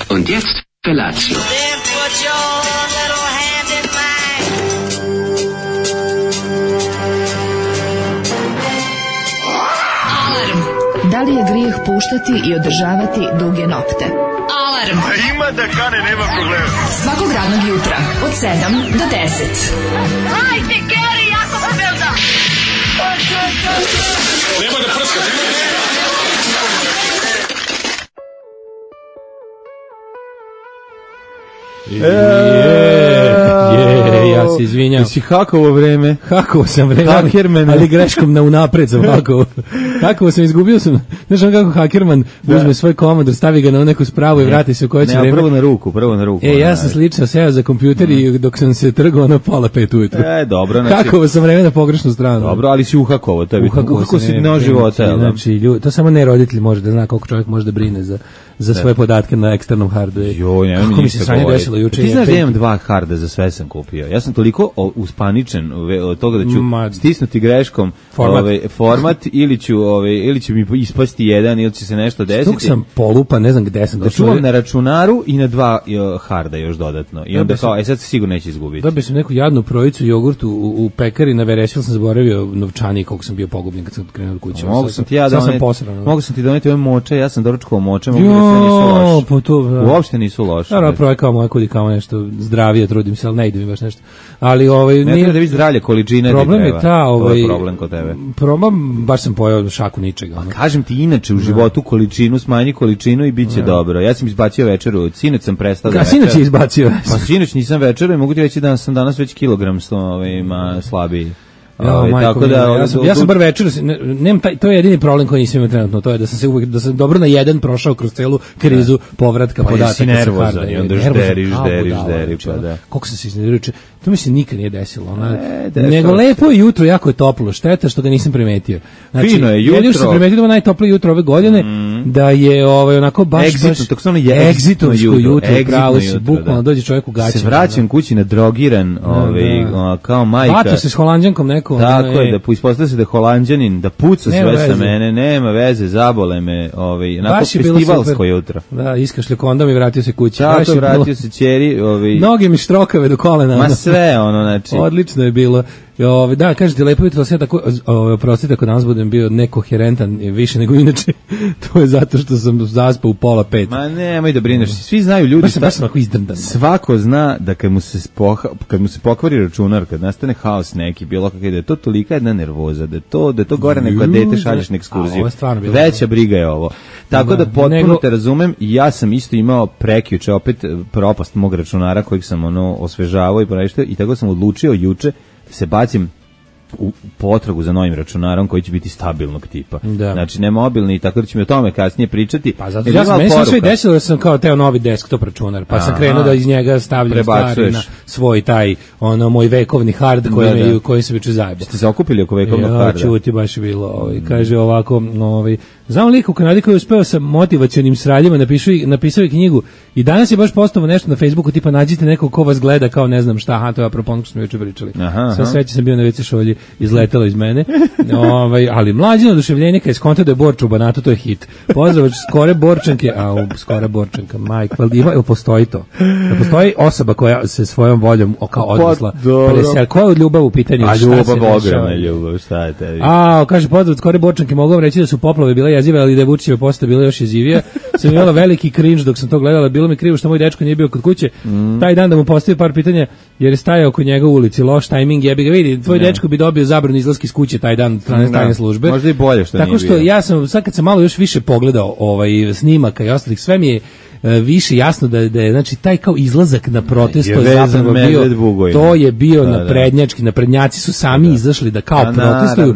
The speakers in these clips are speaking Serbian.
Und jetzt Felatio. Then put your little hand in mine. Alarm. Da li je grijeh puštati i održavati duge nokte? Alarm. A ima da kane, nema problema. Svakog radnog jutra od 7 do 10. Hajde, Geri, jako se velda. Nema da prska, ja se izvinjam. Jesi hakovo vreme? Hakovo sam vreme, Hakerman. ali greškom na unapred sam hakovo. Hakovo sam, izgubio sam. Znaš on kako hakerman uzme svoj komodor, stavi ga na neku spravu i vrati se u koje će vreme. Prvo na ruku. Ja sam slično seo za kompjuter i dok sam se trgao na 4:30 ujutru. Dobro, znači. Hakovo sam vreme na pogrešnu stranu. Dobro, ali si uhakovo, to je bitno. Uhako si dno života. Znači, to samo ne roditelj može da zna koliko čovjek može da brine za svoje podatke na eksternom hardu. Kako mi se sranje desilo juče. Ti znaš da imam 2 harda, za sve sam kupio. Ja sam toliko uspaničen od toga da ću stisnuti greškom format ili će mi ispasti jedan ili će se nešto desiti. Stok sam polupa, ne znam gde sam došao. Da čuvam na računaru i na 2 harda još dodatno. I onda kao, sad se sigurno neće izgubiti. Dobio sam neku jadnu projicu jogurtu u pekari na Veresiju, sam zaboravio novčanik koliko sam bio pogubljen kad sam krenuo od kuće. Mogu sam ti doneti ove moče, ja sam doručkovao moče, uopšte nisu loše. Naravno, projekao moja kudi kao nešto zdravije, trudim se, ali ne ide mi baš nešto. Ali ne treba da vi zdravlje količine. Problem je to je problem kod tebe. Baš sam pojao šaku ničega. Kažem ti, inače u životu količinu, smanji količinu i bit će dobro. Ja sam izbacio večeru, sinoć sam prestao da večer. Sinoć je izbacio? Pa sinoć nisam večeru i mogu ti reći da sam danas već kilogram slabiji. Tako da ja sam bar večeras, to je jedini problem koji nisam imao trenutno, to je da sam dobro na jedan prošao kroz celu krizu povratka podataka. Pa jesi nervozan i onda žderiš, pa da. Koliko sam se iznervirao, to mi se nikad nije desilo. Nego lepo je jutro, jako je toplo, šteta što ga nisam primetio. Znači, fino je jutro. Jedino što sam primetio da je najtoplije jutro ove godine, da je onako baš egzitovsko jutro, pravo si, bukvalno dođe čovjek u gaće. Se vraćam kući nadrogiran, kao majka. Vato se s Holanđankom neko. Tako je, da ispostavlja se da je Holanđanin, da puca sve sa mene, nema veze, zabole me, onako festivalsko jutro. Da, iskašlje kondom i vratio se kući. Tako, vratio se ćeri. Noge mi štrokave do kolena. Ma sve, znači. Odlično je bilo. Da, kažete, lepo jutro, sve tako, oprostite ako danas budem bio nekoherentan više nego inače, to je zato što sam zaspao u 4:30. Ma nemoj da brineš, svi znaju ljudi, baš sam ovako izdrndan. Svako zna da kad mu se pokvari računar, kad nastane haos neki, bilo kakav, da je to tolika jedna nervoza, da je to gore neko dete šalješ na ekskurziju. Veća briga je ovo. Tako da potpuno te razumem, i ja sam isto imao prekjuče opet propast mog računara kojeg sam osvežavao i tako sam odlučio juče se bacim u potragu za novim računarom koji će biti stabilnog tipa. Da. Znači ne mobilni, tako da ćemo o tome kasnije pričati. Pa zato meni se sve desilo da sam kao teo novi desktop računar, pa sam krenuo da iz njega stavljam stvari na svoj taj moj vekovni hard koji se već zajebao. Ste se okupili oko vekovnog harda? Čuti baš je bilo. Kaže ovako, znam lik u Kanadi koji je uspeo sa motivacionim sraljima, napisao je knjigu i danas je baš postavio nešto na Facebooku, tipa nađite nekog ko vas gleda kao ne znam šta, to je apropo što smo juče pričali. Sve sreće sam bio na WC šolji, izletelo iz mene. Ali mlađino oduševljenje kad je skontao da je Borča u Banatu, to je hit. Pozdrav skore Borčanke, skora Borčanka, majk, postoji to. Da postoji osoba koja se svojom voljom kao odnosla. Koja je od ljubav u pitanju? Ljubav, ogromna ljubav, šta je tebi? Kaže pozdrav skore Borčanke, mogu vam reći da su poplave bile jezive, ali da je Vučićeva poseta bila još jezivija. Sam imala veliki cringe dok sam to gledala, bilo mi krivo što moj dečko nije bio kod kuće. Taj dan da mu postavio par pitanja, jer je stajao oko njega u ulici, loš tajming, jebi ga, vidi, tvoj dečko bi dobio zabranu izlaska iz kuće taj dan od strane tajne službe. Možda i bolje što tako što ja sam, sad kad sam malo još više pogledao snimaka i ostalih, sve mi je više jasno da je znači taj kao izlazak na protest zapravo bio, to je bio naprednjački, naprednjaci su sami izašli da kao protestuju,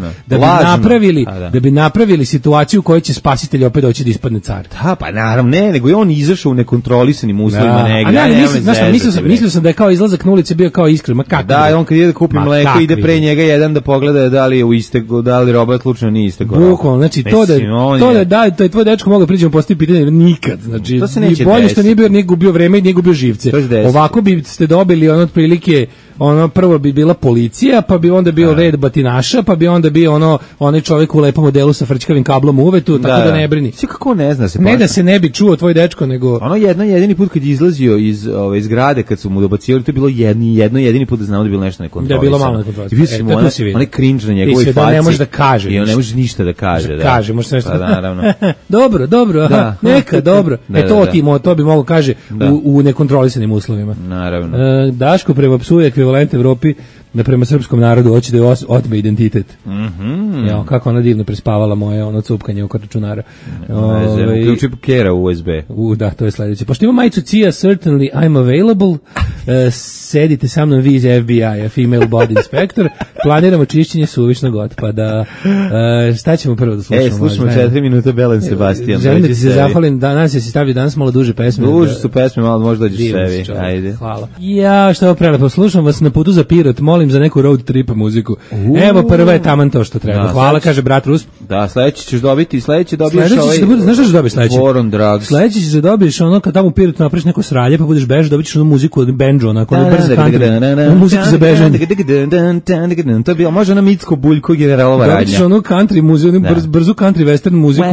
da bi napravili situaciju u kojoj će spasitelj opet doći da ispadne car. Da, pa naravno, nego je on izašao u nekontrolisanim uslovima negdje. Mislio sam da je kao izlazak na ulice bio kao iskren, ma kako? Da, on kad ide da kupi mleko, ide pre njega jedan da pogleda da li je u istego, da li roba slučajno nije istego. Bukvalno, znači to je tvoj dečko mogao priđemo postaviti pitanje nikad, znači bolje što nije bio, nije gubio vreme i nije gubio živce. Ovako biste dobili otprilike ono prvo bi bila policija, pa bi onda bio red batinaša, pa bi onda bio onaj čovjek u lepom modelu sa frčkavim kablom u uvetu, tako da ne brini. Sve kako ne zna se. Ne da se ne bi čuo tvoj dečko, nego ono jedini put kad je izlazio iz ove zgrade, kad su mu dobacivali, to je bilo jedini put da znamo da je bilo nešto nekontrolisano. Da je bilo malo nekontrolisano. Onaj cringe na njegovoj faci. Ne može da kaže. I on ne može ništa da kaže. Kaže, može nešto. Pa naravno. Dobro, neka, dobro. To bi mogao kaže u nekontrolisanim uslovima. Naravno. Daško prema psu je ekvivalent Evropi da prema srpskom narodu hoće da je otme identitet. Ja, kako ona divno prespavala moje ono cupkanje oko računara. Uključi kera USB. Da, to je sledeće. Pošto ima majicu CIA, certainly I'm available, sedite sa mnom vi iz FBI-a, female body inspector, planiramo čišćenje suvišnog otpada. Šta ćemo prvo da slušamo? Slušamo 4 minute Belen Sebastian. Želim da ti se zahvalim, danas je si stavio danas malo duže pesme. Duže su pesme, malo možda dođeš sebi. Ajde. Hvala. Ja, što je prelepo, slušam vas na putu za Pirot, molim za neku road trip muziku. Evo, prva je taman to što treba. Hvala, kaže brat Rus. Da, sledeći ćeš dobiti, sledeći dobiješ ovaj. Znaš šta ćeš dobiti sledeći? Boron Drugs. Sledeći ćeš da dobiješ ono kad tamo u Pirotu napraviš neko sralje, pa budeš bež, dobićeš onu muziku od bendžo, onako brzo country. Muziku za bežanje. To je bilo možda na Micko Buljko generalova radnja. Dobićeš onu country muziku, brzu country western muziku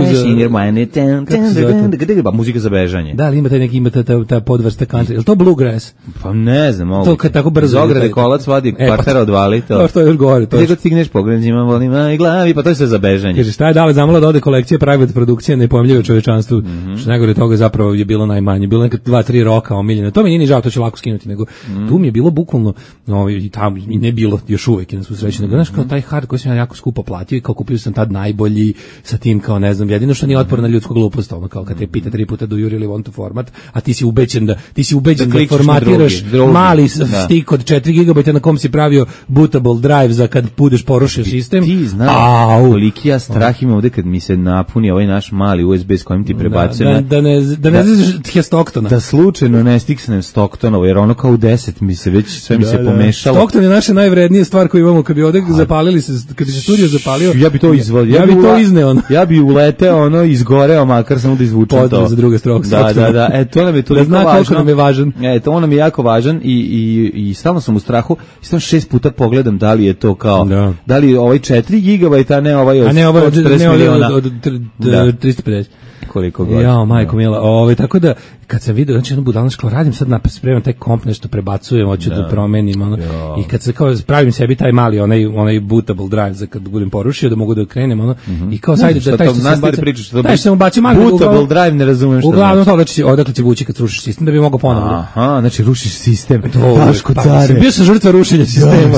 za muzika za bežanje. Da, ali ima taj neki ima ta podvrsta country. Je to bluegrass? Pa ne znam, mogu. To kad tako brzo ograde kolac vadi partera odvali to. To je još gore, to. Ti god stigneš pogledima, volim aj glavi, pa to je sve za bežanje. Kaže šta je dale zamalo da ode kolekcija private produkcije nepojmljivo čovečanstvu. Što najgore toga zapravo je bilo najmanje. Bilo neka 2-3 roka omiljena. To mi nije ni žao, to će lako skinuti, nego tu mi je bilo bukvalno i tamo i ne bilo još uvek na svu sreću, nego znaš kao taj hard koji sam ja jako skupo platio i kao kupio sam tad najbolji sa tim kao ne znam, jedino što nije otporno na ljudsku glupost, ono kao kad te pita 3 puta do you really want to format, a ti si ubeđen da formatiraš mali stik od 4 GB na kom si pravio bootable drive za kad budeš porušio sistem. Ti znaš koliki ja strah imam ovde kad mi se napuni ovaj naš mali USB s kojim ti prebacuje. Da ne znaš Stocktona. Da slučajno ne stiknem Stocktonovo, jer ono kao u 10 mi se već sve mi se pomešalo. Stockton je naša najvrednija stvar koju imamo, kad bi ovde zapalili se, kad bi se studio zapalio. Ja bi to izvodio. Ja bi to izneo. Ja bi uleteo izgoreo, makar samo da izvučem to. Pozdrav za druge stroke. Da. To nam je toliko važno. Koliko nam je važan. To nam je jako važan i stalno sam u strahu. I stalno 6 puta pogledam da li je to kao, da li ovaj 4 GB, a ne ovaj od 140 miliona. Od 350. Koliko god. Ja, majko mila. Tako da kad sam video, znači jednu budalnačku radim sad spremam taj komp, nešto prebacujem, hoću da promenim i kad se kao pravim sebi taj mali onaj bootable drive za kad budem porušio da mogu da krenem i kao sajde da taj što sam bacio mali bootable drive, ne razumem što. Uglavnom to odakle će vući kad srušiš sistem da bi mogao ponovo. Aha, znači rušiš sistem. Daško care. Bio sam žrtva rušenja sistema.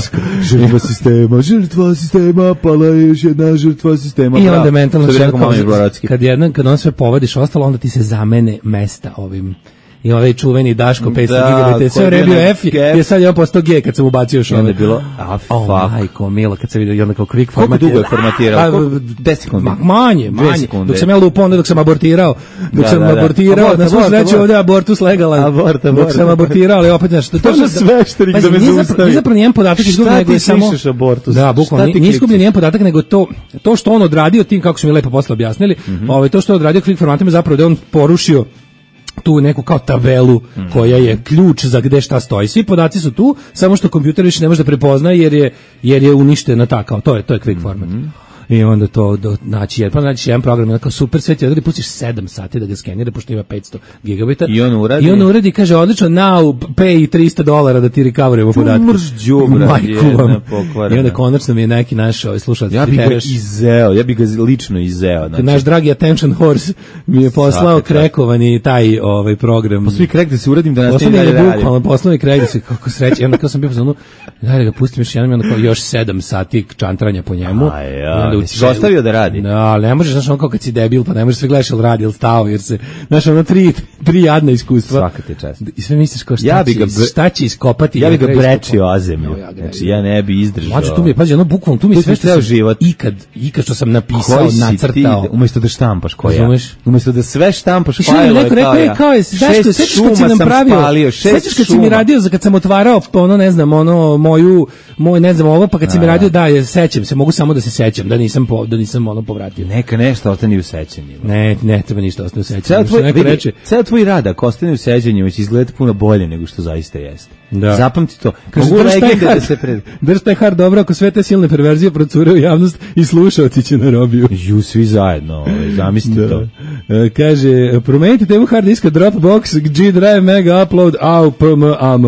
Žrtva sistema, pala je još jedna žrtva sistema. I onda mentalno kad on sve povadiš ostalo, onda ti se zamene mesta ovim. I ovaj čuveni Daško 500 GB, sve vreme bio F, je sad je postao G kad sam ubacio još onda je bilo, majko milo, kad sam vidio i onda kao quick format. Koliko dugo je formatirao? 10 sekundi. Manje. Dok sam ja lupao, onda dok sam abortirao. Na svu sreću ovdje abortus legalan. Dok sam abortirao, ali opet nešto. To je sveštenik da me zaustavi. Nije zapravo nijem podatak izgubljen, nego je samo... Šta ti pišeš abortus? Da, bukvalno, nije izgubljen nijem podatak, nego to što on odradio tim, kako su mi lepo posle objasnili, to što je odradio quick formatima zapravo da on porušio tu neku kao tabelu koja je ključ za gde šta stoji. Svi podaci su tu, samo što kompjuter više ne može da prepozna jer je uništena kao to je quick format. I onda to naći jedan program onako super, sve ti odredi, pustiš 7 sati da ga skenira, pošto ima 500 gigabita. I on uradi, kaže, odlično, now pay $300 da ti recoverujemo podatke. Mrš džubra, jedna pokvarana. I onda konačno mi je neki naš slušalac. Ja bi ga lično izeo. Znači. Naš dragi attention horse mi je poslao krekovani taj program. Poslovi krek da se uradim da nastavim dalje radim. Poslovi krek da se, kako sreće, onda kao sam bio za ono, daj ga pustim još jednom, onda kao još 7 sati čantranja po njemu. Si ga ostavio da radi? Da, ali ne možeš, znaš, on kao kad si debil, pa ne možeš sve gledaš ili radi ili stao, jer se, znaš, ono tri jadna iskustva. Svaka ti čast. I sve misliš kao šta će iskopati. Ja bi ga brečio o zemlju. Znači, ja ne bi izdržao. Znači, tu mi je, pađe, ono, bukvalno, tu mi sve što sam ikad što sam napisao, nacrtao. Umesto da štampaš koja. Umesto da sve štampaš fajlove kao ja. Sećaš kad si nam pravio, sećaš kad si mi radio, kad sam otvarao, ono, ne znam, ono, moj, ne znam, ovo, pa kad si mi radio, da, sećam se, mogu samo da se sećam, da nisam ono povratio. Neka nešto ostane u sećanju. Ne treba ništa ostane u sećanju. Ceo tvoj rad ako ostane u sećanju, će izgledati puno bolje nego što zaista jeste. Da. Zapamti to. Drž taj hard dobro, ako sve te silne perverzije procure u javnost i slušaoci će na robiju. Svi zajedno, zamislite to. Kaže, promenite temu hard diska Dropbox, G Drive, Mega Upload, AUPM.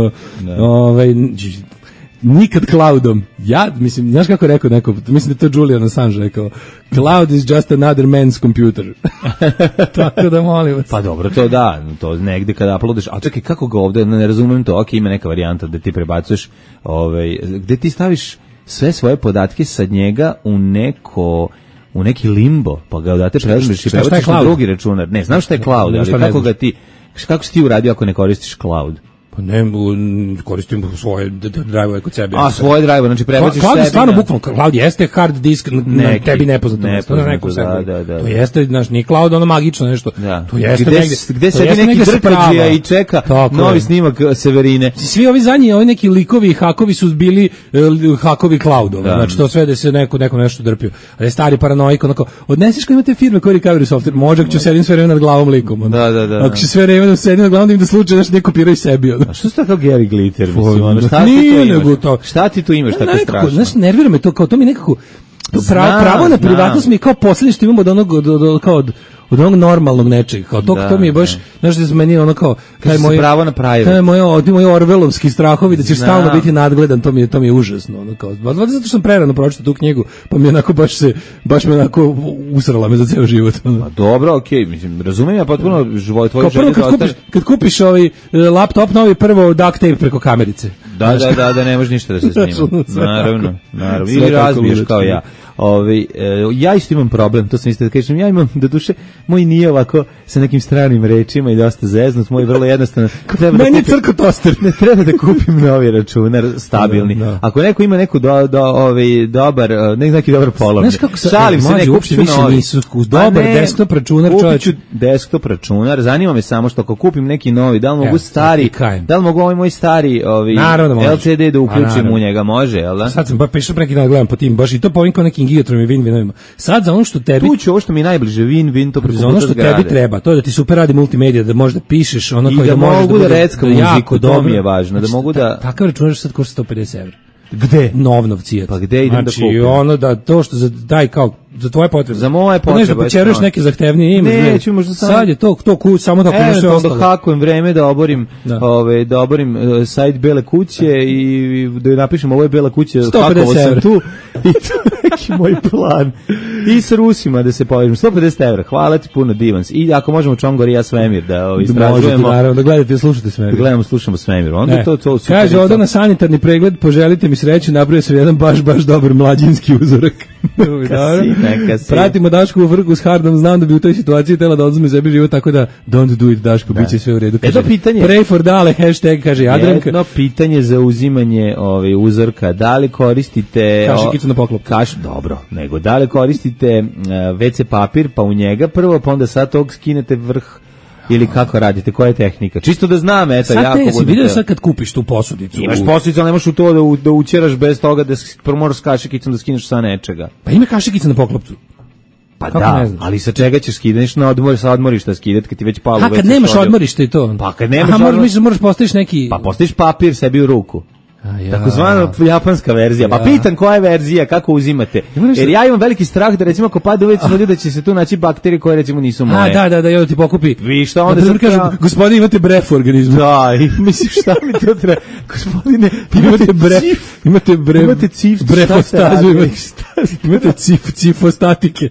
Nikad cloudom. Mislim, znaš kako je rekao neko, mislim da to Julian Assange rekao, cloud is just another man's computer. Tako da molim vas. Pa dobro, to negde kada uploadaš, a čekaj, kako ga ovde, ne razumem to, ima neka varijanta da ti prebacuješ, gde ti staviš sve svoje podatke sa njega u neki limbo, pa ga odate preuzmeš i prebaciš na drugi računar. Ne, znam šta je cloud, ali kako si ti uradio ako ne koristiš cloud? Pa ne, koristim svoje drive-ove kod sebe. Svoje drive-ove, znači prebaciš sebi. Cloud je stvarno bukvalno, cloud jeste hard disk na tebi nepoznato mesto. Da. To jeste, znaš, nije cloud ono magično nešto. To jeste negde. Gde sedi neki drkađija i čeka novi snimak Severine. Svi ovi zadnji, ovi neki likovi i hakovi su bili hakovi cloudova. Znači to sve da se neko nešto drpio. Ali stari paranoik, onako, odnesiš kad imate firme koji recovery software, može ako ću sedim sve vreme nad glavom likom. Da. Ako ću sve vreme sedim nad glavom, da im da slučaj nešto ne kopiraju sebi. A što ste kao Gary Glitter, mislim, šta ti tu imaš tako strašno? Znaš, nervira me to, kao to mi nekako, pravo na privatnost mi je kao posljednje što imamo od onog normalnog nečeg, kao to mi je baš, znaš da se meni ono kao, taj moji orvelovski strahovi da ćeš stalno biti nadgledan, to mi je užasno, ono kao, zato što sam prerano pročitao tu knjigu, pa mi onako baš me onako usrala me za ceo život. Pa dobro, okej, mislim, razumem ja potpuno tvoj želje da ostaneš. Kad kupiš ovaj laptop novi, prvo duct tape preko kamerice. Da, ne može ništa da se snima. Naravno. Ili razbiješ kao ja. Ja isto imam problem, to sam isto da kažem, ja imam, do duše, moj nije ovako sa nekim stranim rečima i dosta zeznut, moj vrlo jednostavno. Meni je crko toster. Ne treba da kupim novi računar, stabilni. Ako neko ima neki dobar polovni, šalim se, ne kupim novi. Dobar desktop računar, čovječ. Desktop računar, zanima me samo što ako kupim neki novi, da li mogu stari, da li mogu ovaj moj stari LCD da uključim u njega, može, jel da? Sad sam pa pišao neki dan gledam po tim, baš i to po ovim kao nekim gigatronima i win-winovima. Sad za ono što tebi... Tu ću ovo što mi je najbliže, win-win, to preko za ono što tebi treba, to je da ti super radi multimedija, da možeš da pišeš ono i da mogu da reckam muziku, to mi je važno, da mogu da... Takav računar sad košta 150 €. Gde? Novnovcijac. Pa gde idem da kupim? Znači ono da to što daj kao za tvoje potrebe. Za moje potrebe. Nešto da počeruješ neke zahtevnije ime. Neću možda sad je to samo da kupim sve ostalo. Da hakujem vreme da oborim sajt Bele kuće i da napišem ovo je Bela kuća, hakovao sam tu i to je neki moj plan. I sa Rusima da se povežem. 150 €. Hvala ti puno, divan si. I ako možemo Čongor i ja svemir da istražujemo. Možete, naravno, da gledate i slušate svemir. Da gledamo, slušamo svemir. Onda to kaže, ovdje na sanitarni pregled, poželite mi sreću, napravio sam jedan baš dobar mlađinski uzorak. Pratimo Dašku u vrhu s hardom, znam da bi u toj situaciji tela da odzme sebi život, tako da don't do it, Daško, bit će sve u redu. Kaže, pitanje, pray for Dale, hashtag, kaže Jadranka. Jedno pitanje za uzimanje uzorka, da li koristite... Kašikicu na poklop. Dobro, nego da li koristite WC papir, pa u njega prvo, pa onda sad tog skinete vrh, ili kako radite, koja je tehnika? Čisto da znam, eto, sad jako... Sad vidio sad kad kupiš tu posudicu. Imaš posudicu, ali nemaš u to da učeraš bez toga da moraš s kašikicom da skineš sa nečega. Pa ima kašikica na poklopcu. Pa kako da, ali sa čega ćeš skidati na odmorišta skidati kad ti već palo. Kad nemaš odmorište i to. Pa kad nemaš odmorište, moraš postaviš neki... Pa postaviš papir sebi u ruku. Takozvana japanska verzija. Pa pitan koja je verzija, kako uzimate. Jer ja imam veliki strah da recimo ako pada uveć ljudi da će se tu naći bakterije koje recimo nisu moje. Da, i onda ti pokupi. Vi šta onda sam kažu, gospodine imate bref u organizmu. Da, i mislim šta mi to treba. Gospodine, imate cif, brefostazu, imate cifostatike.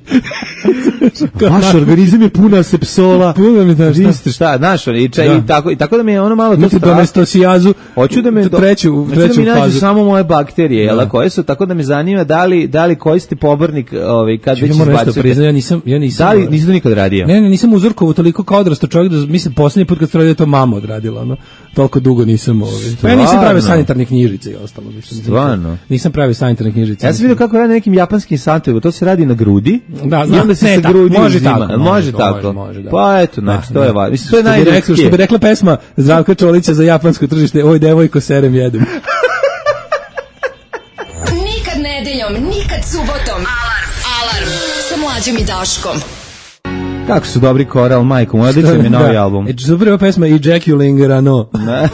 Vaš organizam je puna sepsola. Puno mi da šta, znaš, i tako da mi je ono malo to strah. Domestosijazu. Hoću da me da mi nađu samo moje bakterije, koje su, tako da me zanima da li koriste pobornik kad već izbacujete. Ja nisam. Da li nisi to nikad radio? Ne, nisam uzorkovao toliko kao odrastao čovjek da mislim posljednji put kad sam radio to mama odradila, toliko dugo nisam Pa ja nisam pravio sanitarne knjižice i ostalo, mislim. Stvarno? Nisam pravio sanitarne knjižice. Ja sam vidio kako radi na nekim japanskim santovima, to se radi na grudi. Da, i onda se sa grudi uzima. Može tako. Pa eto, znači to je važno. Mislim, to je najrekao što bi rekla pesma Zdravka Čolića za japansko tržište, oj devojko serem jedem. Nikad nedeljom, nikad subotom. Alarm sa Mlađom i Daškom. Kako su dobri Koral, majko, moj odličan mi novi album. Super ova pesma Ejaculating Rano.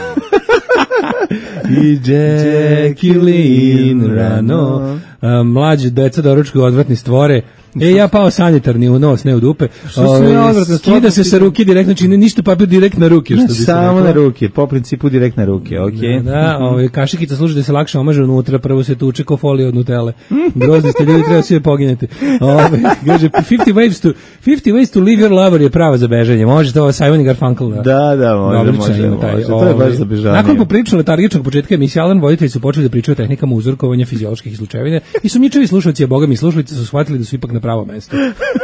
Ejaculating Rano. Mlađe deca doručkuju odvratni stvore. Ja pao sanitarni u nos, ne u dupe. Skida se sa ruke direktno, čini ništa papir direkt na ruke. Što samo na ruke, po principu direkt na ruke, okej. Da, kašikica služi da se lakše omaže unutra, prvo se tuče ko folija od Nutelle. Grozni ste ljudi, treba svi poginjati. Kaže, 50 ways to leave your lover je prava za bežanje. Može to Simon i Garfunkel. Da, može. To je baš za bežanje. Nakon popričano letargičnog početka emisije Alan, voditelji su počeli da pričaju o tehnikama uzorkovanja fizioloških slučajevina i sumnjičavi slušalci, a boga mi slušalice su shvatili da su ipak na pravo mesto.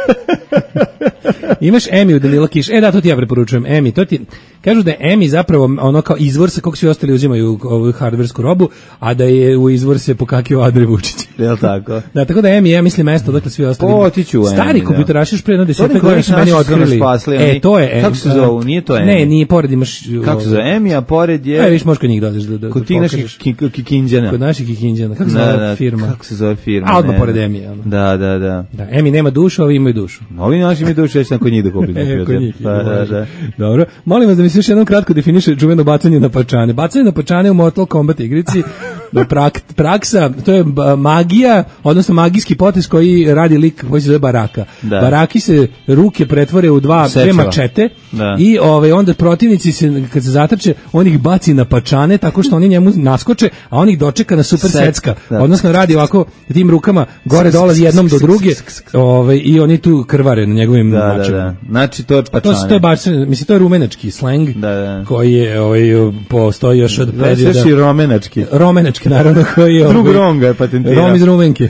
Imaš Emi u Danila Kiš. Da, to ti ja preporučujem. Emi, to ti kažu da je Emi zapravo ono kao izvor sa kog svi ostali uzimaju ovu hardversku robu, a da je u izvor se pokakio Andrej Vučić. Jel tako? Da, tako da Emi, ja mislim mesto dakle svi ostali. Otiću u Emi. Stari kompjuteraši još pre 10 godina su meni otkrili. To je Emi. Kako se zove? Nije to Emi. Ne, nije, pored imaš. Kako se zove? Emi, a pored je. Viš možeš kod njih dođeš da. Kod tih naših Kikinđana. Kod naših Kikinđana. Kako se zove firma? Kako se zove firma? A odmah pored Emi. Da. Emi nema dušu, ovi imaju dušu. Ovi naši imaju dušu, ja sam kod njih da kupim. Da. Dobro. Molim vas da mi se još jednom kratko definiše čuveno bacanje na pačane. Bacanje na pačane u Mortal Kombat igrici praksa, to je magija, odnosno magijski potez koji radi lik koji se zove Baraka. Da. Baraki se ruke pretvore u dve mačete i onda protivnici se, kad se zatrče, on ih baci na pačane tako što oni njemu naskoče, a on ih dočeka na super secka. Odnosno radi ovako tim rukama gore dolazi jednom do druge i oni tu krvare na njegovim mačevima. Znači to je pačane. To je baš, mislim, to je rumenački sleng koji je postoji još od perioda. Sve si romenački, naravno, koji je drug Ronga je patentirao. Rom iz Rumenke.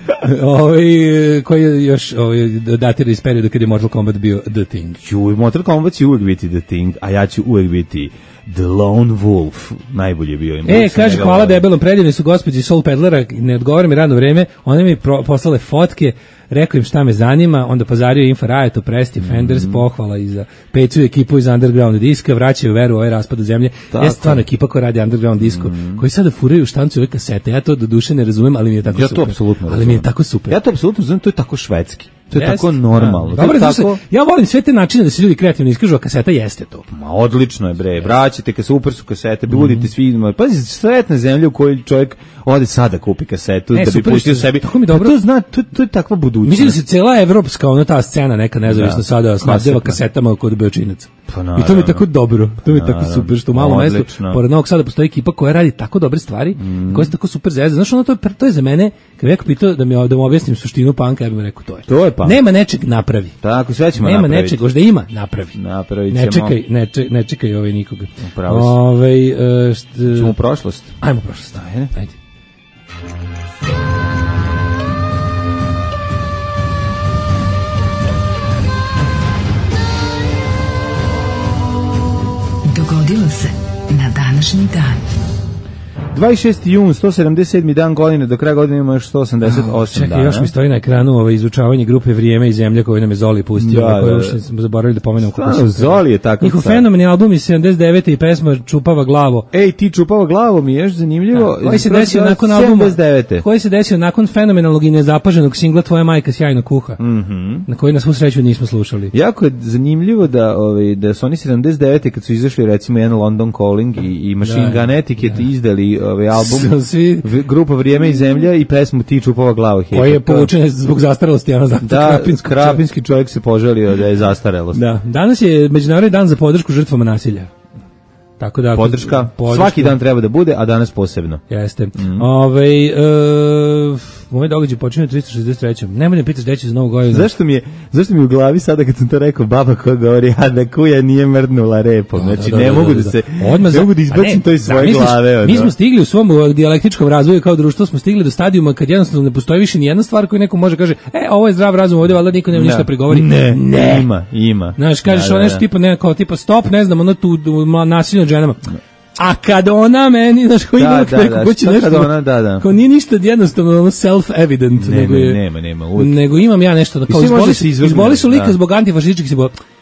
Koji je još datira iz perioda kad je Mortal Kombat bio The Thing. Mortal Kombat će uvijek biti The Thing, a ja ću uvijek biti The Lone Wolf. Najbolje je bio. Kaže, hvala debelom, predivni su gospođi Soul Pedlera, ne odgovara mi radno vreme, one mi poslale fotke, rekao im šta me zanima, onda pozario Infrared, Opresti, Fenders, pohvala i za pecu ekipu iz Underground diska, vraćaju veru u ovaj raspad zemlje. Je stvarno ekipa koja radi Underground disko, koji sada furaju štancu ove kasete. Ja to do duše ne razumem, ali mi je tako super. Ja to apsolutno razumem. Ali mi je tako super. Ja to apsolutno razumem, to je tako švedski. To je tako normalno. Dobro, tako... Ja volim sve te načine da se ljudi kreativno iskažu, a kaseta jeste to. Ma odlično je, bre. Vraćate, super su kasete, budite svi. Pazi, sretna zemlja u kojoj čovjek ode sada kupi kasetu da bi pustio sebi. Tako mi dobro. To zna, to je takva budućnost. Mislim da se cela evropska ta scena neka nezavisna sada snabdeva kasetama kod Beočinaca. I to mi je tako dobro. To mi je tako super što u malom mestu pored Novog Sada postoji ekipa koja radi tako dobre stvari, koja se tako super zezna. Znaš, ono to je za mene, kad neko pitao da mi objasnim suštinu panka, ja bih rekao to je. To je pank. Nema nečeg, napravi. Tako, sve ćemo napraviti. Nema nečeg, možda ima, napravi. Napravit ćemo. Ne čekaj nikoga. Upravo si. Ćemo u prošlost. Ajmo u prošlost. Ajde. Dogodilo se na današnji dan. 26. jun, 177. dan godine, do kraja godine ima još 188 dana. Čekaj, još mi stoji na ekranu izučavanje grupe Vrijeme i zemlje koju nam je Zoli pustio, koju još smo zaboravili da pomenemo. Zoli je takav. Njihov fenomenalni album iz 79. i pesma Čupava glavo. Ej, ti Čupava glavo mi je još zanimljivo. Koji se desio nakon albuma 79. Koji se desio nakon fenomenalnog i nezapaženog singla Tvoja majka sjajno kuha, na koji na svu sreću nismo slušali. Jako je zanimljivo da su oni 79. kad su izašli recimo jedan London Calling i Machine Gun Etiquette izdali album, grupa Vrijeme i zemlja i pesmu Ti Čupava glavo. Koji je povučen zbog zastarelosti. Krapinski čovjek se požalio da je zastarelost. Da, danas je Međunarodni dan za podršku žrtvama nasilja. Tako da podrška svaki dan treba da bude, a danas posebno. Jeste. Ovaj događaj počinje 363. Nemoj da pitaš gde će za Novu godinu. Zašto mi u glavi sada kad sam to rekao baba koja govori da kuja nije mrdnula repom. Znači ne mogu da izbacim to iz svoje glave. Mi smo stigli u svom dijalektičkom razvoju kao društvo, smo stigli do stadijuma kad jednostavno ne postoji više ni jedna stvar koju neko može kaže, ovo je zdrav razum, ovdje valjda niko nema ništa prigovori. Ne. Ima. Znaš, kažeš ono nešto tipa stop, ne znam, ono tu nasilje nad ženama. A kad ona meni, znaš, ko ima neko ko će nešto, ko nije ništa jednostavno self-evident, nema, nego imam ja nešto, kao izboli su lika zbog antifašističkih simbol.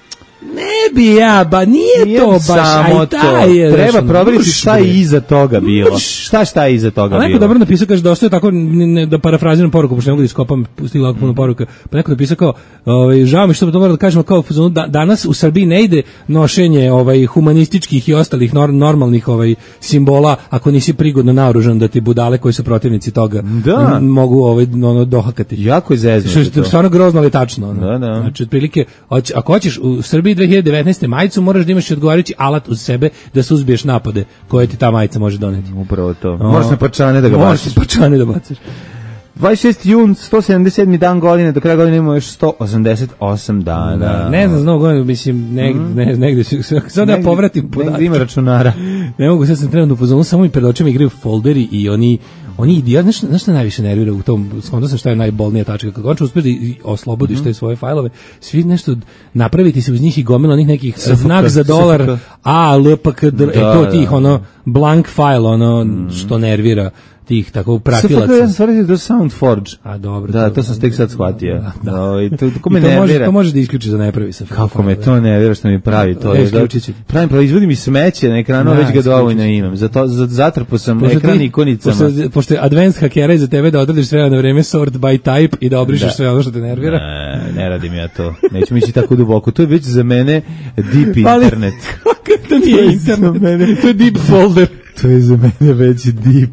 Ne bi ja, nije to baš samo to. Treba provjeriti šta je iza toga bilo. Šta je iza toga bilo. Neko dobro napisao, kaže, dosta je tako, da parafraziram poruku, pošto ne mogu da iskopam, stigla jako puno poruka, pa neko napisao kao, žao mi što to moram da kažemo, kao danas u Srbiji ne ide nošenje humanističkih i ostalih normalnih simbola, ako nisi prigodno naoružan da ti budale koji su protivnici toga mogu dohakati. Jako je zezno. Što je stvarno grozno, ali tačno. Da. Znači, otprilike, ako hoćeš u Srbiji 2019. majicu, moraš da imaš odgovarajući alat uz sebe da suzbiješ napade koje ti ta majica može doneti. Upravo to. Moraš na parčane da ga baciš. 26. jun, 177. dan godine, do kraja godine imamo još 188 dana. Da, ne znam, znovu godinu, mislim, negde sad ja povratim podatak. Negde ima računara. Ne mogu, sad sam trenutno u fazonu, samo mi pred očima igraju folderi i oni znaš šta najviše nervira u tom, skonto sam šta je najbolnija tačka, kako on će uspjeti da oslobodiš te svoje fajlove, svi nešto napraviti se uz njih i gomila onih nekih znak za dolar, LPKD, to tih, blank file, što nervira tih tako pratilaca. Ja sam stvariti do SoundForge. A dobro. Da, to sam tek sad shvatio. To me nervira. To može da isključi za napravi sa. Kako me to nervira što mi pravi to. Pravim proizvodi mi smeće na ekranu, već ga dovoljno imam. Zato zatrpao sam ekran ikonicama. Pošto je advanced hakera iza tebe da odradiš sve na vreme sort by type i da obrišeš sve ono što te nervira. Ne radim ja to. Neću mi ići tako duboko. To je već za mene deep internet. To nije internet. To je deep folder. To je za mene već deep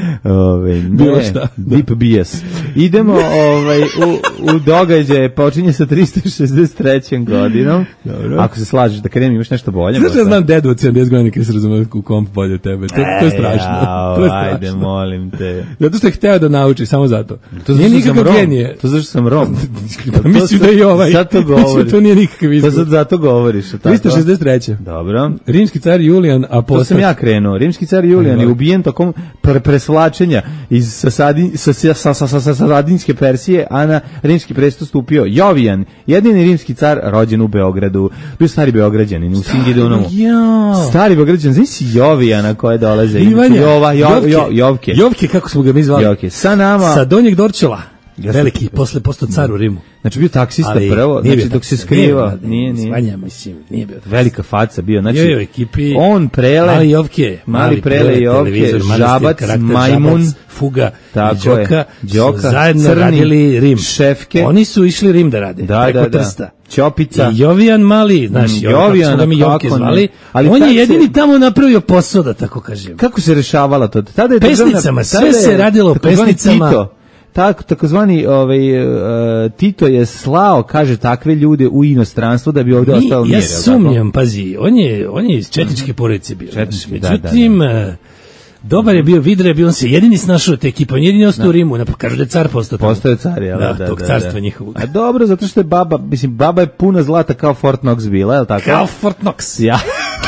deep BS. Idemo u događaje, počinje sa 363. godinom. Dobro. Ako se slažeš da krenem, imaš nešto bolje. Znaš ja znam dedu od 70 godina koji se razume u komp bolje od tebe. To je strašno. Ajde, molim te. Zato što je hteo da nauči, samo zato. Nije nikakav genije. To zašto sam Rom. Mislim da i ovaj. Zato govoriš. To nije nikakav izbor. To zato govoriš. 363. Dobro. Rimski car Julijan Apostat. To sam ja krenuo. Rimski car Julijan je ubijen tokom presvlačenja iz Sasadinske Persije, a na rimski presto stupio Jovijan, jedini rimski car rođen u Beogradu. Bio stari Beograđanin u Singidunomu. Stari Beograđan, znaš si Jovijana koje dolaze? Jovke. Jovke, kako smo ga mi zvali? Jovke. Sa nama. Sa Donjeg Dorčela. Veliki, posle postao car u Rimu. Znači bio taksista prvo, znači dok se skriva, nije. Svanja, mislim, nije bio. Velika faca bio, znači ekipi, on Prele, mali Prele i Jovke, Žabac, Majmun, Fuga i Đoka zajedno radili Rim. Šefke. Oni su išli Rim da rade, preko Trsta. Ćopica. I Jovijan Mali, znači Jovijan, da mi Jovke zvali, on je jedini tamo napravio posao, da tako kažem. Kako se rešavala to? Pesnicama, sve se radilo pesnicama. Takozvani Tito je slao, kaže, takve ljude u inostranstvo da bi ovdje ostao mir. Ja sumnjam, pazi, on je iz četničke porodice bio. Međutim, dobar je bio, Vidra je bio, on se jedini snašao te ekipa, on jedini ostao u Rimu, kažu da je car postao. Postao je car, jel? Da, tog carstva njihovog. A dobro, zato što je baba je puna zlata kao Fort Knox bila, je li tako? Kao Fort Knox. Ja.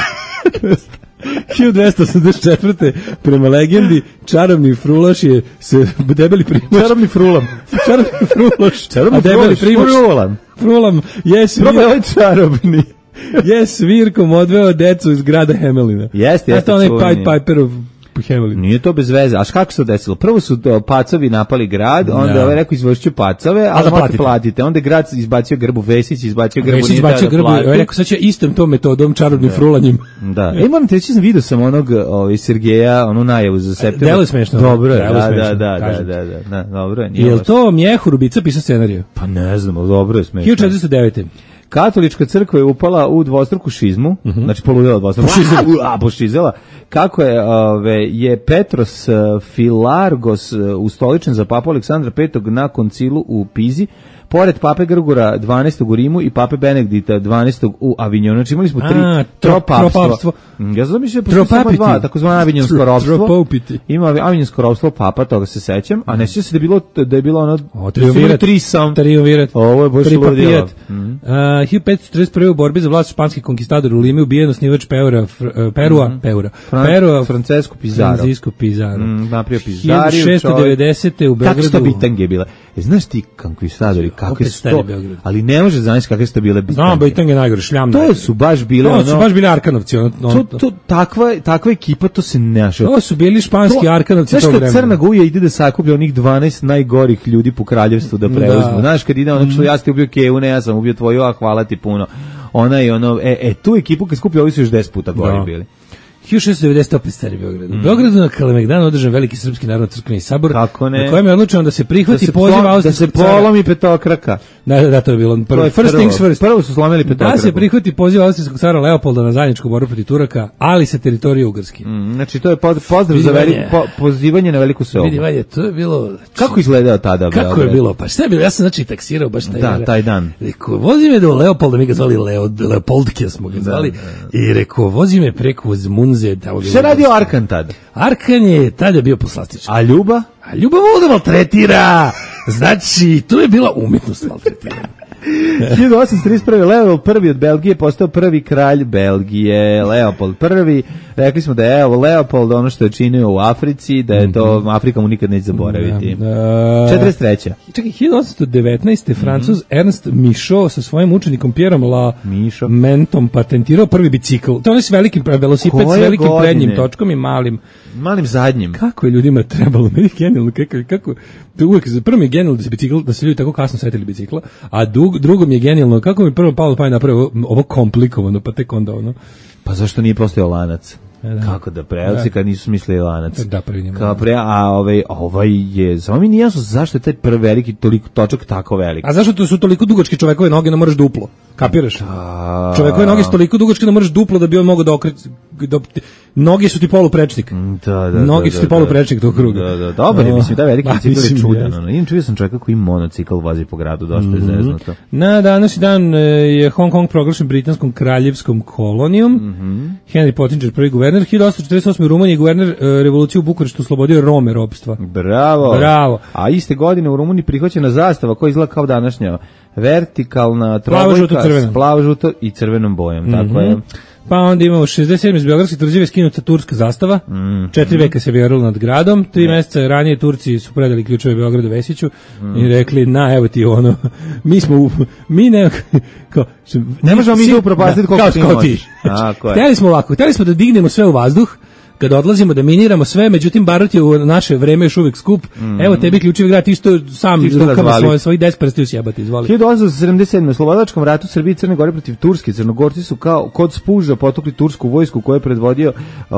1284. prema legendi čarobni frulaš je se debeli primoš. Čarobni frulam. A debeli primoš. Frulam je čarobni. Je svirkom odveo decu iz grada Hemelina. Jeste. To onaj Pied Piper Hemelin. Nije to bez veze. A kako se to desilo? Prvo su pacovi napali grad, onda je rekao izvošću pacove, ali morate platite. Onda je grad izbacio grbu, Vesić izbacio grbu, Vesić izbacio grbu. Rekao sad će istom tom metodom, čarobnim frulanjem. Da. Moram te reći, vidio sam onog Sergeja, onu najavu za septembar. Delo je smešno. Dobro je. Da, dobro je. Je li to Mjehur Ubica pisao scenariju? Pa ne znam, dobro je smešno. 1409. Katolička crkva je upala u dvostruku šizmu, znači poludela dvostruku pošizela. Kako je Petros Filargos ustoličen za papu Aleksandra V na koncilu u Pizi, pored pape Grgora 12. u Rimu i pape Benedikta 12. u Avignonu. Znači imali smo tropapstvo. Ja znam mišlje samo dva, takozvano avignonsko ropstvo. Ima avignonsko ropstvo papa, toga se sećam, a ne sjeća se da je bilo ono triumvirat. Ovo je baš ludilo. 1541. u borbi za vlast španskih konkistadora u Limi ubijen osnivač Perua, Francesco Pizarro. Naprio Pizarro. 1690. u Beogradu. Kako su to bitange je bila? Znaš ti konkistadori, kakve su to? Ali ne može znaš kakve su to bile bitange. Znam, bitange najgore, šljam. To su baš bile Arkanovci. Takva ekipa, to se ne našao. To su bili španski Arkanovci tog vremena. Znaš kad Crna Guja ide da sakuplja onih 12 najgorih ljudi po kraljevstvu da preuzmu. Znaš kad ide onak što ja ste ubio Keune, ja sam ubio tvoju, a hvala ti puno. tu ekipu kad skupi, ovi su još 10 puta gori bili. 1690 opet stari Beograd. U Beogradu na Kalemegdanu održan veliki srpski narodno crkveni sabor, na kojem je odlučeno da se prihvati poziv austrijskog cara. Da se polomi petokraka. Da, to je bilo first things first. Prvo su slomili petokraku. Da se prihvati poziv austrijskog cara Leopolda na zajedničku borbu protiv Turaka, ali sa teritorije Ugarske. Znači to je pozdrav za pozivanje na veliku seobu. Vidi, Vanja, to je bilo... Kako izgledao tada Beograd? Kako je bilo? Pa šta je bilo? Ja sam taksirao baš taj dan. Rekao, vozi me do Leopolda, mi ga zvali Leopoldke smo ga zvali, i rekao, vozi me preko Zmunze. Šta radio Arkan tada? Arkan je tada bio poslastičan. A Ljuba? A Ljuba voda maltretira. Znači, to je bila umjetnost maltretiranja. 1831. Leopold I od Belgije postao prvi kralj Belgije. Leopold I. Rekli smo da je Leopold ono što je činio u Africi, da je to Afrika mu nikad neće zaboraviti. 43. Čekaj, 1819. Francuz Ernst Michaud sa svojim učenikom Pierom Mentom patentirao prvi bicikl. To je s velikim velosiped s velikim prednjim točkom i malim zadnjim. Kako je ljudima trebalo? Meni genijalno kako uvek za prvi je genijalno da se ljudi tako kasno setili bicikla, a drugom je genijalno kako mi prvo palo pa je napravio ovo komplikovano, pa tek onda ono. Pa zašto nije postojao lanac? Kako da prelci kad nisu smislili lanac? Da, prvi njima. A ovaj je, samo mi nije jasno zašto je taj prvi veliki toliko točak tako veliki. A zašto to su toliko dugačke čovekove noge, ne moraš duplo? Kapiraš? Čovekove noge su toliko dugačke da moraš duplo da bi on mogao da okreći. Noge su ti poluprečnik. Noge su ti poluprečnik tog kruga. Da. Dobar je, mislim, da veliki bicikl je čudan. Inače čuo sam čovjeka koji monocikl vozi po gradu, dosta je zeznuto. Na današnji dan je Hong Kong proglašen britanskom kraljevskom kolonijom. Henry Pottinger, prvi guverner. 1848. u Rumuniji guverner revoluciju u Bukureštu oslobodio Rome ropstva. Bravo. A iste godine u Rumuniji prihvaćena zastava koja izgleda kao današnja vertikalna trobojka s plavo, žuto i crvenom bojom. Tako je. Pa onda imamo 67. iz Beogradske tvrđave skinuta turska zastava, 4 veka se vjerilo nad gradom, 3 meseca ranije Turci su predali ključeve Beogradu Vesiću i rekli, evo ti ono, ne možemo mi da upropastiti koliko ti možeš. Htjeli smo da dignemo sve u vazduh, kada odlazimo da miniramo sve, međutim barut je u naše vreme još uvijek skup. Evo tebi ključevi grad, isto sam rukama svojih 10 prstiju sjebati, izvoli. 1877. u Slobodačkom ratu Srbije i Crne Gore protiv Turske. Crnogorci su kao kod spuža potukli tursku vojsku koju je predvodio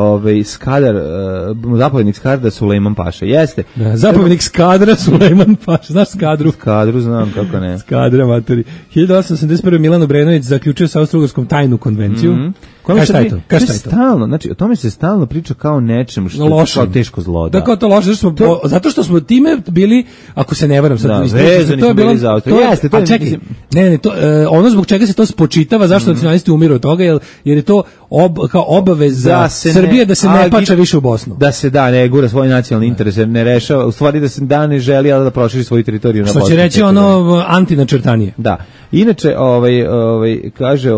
zapovjednik Skadra Sulejman Paša. Jeste. Zapovjednik Skadra Sulejman Paša. Znaš Skadru? Skadru znam, kako ne. Skadra, matori. 1881. Milan Obrenović zaključio sa Austro-Ugarskom tajnu konvenciju. Šta je to? Znači, o tome se stalno priča kao nečem što je kao teško zlo. Da, kao to loše, zato što smo time bili, ako se ne varam, vezani smo bili za Austriju. A čekaj, ono zbog čega se to spočitava, zašto nacionalisti umiru od toga, jer je to kao obaveza Srbije da se ne pača više u Bosnu. Da se ne gura svoj nacionalni interes, ne rešava, u stvari da se ne želi, ali da proširi svoju teritoriju na Bosnu. Što će reći ono antinačrtanje. Da. Inače, kaže,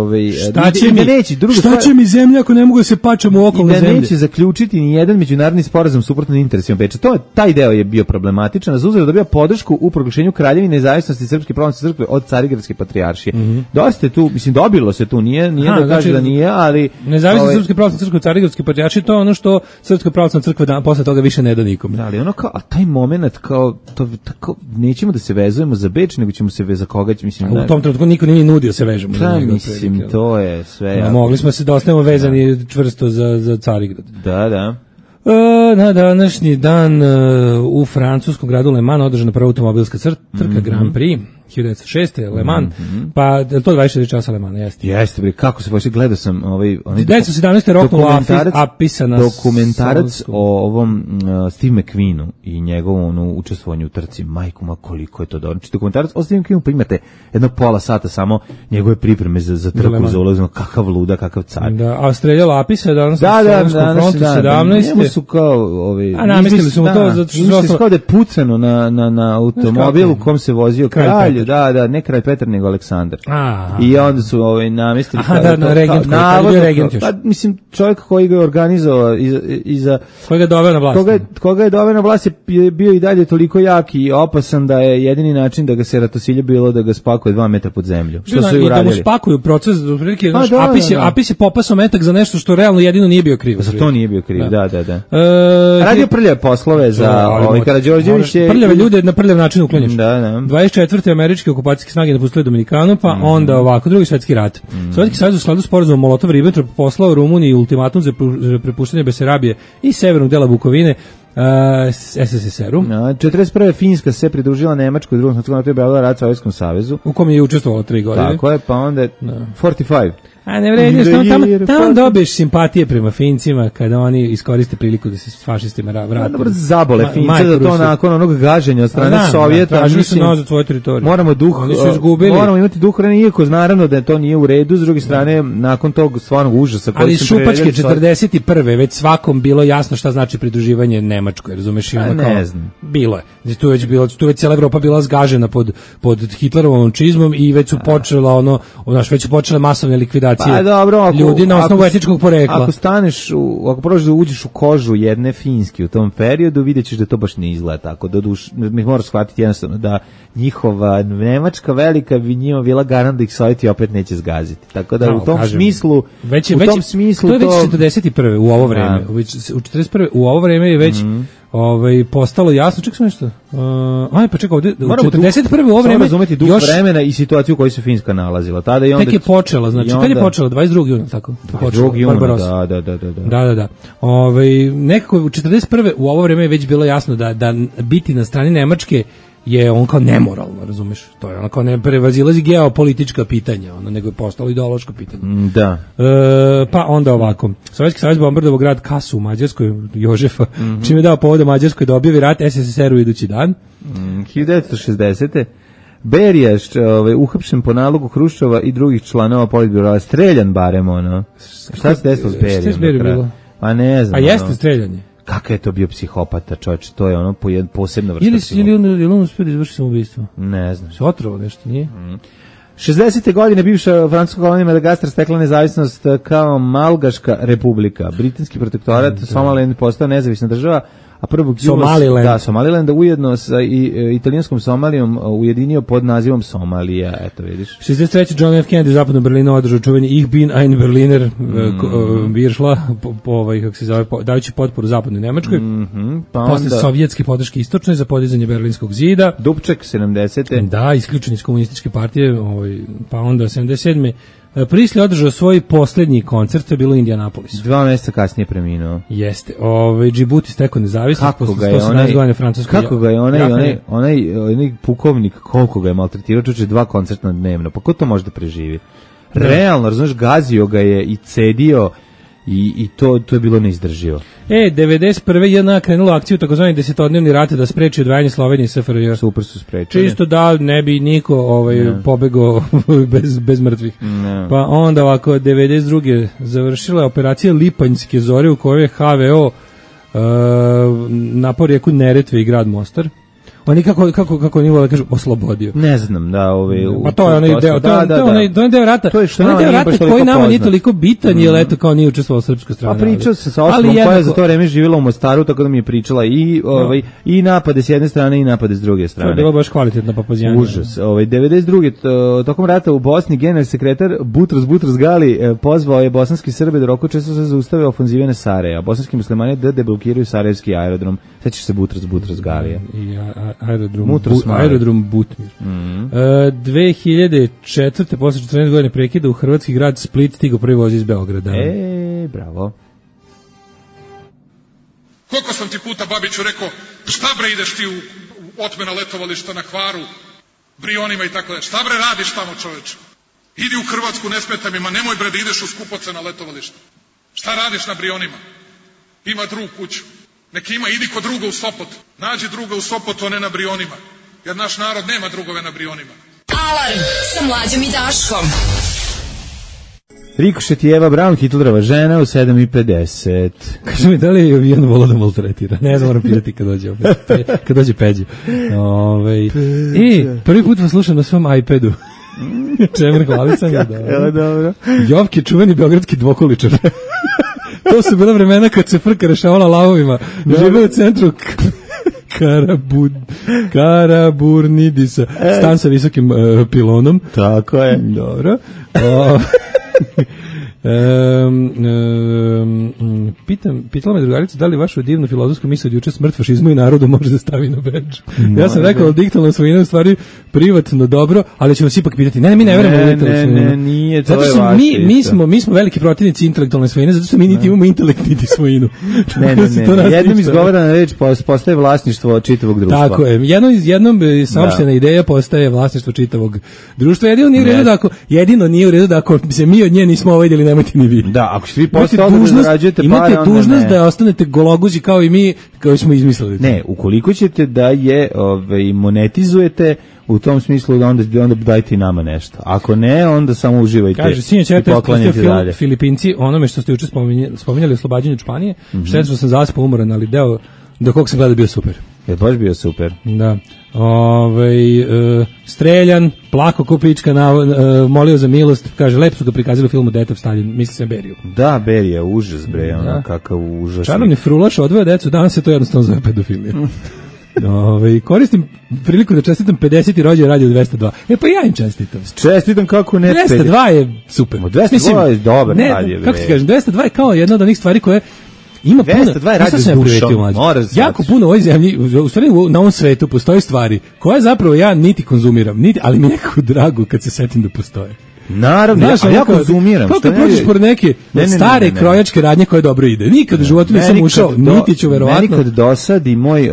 šta će mi zemlja ako ne mogu da se pačam u okolne zemlje? I da neće zaključiti ni jedan međunarodni sporazum suprotno interesima Beča. Taj deo je bio problematičan. Zauzeo dobija podršku u proglašenju Kraljevine nezavisnosti Srpske pravoslavne crkve od Carigradske patrijaršije. Dosta je tu, mislim, dobilo se tu, nije da kaže da nije, ali nezavisnost Srpske pravoslavne crkve od Carigradske patrijaršije, to je ono što Srpska pravoslavna crkva posle toga više ne da nikom. Da, ali ono kao, a taj momenat kao to nećemo da se vezujemo za Beč, nego ćemo se za koga, mislim. U tom trenutku niko nije nudio se vežemo. Mislim, to je sve. Mogli smo se da ostanemo vezani čvrsto za Carigrad. Da. Na današnji dan u francuskom gradu Le Mans održana prva automobilska trka Grand Prix 1906. Le Mans, pa to 24 časa Le Mans, jeste. Jeste, bre, kako se pošto gledao sam 1917. roknula apisana dokumentarac o ovom Steve McQueenu i njegovom učestvovanju u trci. Majku ma, koliko je to dobro. Znači, dokumentarac o Steve McQueenu, pa imate jedno pola sata samo njegove pripreme za trku, za ulazno, kakav luda, kakav car. Da, a streljalo apisa danas na Slovenskom frontu 17. Njemu su kao namestili su mu to zato što su kao da je pucano na automobilu u kom se vozio kralj. Da, ne kralj Petar, nego Aleksandar. I onda su namestili regent. Pa mislim, čovjek koji ga je organizovao koji ga je doveo na vlast. Koga je doveo na vlast je bio i dalje toliko jak i opasan da je jedini način da ga se ratosilje bilo da ga spakuje 2 metra pod zemlju. Što su i uradili. I da mu spakuju proces, otprilike, Apis je popasao metak za nešto što realno jedino nije bio kriv. Za to nije bio kriv, da. Radio prljave poslove za Karađorđević. Prljave ljude na prljav način uklanjaš. Da. 24. američke okupacijske snage napustile Dominikanu, pa onda ovako, Drugi svetski rat. Sovjetski savez u skladu s sporazumom Molotov-Ribbentrop poslao Rumuniji ultimatum za prepuštanje Besarabije i severnog dela Bukovine SSSR-u. 41. Finska se pridružila Nemačkoj u drugom svetskom ratu i objavila rat Sovjetskom savezu. U kom je učestvovalo 3 godine. Tako je, pa onda 45. A ne vredi, tamo dobiješ simpatije prema Fincima kada oni iskoriste priliku da se s fašistima vrate. Dobro, zabole Fince da to nakon onog gaženja od strane Sovjeta. Tražili su nazad svoju teritoriju. Oni su izgubili. Moramo imati duh, iako naravno da to nije u redu, s druge strane, nakon tog stvarnog užasa. Ali Šupačke 41. već svakom bilo jasno šta znači pridruživanje Nemačkoj, razumeš? Ne znam. Bilo je. Tu već cijela Evropa bila zgažena pod Hitlerovom čizmom i već su počela već su počele masovne likvidacije. Pa dobro, ljudi na osnovu etičkog porekla. Ako prođeš da uđeš u kožu jedne Finske u tom periodu, videćeš da to baš ne izgleda tako. Mi moramo shvatiti jednostavno da njihova Nemačka velika bi njima bila garant da ih Sovjeti opet neće zgaziti. Tako da u tom smislu to je već 41. u ovo vreme. U 41. u ovo vreme je već postalo jasno, čekaj nešto. Pa čekaj, ovdje, u 41. u ovo vreme razumeti duh vremena i situaciju u kojoj se Finska nalazila. Tada i onda tek je počela, znači kad je počela 22. juna, tako. 22. juna, da. Nekako u 41. u ovo vreme je već bilo jasno da biti na strani Nemačke je on kao nemoralno, razumeš? To je ono kao ne prevazilazi geopolitička pitanja, nego je postalo ideološko pitanje. Da. Pa onda ovako. Sovjetski savez bombardovao grad Kasu u Mađarskoj, Jožefa, čime je dao povod Mađarskoj da objavi rat SSSR-u idući dan. 1960. Berija uhapšen po nalogu Hruščova i drugih članova politbura, streljan barem Šta se desilo s Berijom? Šta je s Berijom bilo? Pa ne znam. A jeste streljanje? Kakav je to bio psihopata, čovječ, to je posebna vrsta psihopata. Ili on uspio da izvrši samoubistvo? Ne znam. Se otrovao nešto, nije? 60. godine bivša francuska kolonija Madagaskar stekla nezavisnost kao Malgaška republika. Britanski protektorat Somaliland postao nezavisna država, a prvog Somalilanda ujedno sa italijanskom Somalijom ujedinio pod nazivom Somalija, eto vidiš. 63. John F. Kennedy u zapadnom Berlinu održao čuveni Ich bin ein Berliner Viršla, kako se zove, dajući potporu zapadnoj Nemačkoj, posle sovjetske podrške istočnoj za podizanje Berlinskog zida. Dubček 70. Da, isključen iz komunističke partije, pa onda 77. Prisli održao svoj posljednji koncert, to je bilo u Indianapolisu. 2 mjeseca kasnije preminuo. Jeste. Džibuti stekao nezavisnost posle 118 godina Francuske. Kako ga je onaj pukovnik, koliko ga je maltretirao, čuče 2 koncerta dnevno. Pa ko to može da preživi? Realno, razumiješ, gazio ga je i cedio i to je bilo neizdrživo. 91. je krenula akciju takozvani 10-dnevni rat da spreči odvajanje Slovenije i SFRJ. Super su sprečili. Čisto da ne bi niko pobegao bez mrtvih. Ne. Pa onda ovako 92. završila operacija Lipanjske zore u kojoj je HVO napao rijeku Neretve i grad Mostar. Oni kako oni vole da kažu oslobodio. Ne znam, da pa to je onaj deo, to je deo rata. To je deo rata koji nama nije toliko bitan, jer eto kao nije učestvovao srpska strana. Pa pričao se sa osobom koja je za to vreme živjela u Mostaru, tako da mi je pričala i napade s jedne strane i napade s druge strane. To je bilo baš kvalitetna papazijana. Užas. 92. tokom rata u Bosni generalni sekretar Butros Gali pozvao je bosanski Srbe da roku često se zaustave ofanzive na Sarajevo. Bosanski muslimani da deblokiraju sarajevski aerodrom. Sećaš se Butros Galija? Aerodrom Butmir. 2004. posle 14 godine prekida u hrvatski grad Split stigao prvi voz iz Beograda. Bravo. Koliko sam ti puta, Babiću, rekao, šta bre ideš ti u otmena letovališta na Hvaru, Brionima i tako da. Šta bre radiš tamo, čoveče? Idi u Hrvatsku, ne smeta mi, ma nemoj bre da ideš u skupoce na letovališta. Šta radiš na Brionima? Ima drug kuću. Neki ima, idi kod druga u Sopot. Nađi druga u Sopotu, a ne na Brionima. Jer naš narod nema drugove na Brionima. Alarm sa Mlađom i Daškom. Rikošet i Eva Braun, Hitlerova žena u 7:50. Kaži mi, da li je Jovijan volao da maltretira? Ne znam, moram pitati kad dođe Peđu. Prvi put vas slušam na svom iPadu. Čemer, hvali sam je. Dobro. Jovke, čuveni beogradski dvokoličar. To su bila vremena kad se frka rešavala lavovima. Žive u centru Karaburnidisa. Stan sa visokim pilonom. Tako je. Dobro. Pitala me drugarica da li vašu divnu filozofsku misl od juče smrt fašizmu i narodu može da stavi na bedž. Ja sam rekao da diktalna svojina u stvari privatno dobro, ali ću vas ipak pitati. Ne, mi ne verujemo u diktalnu svojinu. Ne, nije, to zato je što mi smo veliki protivnici intelektualne svojine, zato što mi niti imamo intelekt niti svojinu. Ne. Jednom izgovorana reč postaje vlasništvo čitavog društva. Tako je. Jednom saopštena ideja postaje vlasništvo čitavog društva. Jedino nije u redu da ako se mi od nje nismo vidjeli, nemojte ni vi. Da, ako svi posle odmah zarađujete pare, imate dužnost da ostanete gologuzi kao i mi, kao smo izmislili. Ne, ukoliko ćete da je monetizujete, u tom smislu da onda dajte i nama nešto. Ako ne, onda samo uživajte. Kaže, sinoć je film Filipinci, onome što ste juče spominjali oslobađanju Španije, što sam zaspao umoran, ali deo do kog sam gledao bio super. Je baš bio super. Da. Streljan, plako ko pička, molio za milost, kaže, lepo su ga prikazali u filmu Detov Stalin, misli se Beriju. Da, Berija, užas bre, ono kakav užas. Čarobni frulaš odvoja decu, danas se to jednostavno zove pedofilija. Koristim priliku da čestitam 50. rođendan Radio 202. Pa ja im čestitam. Čestitam kako ne. 202 je super. 202 je dobar radio. Kako ti kažem, 202 je kao jedna od onih stvari koje ima puno. 202 je radio s dušom. Jako puno u ovoj zemlji, u stvari na ovom svetu postoji stvari koje zapravo ja niti konzumiram, ali mi je nekako drago kad se setim da postoje. Naravno, ja konzumiram. Kako kad prođeš pored neke stare krojačke radnje koje dobro ide. Nikad u životu nisam ušao, niti ću verovatno. Meni kad dosadi moj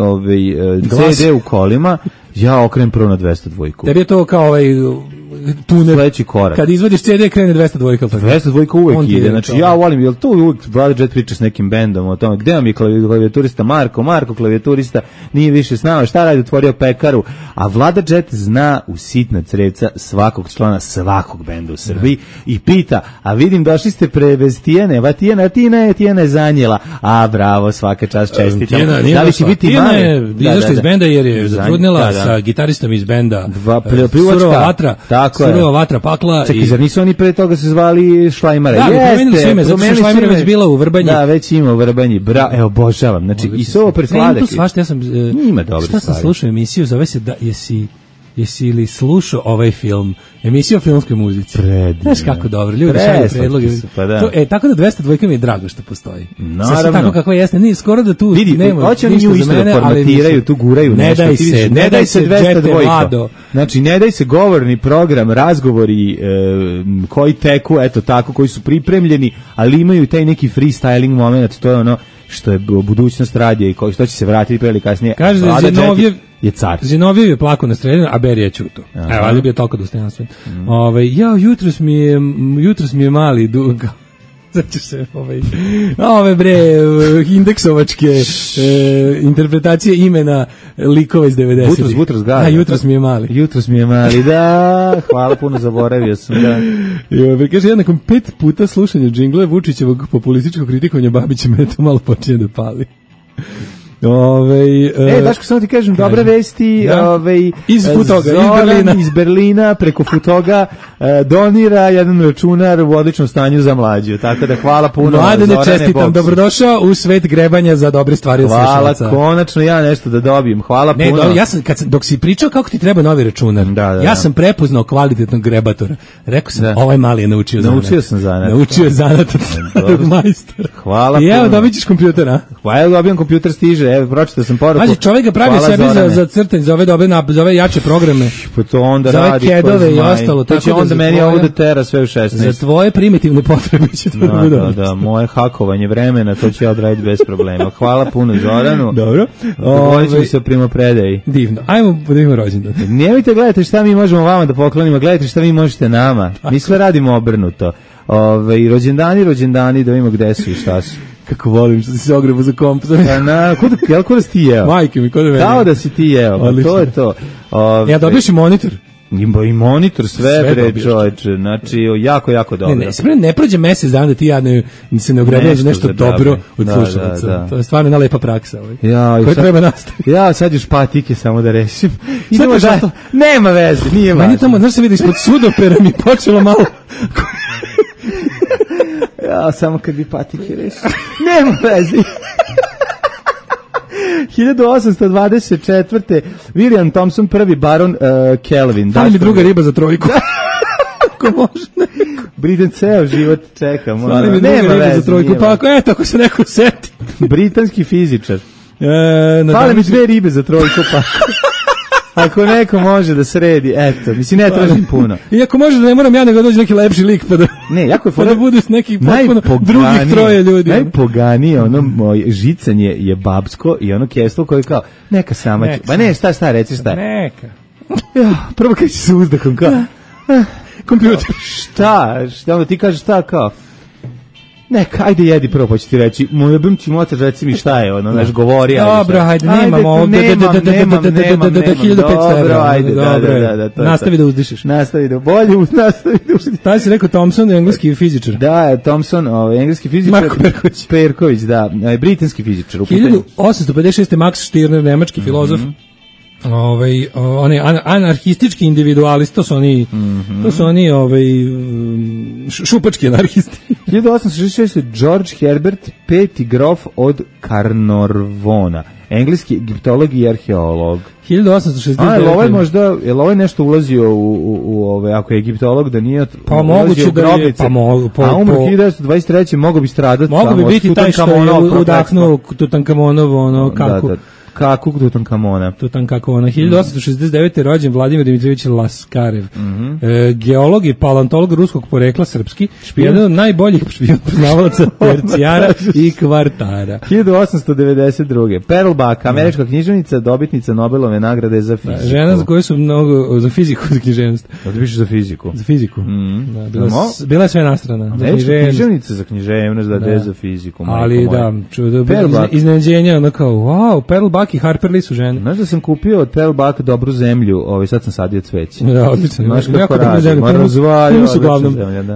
CD u kolima, ja okrenem prvo na 202. Tebi je to kao tuner. Sledeći korak. Kad izvadiš CD, krene 202. 202 uvek ide. Znači, ja volim, jel to uvek Brother Jet priča s nekim bendom o tome, gde vam je klavijaturista Marko klavijaturista nije više s nama, šta radi, otvorio pekaru, a Vlada Jet zna u sitna creca svakog člana svakog benda u Srbiji i pita, a vidim došli ste pre bez Tijene, Tijena je zanjela, a bravo, svaka čast, čestitam. Da li će biti mali? Izašla iz benda jer je zatrudnila sa gitaristom iz benda Surova vatra. Surova vatra pakla. Čekaj, zar nisu oni pre toga se zvali Šlajmare? Da, promenili su ime, zato što Šlajmare već bila u Vrbanji. Da, već ima u Vrbanji. Evo, obožavam. Znači, i sovo presladak. Ja sam šta sam slušao emisiju, zove se da jesi li slušao ovaj film? Emisija o filmskoj muzici. Znaš kako dobro, ljudi šalju predloge. Tako da 202 mi je drago što postoji. Naravno. Tako kako jeste. Nije skoro da tu nema. Hoće oni nju isto da formatiraju, tu guraju nešto. Ne daj se 202. Znači, ne daj se govorni program, razgovori koji teku, eto tako, koji su pripremljeni, ali imaju taj neki freestyling moment, to je ono što je budućnost radija i što će se vratiti pre ili kasnije. Kaže da je car. Zinovijev je plako na streljanju, a Berija je čuto. Evo, ali bi je toliko dostojanstven. Jutros mi je mali Znači se ove bre indeksovačke interpretacije imena likova iz 90-ih. Butros Gada. Jutros mi je mali. Jutros mi je mali, da. Hvala puno, zaboravio sam, da. Kaže, nakon 5 puta slušanja džingla Vučićevog populističkog kritikovanja Babića me to malo počinje da pali. Daško, samo ti kažem, dobre vesti iz Futoga, iz Berlina preko Futoga donira jedan računar u odličnom stanju za mlađu, tako da hvala puno. Mladene, čestitam, dobrodošao u svet grebanja za dobre stvari od slušalaca. Hvala, konačno ja nešto da dobijem, hvala puno. Ja sam, dok si pričao kako ti treba novi računar, ja sam prepoznao kvalitetnog grebatora. Rekao sam, ovaj mali je naučio zanat. Naučio zanat od starog majstora. Hvala puno. I evo, dobit ćeš kompjuter, a? Evo, dobijem kompjuter, stiže. Evo, pročitao sam poruku. Mađe, čovjek ga pravi sebi za crtanje, za ove jače programe. Pa to onda za radi. Za ove kedove i ostalo. To će onda meni ovo da tera sve u 16. Za tvoje primitivne potrebe će to bude. Da, moje hakovanje vremena, to će ja odraditi bez problema. Hvala puno Zoranu. Dobro. Dogovorit ćemo se prema predaji. Divno. Ajmo da imamo rođendan. Nemojte gledati šta mi možemo vama da poklonimo, gledajte šta vi možete nama. Mi sve radimo obrnuto. Rođendani, da vidimo gde su i šta su. Kako volim što si se ogrebu za komp. Ko da si ti jeo? Majke mi, ko da meni. Kao da si ti jeo, pa to je to. Ja dobiješ i monitor. I monitor, sve bre, čovječe, znači, jako dobro. Ne prođe mesec dana da ti ja se ne ogrebujem za nešto dobro od slušalaca. To je stvarno jedna lepa praksa. Koja treba nastaviti. Ja, sad još patike samo da rešim. Idemo da, nema veze, nije važno. Meni tamo, znaš se vidi, ispod sudopera mi počelo malo... Ja, samo kad bi patike reši. Nema vezi. 1824. William Thompson, prvi baron Kelvin. Fali mi druga riba za trojku. ako može neko. Britan ceo život čeka. Nema veze za trojku, pa ako se neko seti. Britanski fizičar. Fale mi 2 ribe za trojku, pa ako neko može da sredi, eto, mislim, ne tražim puno. I ako može da ne moram ja nego dođe neki lepši lik, pa da, ne, jako je pa da budu s nekih potpuno drugih troje ljudi. Najpoganije, ono, žicanje je babsko i ono kestvo koje kao, neka sama ću. Ba ne, šta, reci šta. Neka. Prvo kad će se uzdahom, kao, kompjuter. Šta, onda ti kažeš šta, kao, neka, ajde jedi prvo, pa ću ti reći, mojim ću moći reci mi šta je, ono, naš govori. Dobro, ajde, nemamo ovdje, 1500 evra. Ajde, da. Nastavi da uzdišeš. Nastavi da uzdišeš. Taj si rekao Thompson, engleski fizičar. Da, Thompson, engleski fizičar. Marko Perković, da, britanski fizičar. 1856. Max Stirner, nemački filozof. Oni anarhistički individualisti, to su oni šupački anarhisti. 1866. George Herbert, 5. grof od Carnarvona, engleski egiptolog i arheolog. 1869. Je li ovo nešto ulazio u ako je egiptolog, da nije pa moguće da je, a umro 1923. mogo bi stradati. Mogo bi biti taj što je udahnuo Tutankamonovo, kako? Kako Tutankamona? 1869. rođen Vladimir Dimitrijević Laskarev. Geolog i paleontolog ruskog porekla, srpski, jedan od najboljih poznavalaca tercijara i kvartara. 1892. Pearl Buck, američka književnica, dobitnica Nobelove nagrade za fiziku. Žena za koju su mnogo, za fiziku, za književnost. Da piše za fiziku. Za fiziku. Bila je sve nastrana. Književnica za književnost, da je za fiziku. Ali da, iznenađenja, ono kao, wow, Pearl Buck i Harper Lee su žene. Znaš da sam kupio od Pearl Buck dobru zemlju, sad sam sadio cveće. Da, odlično. Znaš kako radi, puno su uglavnom.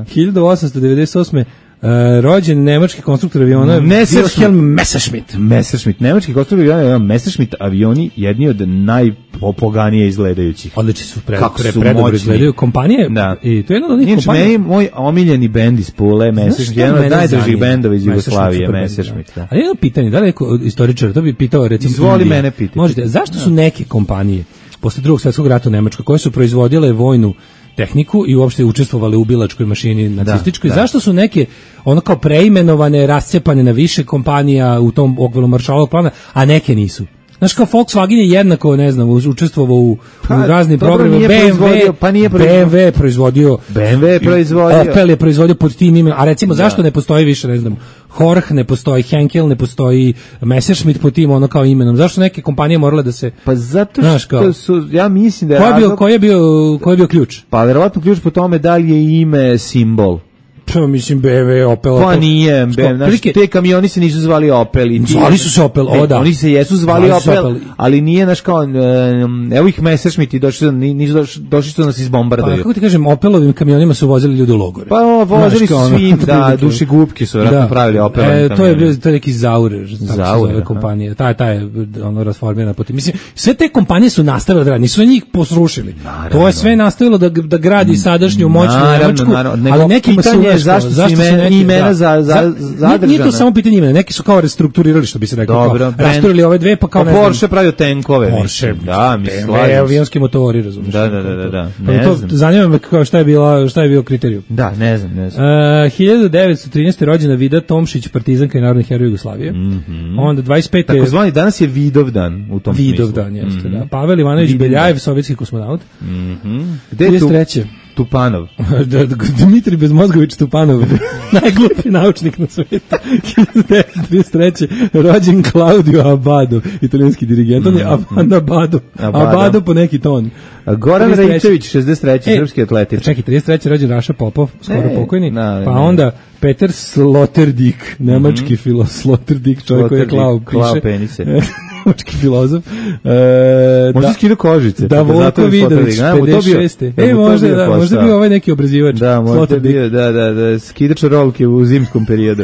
1898. Rođen nemački konstruktor aviona Wilhelm Messerschmitt. Nemački konstruktor aviona Messerschmitt avioni jedni od najpoganije izgledajućih. Odlični su, predobro izgledaju. Kompanije, i to je jedna od onih kompanija. Meni moj omiljeni bend iz Pule, Messerschmitt, jedan od najdržih bendova iz Jugoslavije, Messerschmitt. Ali jedno pitanje, da li je istoričar, to bi pitao recimo... Izvoli mene pitati. Možete, zašto su neke kompanije posle Drugog svjetskog rata u Nemačkoj koje su proizvodile vojnu tehniku i uopšte učestvovale u bilačkoj mašini nacističkoj. Zašto su neke ono kao preimenovane, rascepane na više kompanija u tom okviru Marshallovog plana, a neke nisu? Znaš, kao Volkswagen je jednako, ne znam, učestvovao u raznim programima. BMW je proizvodio. Opel je proizvodio pod tim imenom. A recimo, zašto ne postoji više, ne znam, Horch, ne postoji Henkel, ne postoji Messerschmitt pod tim ono kao imenom? Zašto neke kompanije morale da se... Pa zato što su, ja mislim da je razlog... Koji je bio ključ? Pa verovatno ključ po tome da li je ime simbol. Mislim BMW, Opel. Pa nije, te kamioni se nisu zvali Opel. Zvali su se Opel, da. Oni se jesu zvali Opel, ali nije naš kao, evo ih Messerschmitt i došli su nas izbombardaju. Pa kako ti kažem, Opelovim kamionima su vozili ljudi u logore. Pa vozili su svim, da, dušegupki su vratno pravili Opelovim kamionima. To je neki Zaurer, tako se zove kompanija. Ta je ono rasformirana po tim. Mislim, sve te kompanije su nastavile da radi, nisu njih posrušili. To je sve nastavilo da gradi sadašnju moćnu Nemačku, ali nekima su zašto su imena zadržana? Nije to samo pitanje imena, neki su kao restrukturirali, što bi se rekao, rasturili ove dve, pa kao ne znam. Porsche pravio tenkove. Porsche, da, BMW, avionski motori, razumiješ. Da. Zanima me šta je bio kriterijum. Da, ne znam. 1913. rođena Vida Tomšić, partizanka i narodni heroj Jugoslavije. Onda 25. Tako zvani, danas je Vidovdan u tom smislu. Vidovdan, jeste, da. Pavel Ivanović Beljajev, sovjetski kosmonaut. Gde je 33. Tupanov. Dmitrij Bezmozgović Tupanov, najglupi naučnik na svijetu. 1933. rođen Claudio Abbado, italijanski dirigent. On je Abbado po neki ton. Goran Rejčević, 63. srpski atletik. Čekaj, 33. rođen Raša Popov, skoro pokojni. Pa onda Peter Sloterdijk, nemački Sloterdijk, čovjek koji je klao penise. Nemački filozof. Možda skida kožice. Da, Volko Vidović, 56. Možda bio ovaj neki obrazivač. Da, možda bio, da, skidač rolke u zimskom periodu.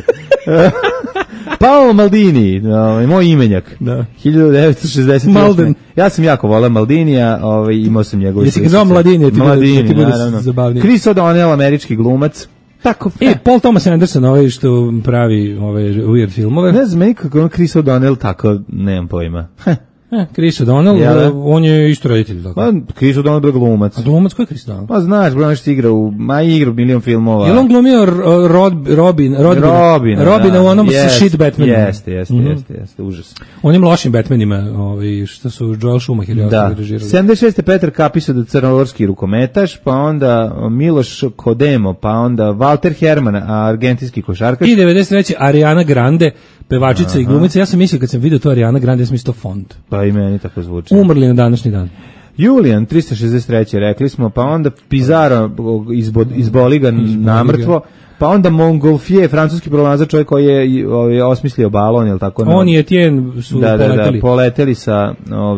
Paolo Maldini, moj imenjak. Da. 1968. Malden. Ja sam jako volao Maldinija, imao sam njegovu sličicu. Jesi ga zvao Mladini, ti bude zabavnije. Chris O'Donnell, američki glumac. Tako. Paul Thomas Anderson, što pravi ove weird filmove. Ne znam, kako Chris O'Donnell tako, nemam pojma. Chris O'Donnell, on je isto reditelj. Pa, Chris O'Donnell je glumac. A glumac, ko je Chris O'Donnell? Pa znaš, što igra igra milion filmova. Je li on glumio Robina u onom shit Batmanu? Jeste, užas. Onim lošim Batmanima, što su Joel Schumacher režirali. 76. Petar Kapiso da crnogorski rukometaš, pa onda Miloš Kodemo, pa onda Walter Herman, argentinski košarkaš. I 93. Ariana Grande, pevačica i glumica. Ja sam mislio kad sam vidio to Ariana Grande, ja sam mislio fond. Pa i meni tako zvuči. Umrli na današnji dan. Julijan, 363. rekli smo, pa onda Pizarro izboli ga namrtvo, pa onda Montgolfier, francuski pronalazač, čovjek koji je osmislio balon, jel tako? On i Etienne su poleteli. Poleteli sa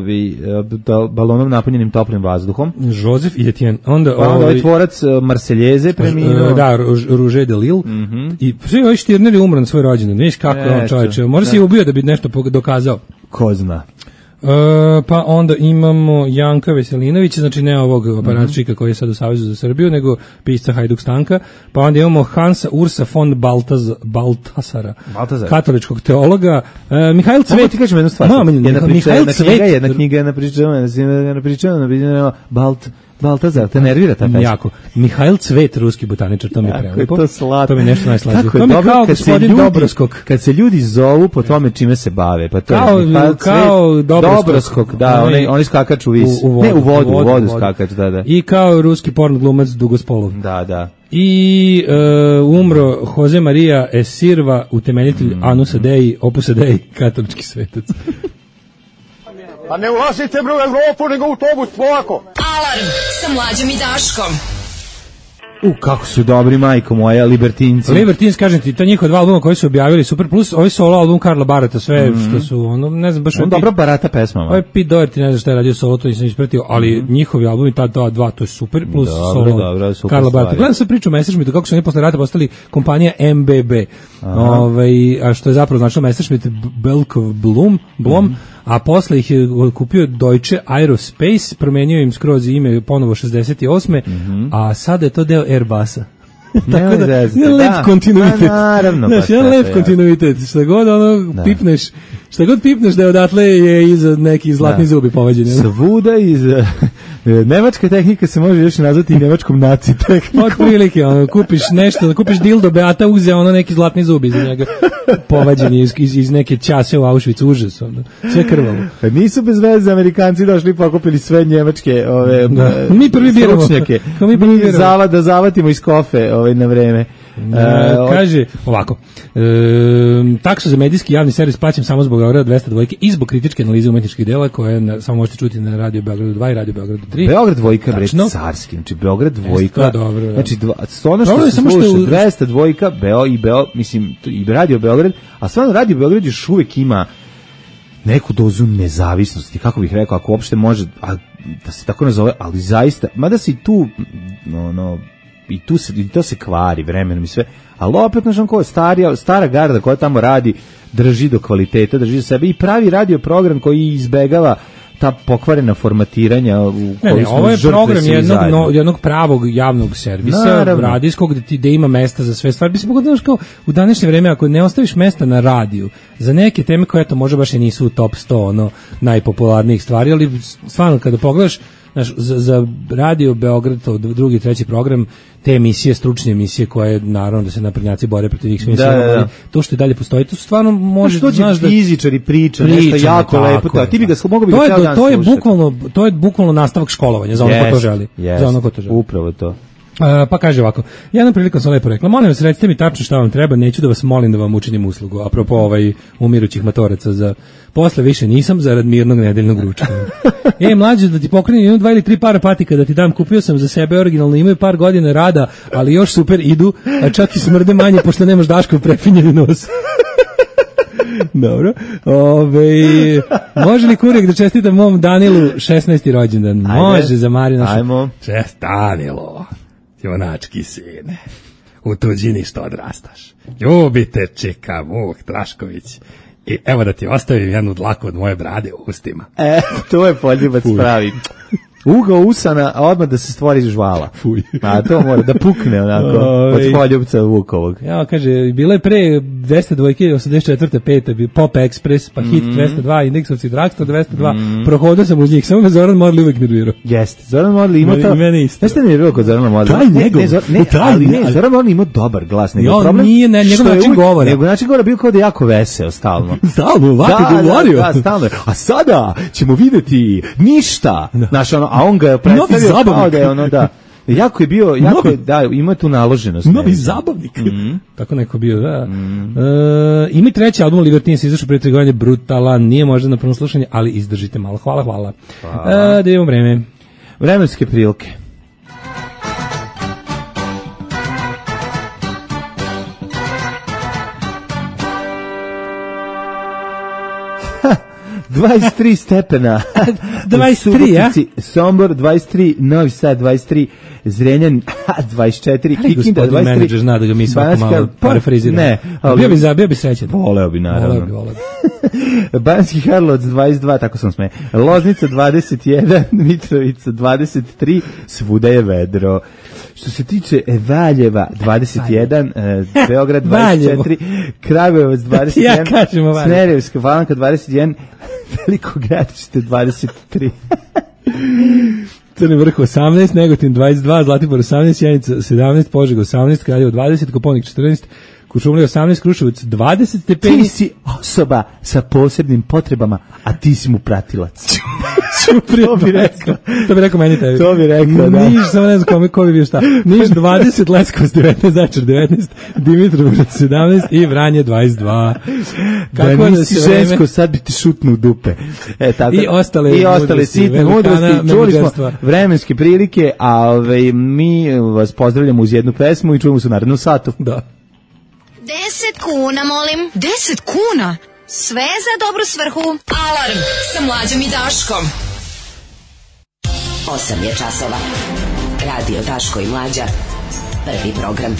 balonom napunjenim toplim vazduhom. Joseph i Etienne. Onda tvorac Marseljeze preminuo. Da, Rouget de Lille. I svi ovi Štirner je umro na svoj rođendan. Viš kako je on čovječe. Možda se i ubio da bi nešto dokazao. Ko zna. Pa onda imamo Janka Veselinovića, znači ne ovog aparatčika koji je sad u Savezu za Srbiju, nego pisca Hajduk Stanka. Pa onda imamo Hansa Ursa von Baltasara, katoličkog teologa. Mihajl Cvet. Mogu ti kažem jednu stvar. Jedna knjiga, jedna priča, Baltazar, te nervira ta pesma. Jako. Mihajl Cvet, ruski botaničar, to mi je prelepo. To slatko. To mi je nešto najslađe. To mi je kao gospodin Dobroskog. Kad se ljudi zovu po tome čime se bave, pa to je Mihajl Cvet, Dobroskog, da, oni skakač u vis. Ne, u vodu skakač, da. I kao ruski porno glumac Dugospolov. Da. I umro Jose Maria Esirva, utemeljitelj Anusa Dei, Opusa Dei, katolički svetac. Pa ne ulazite u Evropu, nego u autobus, polako. Alarm sa Mlađom i Daškom. Kako su dobri, majko moja, Libertinci. Libertins, kažem ti, to njihova dva albuma koji su objavili, super, plus ovaj solo album Karla Barata, sve što su, ne znam, baš... On dobro Barata pesmama. Ovaj Pete Doherty, ne znam šta je radio solo, to nisam ispratio, ali njihovi albumi, ta dva, to je super, plus solo Karla Barata. Gledam sad priču o Messerschmittu, kako su oni posle rata postali kompanija MBB, a što je zapravo značilo Messerschmitt Belkov Blom, a posle ih je kupio Deutsche Aerospace, promenio im skroz ime ponovo 68. A sada je to deo Airbusa. Tako da, jedan lep kontinuitet. Naravno. Znaš, jedan lep kontinuitet. Šta god pipneš da je odatle je iza neki zlatni zubi povađeni. Svuda iz nemačka tehnika se može još nazvati i nemačkom naci tehnikom. Od prilike, kupiš nešto, kupiš dildo Beata, uzeo neki zlatni zubi iza njega povađeni iz neke čase u Auschwitz, užas, sve krvalo. Nisu bez veze Amerikanci došli i pokupili sve njemačke mi prvi biramo. Stručnjake. Da zavatimo iz kofe na vreme. Kaže ovako, taksu za medijski javni servis plaćam samo zbog Beograda 202 i zbog kritičke analize umetničkih dela koje samo možete čuti na Radio Beogradu 2 i Radio Beogradu 3. Beograd dvojka bre carski, znači Beograd dvojka. Dobro, znači ono što se sluša 202 mislim i Radio Beograd, a stvarno Radio Beograd još uvek ima neku dozu nezavisnosti, kako bih rekao, ako uopšte može da se tako nazove, ali zaista, mada se i tu i to se kvari vremenom i sve, ali opet stara garda koja tamo radi drži do kvaliteta, drži do sebe i pravi radio program koji izbegava ta pokvarena formatiranja u kojoj smo ovo je žrtve program svi jednog pravog javnog servisa, radijskog, gde ima mesta za sve stvari. Mislim, pogledaš kao u današnje vreme, ako ne ostaviš mesta na radiju za neke teme koje to možda baš i nisu u top 100 najpopularnijih stvari, ali stvarno kada pogledaš za Radio Beograd, to drugi, treći program, te emisije, stručne emisije koje naravno da se naprednjaci bore protiv njih svih, to što i dalje postoji, to stvarno može znaš da fizičari priča nešto jako lepo, a ti bi ga mogao bi ceo dan slušati. To je bukvalno nastavak školovanja za ono ko to želi. Za ono ko to želi. Upravo to. Pa kaže ovako, jednom prilikom sam lepo rekla, molim vas, recite mi tačno šta vam treba, neću da vas molim da vam učinim uslugu, apropo umirućih matoraca, za posle više nisam zarad mirnog nedeljnog ručka. Mlađe, da ti pokrenim 1, 2 ili 3 para patika da ti dam, kupio sam za sebe originalno, imaju par godina rada, ali još super idu, a čak i smrde manje, pošto nemaš Daškov prefinjeni nos. Dobro. Može li Kurjak da čestita mom Danilu 16. rođendan? Može za Mariju našu. Ajmo. Čest Danilo, junački sine, u tuđini što odrastaš. Ljubite čeka Vuk Drašković. I evo da ti ostavim jednu dlaku od moje brade u ustima. To je poljubac pravi. ugao usana, a odmah da se stvori žvala. Fuj. A to mora da pukne onako od poljubca Vukovog. Ja, kaže, bilo je pre 202, 84. 5. Pop Express, pa Hit 202, Indeksovci, Dragster 202, prohodio sam uz njih, samo me Zoran Modli uvek nervirao. Jeste, Zoran Modli ima to... Jeste nervirao kod Zorana Modli? Zoran Modli ima dobar glas, nego problem... Njegov način govora. Nego način govora bio kao da jako veseo, stalno. Stalno, ovako govorio. Da, stalno. A sada ćemo videti ništa. Znaš, a on ga je predstavio kao da je ono, da. Jako je bio, da, ima tu naloženost. Novi zabavnik. Tako neko bio, da. Ima i treći album Libertines, izašao pre 3 godine, brutalan, nije možda na prvo slušanje, ali izdržite malo. Hvala. Da imamo vreme. Vremenske prilike. Ha! 23 stepena. 23, ja? Sombor 23, Novi Sad 23, Zrenjanin 24, Kikinda 23. Menadžer zna da ga mi svako malo parafriziramo. Ne, bio bi srećan. Voleo bi, naravno. Voleo bi. Banjski Karlovac 22, tako sam sme. Loznica 21, Mitrovica 23, svuda je vedro. Što se tiče Valjeva 21, Beograd 24, Kragujevac 21, Smederevska Palanka 21, Veliko Gradište 23. Crni Vrh 18, Negotin 22, Zlatibor 18, Sjenica 17, Požega 18, Kraljevo 20, Koponik 14, Kuršumlija 18, Kruševac 20 stepeni. Ti si osoba sa posebnim potrebama, a ti si mu pratilac. To bi rekao meni tebi. To bi rekao, da. Niš, samo ne znam ko bi bio šta. Niš 20, Leskovac 19, Zaječar 19, Dimitrovgrad 17 i Vranje 22. Kako da nisi žensko, sad bi ti šutnu u dupe. I ostale sitne mudrosti. Čuli smo vremenske prilike, a mi vas pozdravljamo uz jednu pesmu i čujemo se u narednom satu. Da. 10 kuna, molim. 10 kuna? Sve za dobru svrhu. Alarm sa Mlađom i Daškom. 8 je časova. Radio Daško i Mlađa. Prvi program.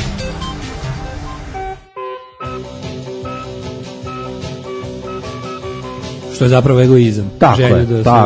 Što je zapravo egoizam. Tako je,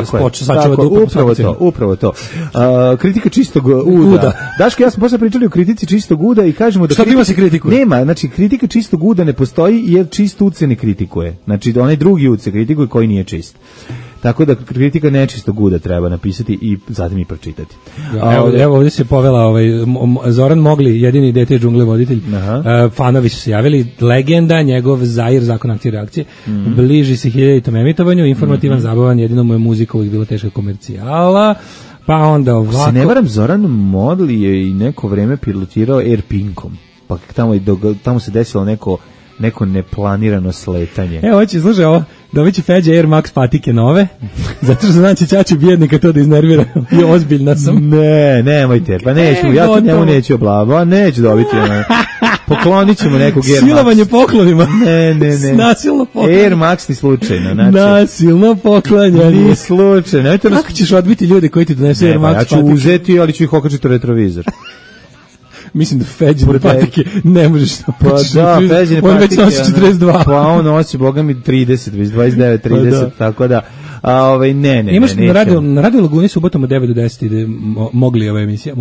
upravo to. Kritika čistog uda. Daško, ja sam posle pričali o kritici čistog uda i kažemo da... Šta ima se kritikuje? Nema, znači kritika čistog uda ne postoji jer čist ud se ne kritikuje. Znači onaj drugi ud se kritikuje koji nije čist. Tako da kritika nečistog uda treba napisati i zatim i pročitati. Evo ovdje se povela Zoran Mogli, jedini dete džungle voditelj. Fanovi su se javili, legenda, njegov Zair, zakon akcije i reakcije, bliži se 1000. emitovanju, informativan, zabavan, jedino mu je muzika uvijek bila teška komercijala. Pa onda ovako... Se ne varam, Zoran Mogli je i neko vreme pilotirao Air Pinkom, pa tamo se desilo neko neplanirano sletanje. Evo, hoće, slušaj ovo, dobit će Feđa Air Max patike nove, zato što znam će Ćaću bijednika to da iznervira i ozbiljna sam. Ne, nemojte, pa neću, ja to njemu neću oblaba, neću dobiti. Poklonit ćemo nekog Air Max. Silovanje poklonima. Ne. Nasilno poklonje. Air Max ni slučajno. Znači, nasilno poklonjanje. Ni slučajno. Kako ćeš odbiti ljude koji ti donesu Air Max patike? Ja ću uzeti, ali ću ih okačiti u retrovizor. Mislim da Feđine patike ne možeš to početi. Pa da, Feđine patike. On već nosi 42. Pa on nosi, boga mi, 30, već 29, 30, tako da... Ne. Imaš na Radio Laguni subotom od 9 do 10 ide Moglijeva emisija.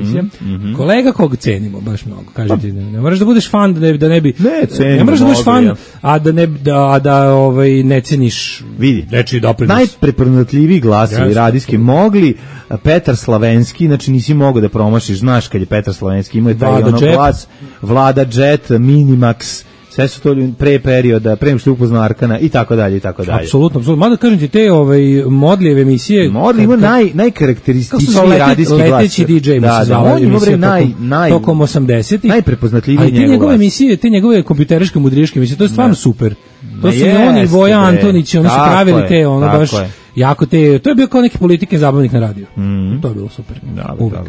Kolega kog cenimo baš mnogo. Kaže ti, ne moraš da budeš fan da ne bi... Ne moraš da budeš fan, a da ne ceniš nečiji doprinos. Najprepoznatljiviji glasovi radijski Mogli, Petar Slavenski, znači nisi mogao da promašiš, znaš kad je Petar Slavenski, imao je taj glas, Vlada Jet, Minimax, sve su to pre perioda, pre nego što je upoznao Arkana i tako dalje. Apsolutno. Mada kažem ti, te Modlijeve emisije... Modli ima najkarakterističniji radijski glas. Leteći DJ mu se zvala emisija tokom 80-ih. Najprepoznatljiviji njegov glas. Te njegove kompjuteriške mudriške emisije, to je stvarno super. To su on i Voja Antonić, oni su pravili te, baš... Jako te, to je bio kao neki politike zabavnik na radiju. To je bilo super. Dobro.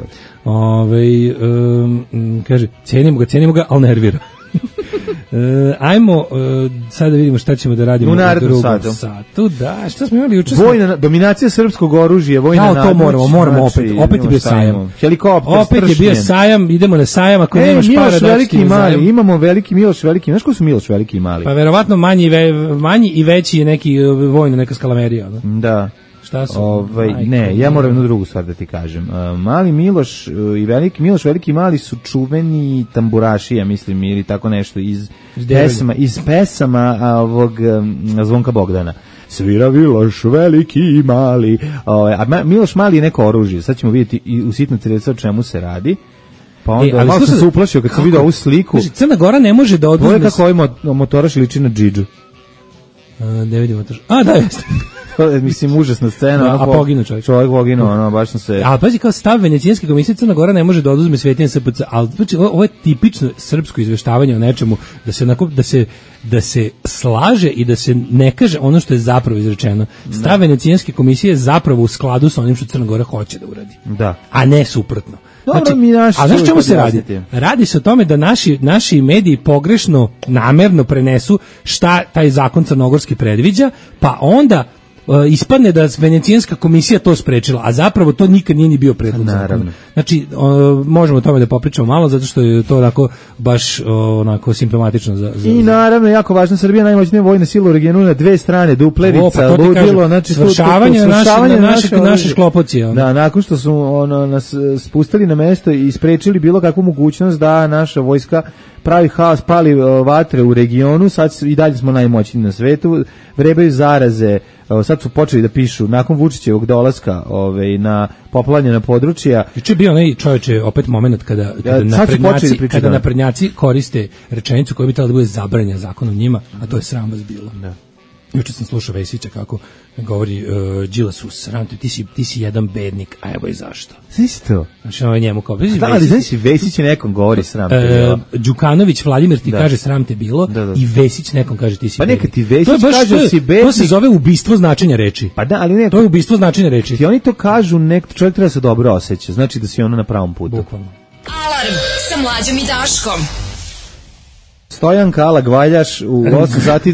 Kaže, cenimo ga, ali nervira. Ajmo sad da vidimo šta ćemo da radimo u narednom satu. Da, šta smo imali juče? Dominacija srpskog oružja, vojna nadmoć. To moramo opet je bio sajam. Helikopter, opet je bio sajam, idemo na sajam ako nemaš para da veliki i mali, imamo veliki Miloš veliki. Znaš ko su Miloš veliki i mali? Pa verovatno manji i veći je neki vojno, neka skalamerija. Da. Šta su? Ne, ja moram jednu drugu stvar da ti kažem. Mali Miloš i Veliki Miloš, Veliki Mali su čuveni tamburaši, ja mislim, ili tako nešto iz pesama ovog Zvonka Bogdana. Svira Miloš Veliki i Mali. A Miloš Mali je neko oružje. Sad ćemo vidjeti i u Sitnom crevcu o čemu se radi. Pa onda malo sam se uplašio kad sam vidio ovu sliku. Znači, Crna Gora ne može da oduzme... Ovo je kako ovaj motoraš liči na Džidžu. Ne vidimo to. Da, jeste. Mislim, užasna scena. A poginu čovjek. Čovjek poginu, baš sam se... A pazi, kao stav Venecijanske komisije, Crna Gora ne može da oduzme svetinje SPC, ali znači, ovo je tipično srpsko izveštavanje o nečemu, da se slaže i da se ne kaže ono što je zapravo izrečeno. Stav Venecijanske komisije je zapravo u skladu sa onim što Crna Gora hoće da uradi. Da. A ne suprotno. Znači, a znaš čemu se radi? Radi se o tome da naši mediji pogrešno, namerno prenesu šta taj zakon crnogorski predviđa, pa onda ispadne da Venecijanska komisija to sprečila, a zapravo to nikad nije ni bio predlog zakona. Znači, možemo o tome da popričamo malo, zato što je to onako baš onako simptomatično za... I naravno, jako važno, Srbija najmoćnija vojna sila u regionu na dve strane, duplerica, ludilo, znači svršavanje naše šklopocije. Da, nakon što su nas spustili na mesto i sprečili bilo kakvu mogućnost da naša vojska pravi haos, pali vatre u regionu, sad i dalje smo najmoćniji na svetu, vrebaju zaraze, sad su počeli da pišu, nakon Vučićevog dolaska na poplavljena područja. Juče je bio onaj čovječe opet moment kada naprednjaci koriste rečenicu koja bi trebala da bude zabranjena zakonom njima, a to je sram vas bilo. Da. Juče sam slušao Vesića kako govori Đilasu, sram te, ti si jedan bednik, a evo i zašto. Znaš to? Znači ovo je njemu kao... Znaš i Vesić nekom govori sram te bilo. Đukanović, Vladimir ti kaže sram te bilo i Vesić nekom kaže ti si bednik. Pa neka ti Vesić kaže si bednik. To se zove ubistvo značenja reči. Pa da, ali ne. To je ubistvo značenja reči. Ti oni to kažu, čovjek treba se dobro osjeća, znači da si ono na pravom putu. Bukvalno. Alarm sa Mlađom i Daškom. Stojan Kala Gvaljaš u 8 sati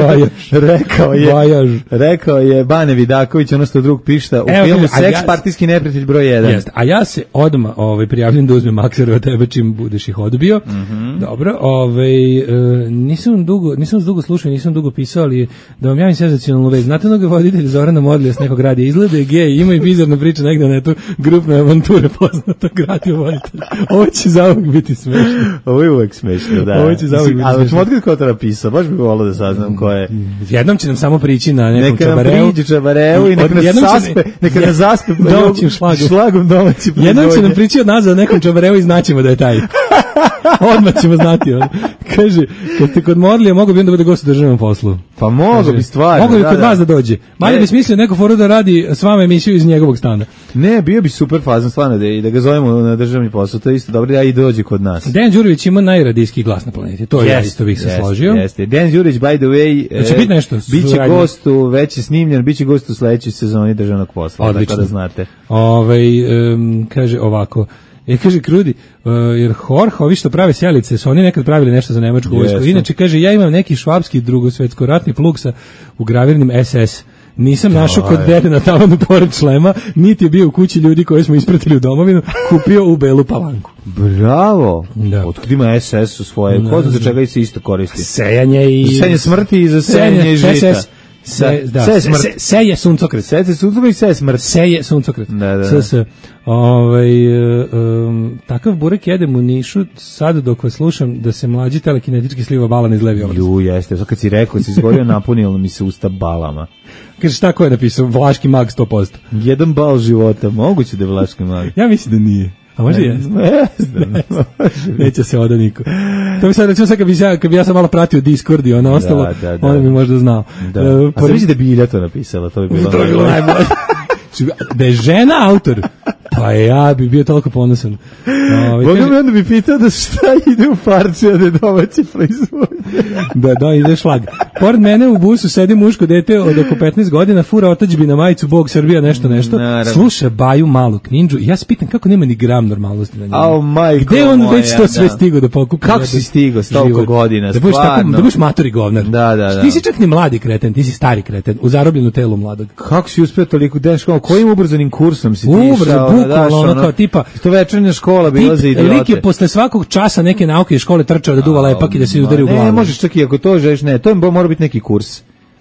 20 rekao je Bane Vidaković, ono što drug pišta u filmu Seks partijski neprijatelj broj 1. Jest, a ja se odmah prijavljam da uzmem maksere od tebe čim budeš ih odbio. Dobro, nisam dugo slušao, nisam dugo pisao, ali da vam javim senzacionalnu vest. Znate onoga voditelja Zorana Modlija s nekog radija, izgleda je gej, ima i bizarna priča negde na tu grupne avanture poznatog radio voditelja. Ovo će zauvijek biti smešno. Ovo je uvijek smešno, da. Ovo će zauvijek biti smešno. Ali ćemo otkriti ko to napisao, baš bih volio da saznam ko je. Jednom će nam samo prići na nekom čabareu. Neka nam priđi čabareu i neka nas zaspe domaćim šlagom domaći proizvodnje. Jednom će nam prići od nazad nekom čabareu i znaćemo da je taj. Odmah ćemo znati. Kaže, kad ste kod Modlija, mogo bi onda bude gost u državnom poslu. Pa mogo bi stvarno. Mogo bi kod vas da dođe. Manje bi smislio neko foru da radi s vama emisiju iz njegovog stana. Ne, bio bi super fazan stvarno da ga zovemo na državni posao, to je isto dobro, da i dođe kod nas. Dejan Đurović ima najradijskiji glas na planeti, to ja isto bih se složio. Jeste. Dejan Đurović, by the way, će biti nešto. Biće gost u, već je snimljen, biće gost u sledećoj sezoni državnog posla, tako da znate. Kaže ovako, kaže Krudi, jer ovi što prave sjelice, su oni nekad pravili nešto za nemačku vojsku. Inače, kaže, ja imam neki švapski drugosvetsko-ratni plug sa ugravirnim SS. Nisam našao kod dede na tavanu pored šlema, niti je bio u kući ljudi koje smo ispratili u domovinu, kupio u Belu Palanku. Bravo! Da. Otkud ima SS u svoje, ko za čega se isto koristi? Sejanje smrti i za sejanje žita. Seje suncokret. Seje smrt. Seje suncokret. Takav burek jedem u Nišu, sad dok vas slušam da se mlađi telekinetički sliva balan iz levi obraz. Jeste, sad kad si rekao, si izgorio napunilo mi se usta balama. Kaže, šta ko je napisao? Vlaški mag 100%. Jedan bal života, moguće da je Vlaški mag. Ja mislim da nije. A može jeste? Neće se oda niko. To bi sad, recimo sad kad bi ja sam malo pratio Discord i ono ostalo, onda bi možda znao. A sad misli da bi Ilja to napisala, to bi bilo najbolje. Da je žena autor, pa ja bi bio toliko ponosan. Boga mi onda bi pitao da šta ide u parče, a da je domaće proizvodnje. Da, ide šlag. Pored mene u busu sedi muško dete od oko 15 godina, fura otačbi na majicu Bog Srbija, nešto. Sluša Baju Malu Knindžu i ja se pitam kako nema ni gram normalnosti na njemu. Gde on već to sve stigo da pokupi? Kako si stigo s toliko godina, stvarno? Da budeš matori govnar. Da. Ti si čak ni mladi kreten, ti si stari kreten, u zarobljenu telu mladog. Kako si uspio toliko denško? Kojim ubrzanim kursom si ti išao? Bukvalno, kao tipa... To večernja škola bila za idiote. Lik je posle svakog časa neke nauke iz škole trčao da duva lepak i da se udari u glavu. Ne, možeš čak i ako to želiš, ne, to mora biti neki kurs.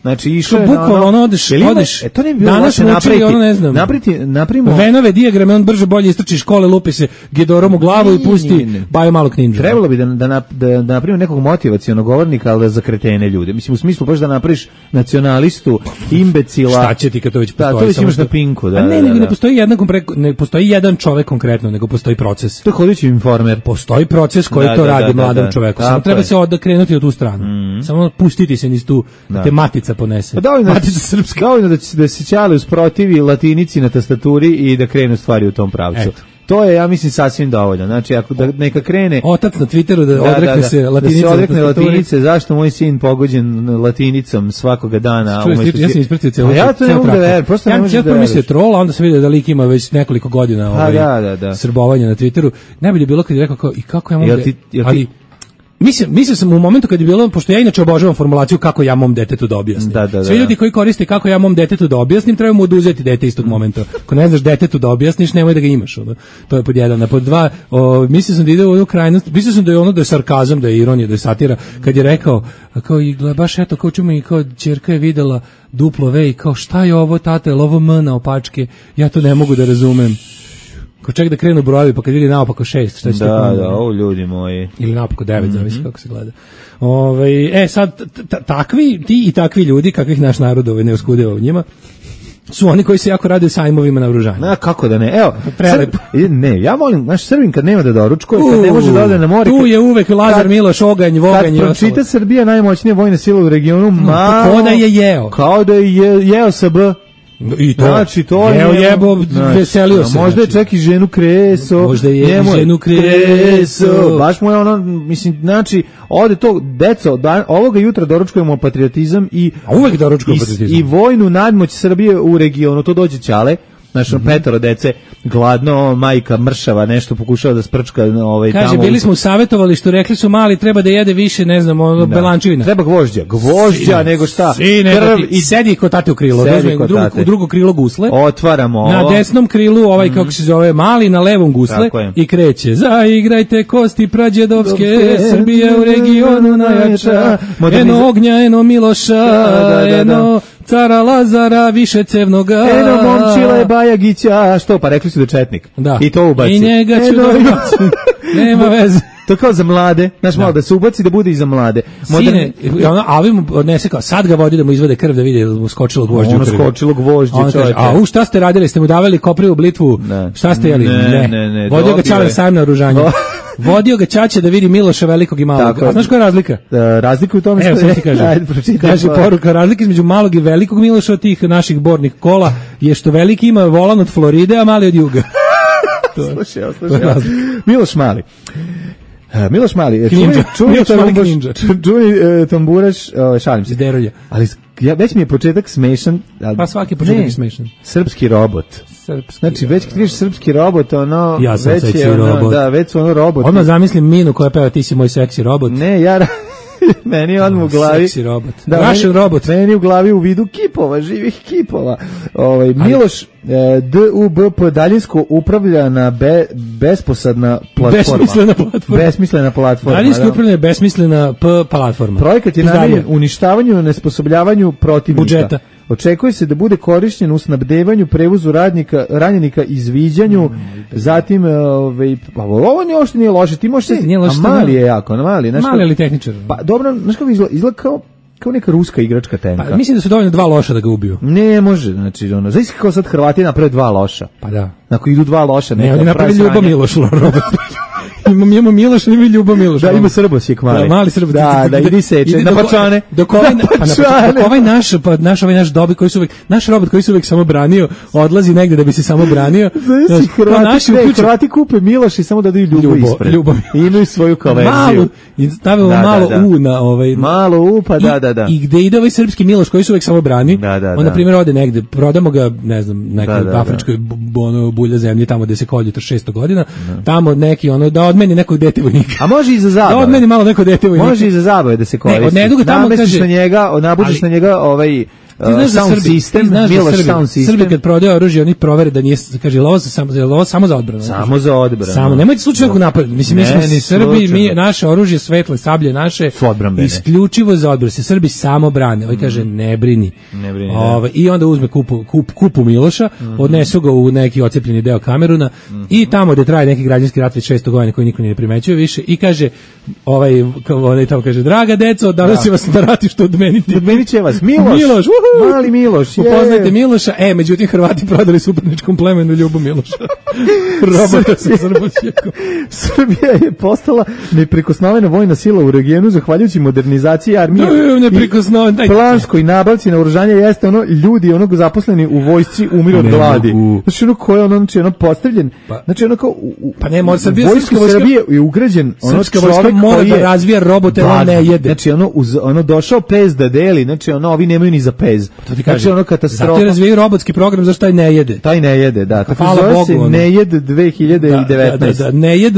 Znači išao je bukvalno ono odeš. To ne bi bilo danas napraviti. Ono ne znam. Napravimo Venove dijagrame, on brže bolje istrči škole, lupi se Gedorom u glavu i pusti Baju malog ninja. Trebalo bi da napravimo nekog motivacionog govornika, ali za kretene ljude. Mislim u smislu baš da napraviš nacionalistu, imbecila. Šta će ti kad to već postoji? Da, to već imaš na Pinku, da. Ne postoji jedan čovek konkretno, nego postoji proces. To je hodajući Informer. Postoji proces koji to radi mladom čoveku. Samo treba se krenuti od tu stranu. Samo pustiti se niz tu te matica ponese. Matica srpska. Dovoljno da se Ćale usprotivi latinici na tastaturi i da krenu stvari u tom pravcu. To je, ja mislim, sasvim dovoljno. Znači, ako neka krene... Otac na Twitteru da odrekne se latinice. Da se odrekne latinice, zašto moj sin pogođen latinicom svakoga dana? Ja sam ispratio celo ja to ne mogu da verujem, prosto ne možeš da veruješ. Ja mislio troll, a onda sam vidio da lik ima već nekoliko godina srbovanja na Twitteru. Najbolje bilo kad je rekao i kako ja mogu ali... Mislio sam u momentu kad je bilo, pošto ja inače obožavam formulaciju kako ja mom detetu da objasnim. Svi ljudi koji koriste kako ja mom detetu da objasnim, treba mu oduzeti dete istog momenta. Ako ne znaš detetu da objasniš, nemoj da ga imaš. To je pod jedan. A pod dva, mislio sam da ide u onu krajnost, mislio sam da je ono da je sarkazam, da je ironija, da je satira, kad je rekao, kao i baš eto, kao čuma i kao ćerka je videla duplo V i kao šta je ovo tate, je ovo M na opačke, ja to ne mogu da razumem. Ko ček da krenu brojevi, pa kad vidi naopako 6, šta će ovo ljudi moji. Ili naopako 9, zavisi kako se gleda. Sad, ti i takvi ljudi, kakvih naš narod ne oskudeva u njima, su oni koji se jako rade sajmovima na oružanje. Kako da ne? Evo, ja molim, naš Srbin kad nema da doručkuje, kad ne može da ode na more. Tu je uvek Lazar Miloš, Oganj, Voganj. Kad pročita Srbija najmoćnije vojne sile u regionu, kao da je jeo. Kao da je jeo SB. I to, znači, to je jebo, veselio se. Možda je čak i ženu Kreso. Možda je ženu Kreso. Baš mu je ono, mislim, znači, ovde to, deco, ovoga jutra doručkujemo patriotizam uvek doručkujemo patriotizam. I vojnu nadmoć Srbije u regionu, to dođe Ćale. Znači, petoro dece, gladno, majka mršava, nešto pokušava da sprčka tamo. Kaže, bili smo savjetovali što rekli su mali, treba da jede više, ne znam, belančevina. Treba gvožđa, nego šta. I sedi kod tate u krilo. U drugo krilo gusle. Otvaramo ovo. Na desnom krilu, kako se zove, mali, na levom gusle. I kreće, zaigrajte kosti prađedovske, Srbije u regionu najjača, eno Ognja, eno Miloša, eno cara Lazara, više cevnoga. Eno Momčile Bajagića, što pa rekli su da je četnik. Da. I to ubaci. I njega ću dobiti. Nema veze. To kao za mlade, znaš, malo da se ubaci da bude i za mlade. Sine, a ovi mu odnese kao, sad ga vodi da mu izvade krv da vidi da mu skočilo gvožđe u krvi. Skočilo gvožđe, čovječe. A šta ste radili, ste mu davali koprivu blitvu, šta ste jeli? Ne. Vodio ga Ćale sajem na oružanje. Vodio ga Ćaća da vidi Miloša velikog i malog. A znaš koja je razlika? Razlika u tome što je... Kaže poruka, razlika između malog i velikog Miloša od tih naših bornih kola je što veliki ima volan od Floride, a mali od juga. Slušaj. Miloš Mali. Čuni tamburaš, šalim se. Derolja. Ali već mi je početak smešan. Pa svaki početak je smešan. Srpski robot. Znači, već kad vidiš srpski robot, ja sam seksi robot. Da, već su robot. Odmah zamislim Minu koja peva ti si moj seksi robot. Ne, meni on u glavi. Seksi robot. Russian robot. Meni u glavi u vidu kipova, živih kipova. Miloš DUBP daljinsko upravljana besposadna platforma. Besmislena platforma. Daljinsko upravljana besmislena platforma. Projekat je namenjen uništavanju i nesposobljavanju protivnika. Budžeta. Očekuje se da bude korišćen u snabdevanju, prevozu ranjenika, izviđanju, zatim ovo uopšte nije loše, ti možeš a mali je jako, mali ali tehničar. Pa dobro, znaš kako izgleda kao neka ruska igračka tenka. Pa mislim da su dovoljno 2 loša da ga ubiju. Ne može, znači zaista kao sad Hrvati naprave 2 loša. Pa da. Ako idu 2 loša, ne, oni naprave Ljubo Miloš robot. Imamo Miloš, ima Ljubo Miloš. Da, ima Srbosjek mali. Da, mali Srbosjek. Da, idi seče, na pačane. Dok ovaj naš dobi koji su uvek, naš robot koji su uvek samo branio, odlazi negde da bi se samo branio. Hrvati kupe Miloš i samo da daju Ljubo ispred. I imaju svoju konverziju. I stavimo malo U na ovaj... Malo U, pa da. I gde ide ovaj srpski Miloš koji su uvek samo brani, on na primjer ode negde, prodamo ga, ne znam, nekoj afričkoj bulja zemlje, tamo gde se kolju 600 godina, tamo neki da odmeni nekog dete vojnika. A može i za zabave. Da odmeni malo neko dete vojnika. Može i za zabave da se koristi. Ne, od neduga tamo kaže nabužiš na njega sound system, Miloš sound system. Srbi kad prodaju oružje, oni provere da nije, kaže, ovo samo za odbranu. Samo za odbranu. Samo, nemojte slučajno napad. Mislim, mi smo Srbi, naše oružje, svetle sablje naše, isključivo za odbranu. Se Srbi samo brane. Ovaj kaže, ne brini. I onda uzme kupu Miloša, odnesu ga u neki ocepljeni deo Kameruna i tamo gde traje neki građanski rat već 600 godina koji niko ne primećuje više i kaže, onaj tamo kaže, draga deco, danas će vas na ratištu odmeniti. Odmenit će vas Miloš, mali Miloš. Upoznajte Miloša, međutim Hrvati prodali suparničkom plemenu Ljubu Miloša. Robota sa Srbosjekom. Srbija je postala neprikosnovena vojna sila u regionu zahvaljujući modernizaciji armije. Planskoj nabavci naoružanja jeste ljudi zaposleni u vojsci umiru od gladi. Znači ko je postavljen. Znači kao pa ne može vojska Srbije je ugrađen srpska vojska mora da razvija robote, on ne jede. Znači došao pez da deli, znači ovi nemaju ni za pez. Znači katastrofa. Zato razvijaju robotski program zašto taj ne jede. Taj ne jede, da. Tako zove se ne jede 2019. Da, ne jede,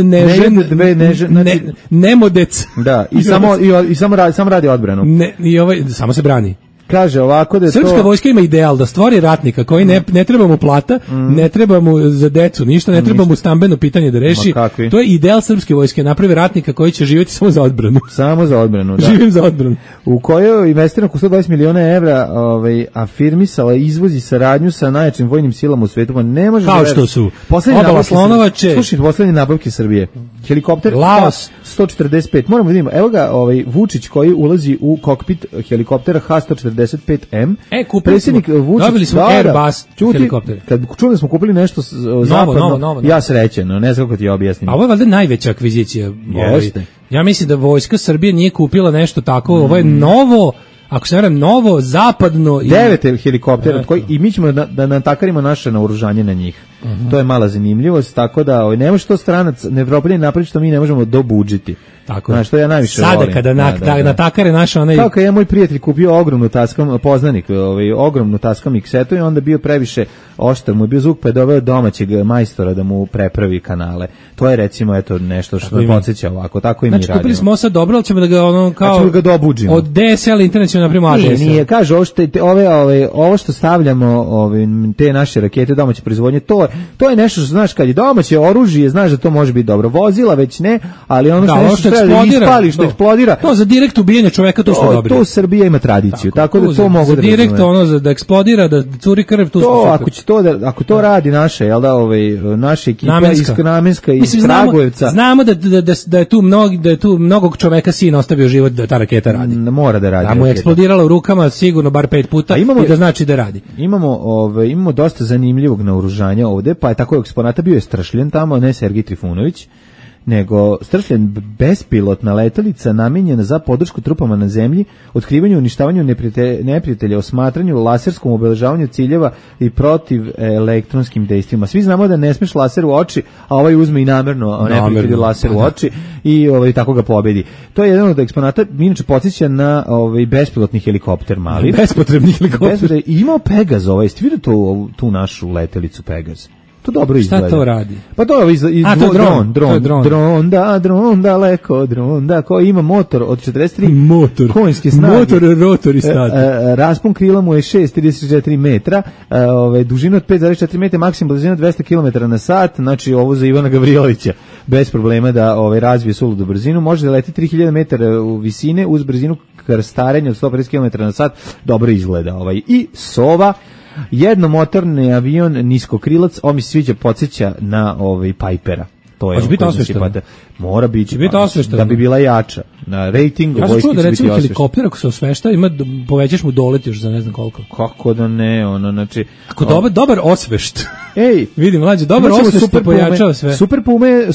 nemodec. Da, i samo radi odbranu. Samo se brani. Kaže ovako da je srpska vojska ima ideal da stvori ratnika koji ne treba mu plata, ne treba mu za decu ništa, ne treba mu stambeno pitanje da reši. To je ideal srpske vojske, napravi ratnika koji će živjeti samo za odbranu. Samo za odbranu, da. Živim za odbranu. U kojoj investirano oko 120 miliona evra, afirmisala izvozi saradnju sa najjačim vojnim silama u svetu, pa ne može kao što su Obala Slonovače. Slušajte, poslednje nabavke Srbije. Helikopter Laos 145. Moramo da vidimo. Evo ga, Vučić koji ulazi u kokpit helikoptera H145M. Predsjednik Vučić, dobili smo Airbus helikopter. Kad čuli smo kupili nešto zapadno, ja srećen, ne znam kako ti objasnim. A ovo je valjda najveća akvizicija. Ja mislim da vojska Srbije nije kupila nešto tako, ovo je novo, ako se ne varam, novo, zapadno. 9 helikoptera, i mi ćemo da natakarimo naše naoružanje na njih. To je mala zanimljivost, tako da ne može to stranac, Evropljanin napraviti što mi ne možemo dobudžiti. Tako. Znaš, što ja najviše sada volim. Sada kada natakare naše onaj... Kao kad je moj prijatelj kupio ogromnu taskam, poznanik, ogromnu taskam X-etu i onda bio previše oštar, mu je bio zvuk pa je doveo domaćeg majstora da mu prepravi kanale. To je recimo nešto što me podsjeća ovako, tako i mi radimo. Znači kupili smo sad dobro, ali ćemo da ga kao... Ćemo ga dobuđimo. Od DSL internet ćemo napravimo ADSL. Nije, kaže, ovo što stavljamo, te naše rakete domaće proizvodnje, to je nešto što znaš kad je domaće oružje, znaš da to može biti dobro. Vozila već ne, ali ono što ispali, što eksplodira. To za direkt ubijanje čoveka, to smo dobri. To Srbija ima tradiciju, tako da to mogu da razumem. Za direkt da eksplodira, da curi krv, to smo ako to radi naše, jel da, naša ekipa namenska iz Kragujevca. Znamo da je tu mnogog čoveka sin ostavio život da ta raketa radi. Mora da radi. Da mu je eksplodirala u rukama sigurno bar 5 puta i da znači da radi. Imamo dosta zanimljivog naoružanja ovde, pa je tako eksponata bio je Stršljen tamo, ne Sergij Trifunović, nego Stršljen bespilotna letelica namenjena za podršku trupama na zemlji, otkrivanju i uništavanju neprijatelja, osmatranju, laserskom obeležavanju ciljeva i protiv elektronskim dejstvima. Svi znamo da ne smeš laser u oči, a ovaj uzme i namerno neprijatelju laser u oči i tako ga pobedi. To je jedan od eksponata, inače podsjeća na bespilotni helikopter mali. Bespotrebni helikopter. Imao Pegaz, jeste vidio tu našu letelicu Pegaz? To dobro izgleda. Šta to radi? Pa to je dron daleko, dron, koji ima motor od 43 konjske snage. Motor, rotor i stator. Raspon krila mu je 6,34 metra, dužina od 5,4 metra, maksimum brzina 200 km na sat, znači ovo za Ivana Gavrilovića, bez problema da razvije suludu brzinu, može da leti 3000 metara u visine uz brzinu krstarenja od 150 km na sat, dobro izgleda. I Sova, jednomotorni avion niskokrilac, on mi se sviđa, podsjeća na Pipera. To je biti osvešten. Mora biti da bi bila jača. Na ratingu vojske će biti osvešten. Ja sam čuo da recimo helikopter ako se osvešta, povećaš mu dolet još za ne znam koliko. Kako da ne, znači... Ako dobar osvešt. Vidim, mlađe, dobar osvešt te pojačava sve. Super pume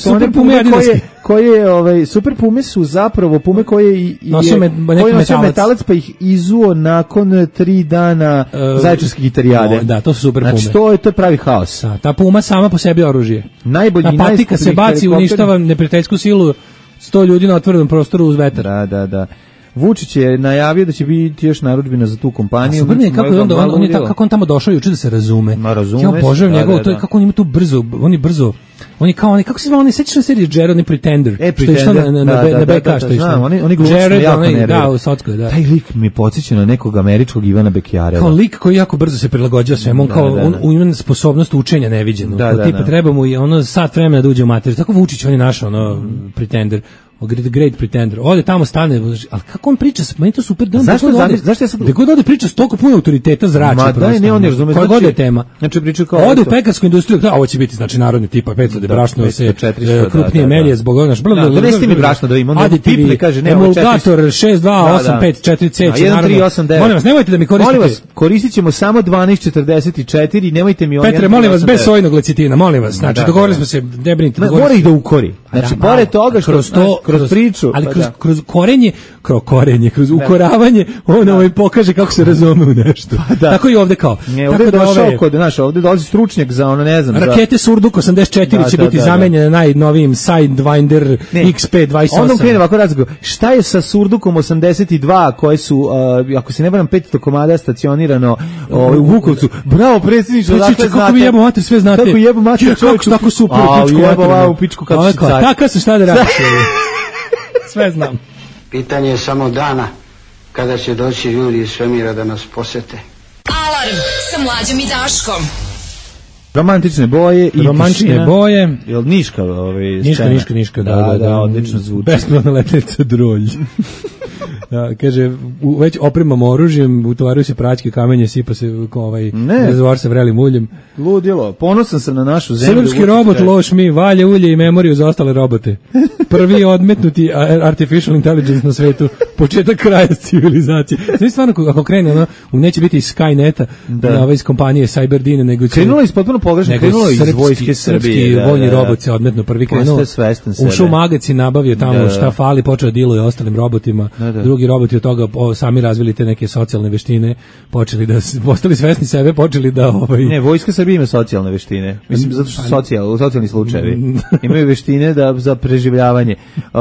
su zapravo pume koje nosio metalac pa ih izuo nakon 3 dana zaječarske gitarijade. Da, to su super pume. Znači to je pravi haos. Ta puma sama po sebi oružje. Najbolji, patika se baci, uništava neprijateljsku silu 100 ljudi na otvorenom prostoru uz vetar. Da. Vučić je najavio da će biti još narudžbina za tu kompaniju. Kako on tamo došao juče da se razume. Razume. Ja obožavam njegovo, to je kako on ima tu brzo, Oni kao oni kako se zove, oni sećaš serije Jared ni Pretender. Pretender. Na BK što isto. Oni Jared jako nervira. Da, u Sotskoj, da. Taj lik mi podsjeća na nekog američkog Ivana Bekjareva. Kao lik koji jako brzo se prilagođava svemu, on kao on ima sposobnost učenja neviđenu. Tipa treba mu i ono sat vremena da uđe u materiju. Tako Vučić on je našao Pretender. Great Pretender. Ode tamo stane, ali kako on priča, meni to super. Zašto ja sad... Da god ode priča s toliko puno autoriteta zrači. Ma da, ne, on ne razume. Koja god je tema. Znači priča kao... Ode u pekarsku industriju, ovo će biti, znači, narodni tipa, 500 brašno se krupnije melje zbog ovoga. Da ne ste mi brašno da ima, onda piple kaže, ne, emulgator 62854C. 1389. Molim vas, nemojte da mi koristite. Molim vas, koristit ćemo samo 1244, nemojte mi... Petre, molim vas, bez sojnog lecitina, molim vas. Znači, dogovorili smo se, ne brinite. Mora ih da ukori. Znači, pored toga što kroz priču, ali kroz korenje, kroz ukoravanje, on pokaže kako se razume u nešto. Tako i ovde kao. Ovde je došao kod, znaš, ovde dolazi stručnjak za ono, ne znam. Rakete Surduk 84 će biti zamenjene najnovijim Sidewinder XP28. Onda krene ovako razgovor. Šta je sa Surdukom 82 koje su, ako se ne varam, 500 komada stacionirano u Vukovcu? Bravo, predsjedniče, odakle znate. Kako vi jebo mater, sve znate. Kako jebo mater, čovjeku. Tako super, u pičku kako si car. Tako se šta da radiš. Sve znam. Pitanje je samo dana kada će doći ljudi iz svemira da nas posete. Alarm sa Mlađom i Daškom. Romantične boje i romantične boje. Jel Niška scena? Niška, da, odlično zvuči. Besplatna letelica Drolj. Da, kaže, već opremamo oružjem, utovaraju se praćke kamenje, sipa se rezervoar sa vrelim uljem. Ludilo, ponosan sam na našu zemlju. Srpski robot loš mi, valje ulje i memoriju za ostale robote. Prvi odmetnuti artificial intelligence na svetu, početak kraja civilizacije. Znači, stvarno, ako krene, neće biti iz Skyneta, iz kompanije Cyberdine, nego će... Krenulo iz potpuno pogrešno, krenulo iz vojske Srbije. Srpski vojni robot se odmetno prvi krenuo. Ušao u magazin, nabavio tamo šta fali, počeo da diluje ostalim robotima. Drugi roboti od toga sami razvili te neke socijalne veštine, počeli da postali svesni sebe, počeli da Ne, vojska Srbije ima socijalne veštine. Mislim zato što socijalni slučajevi imaju veštine za preživljavanje.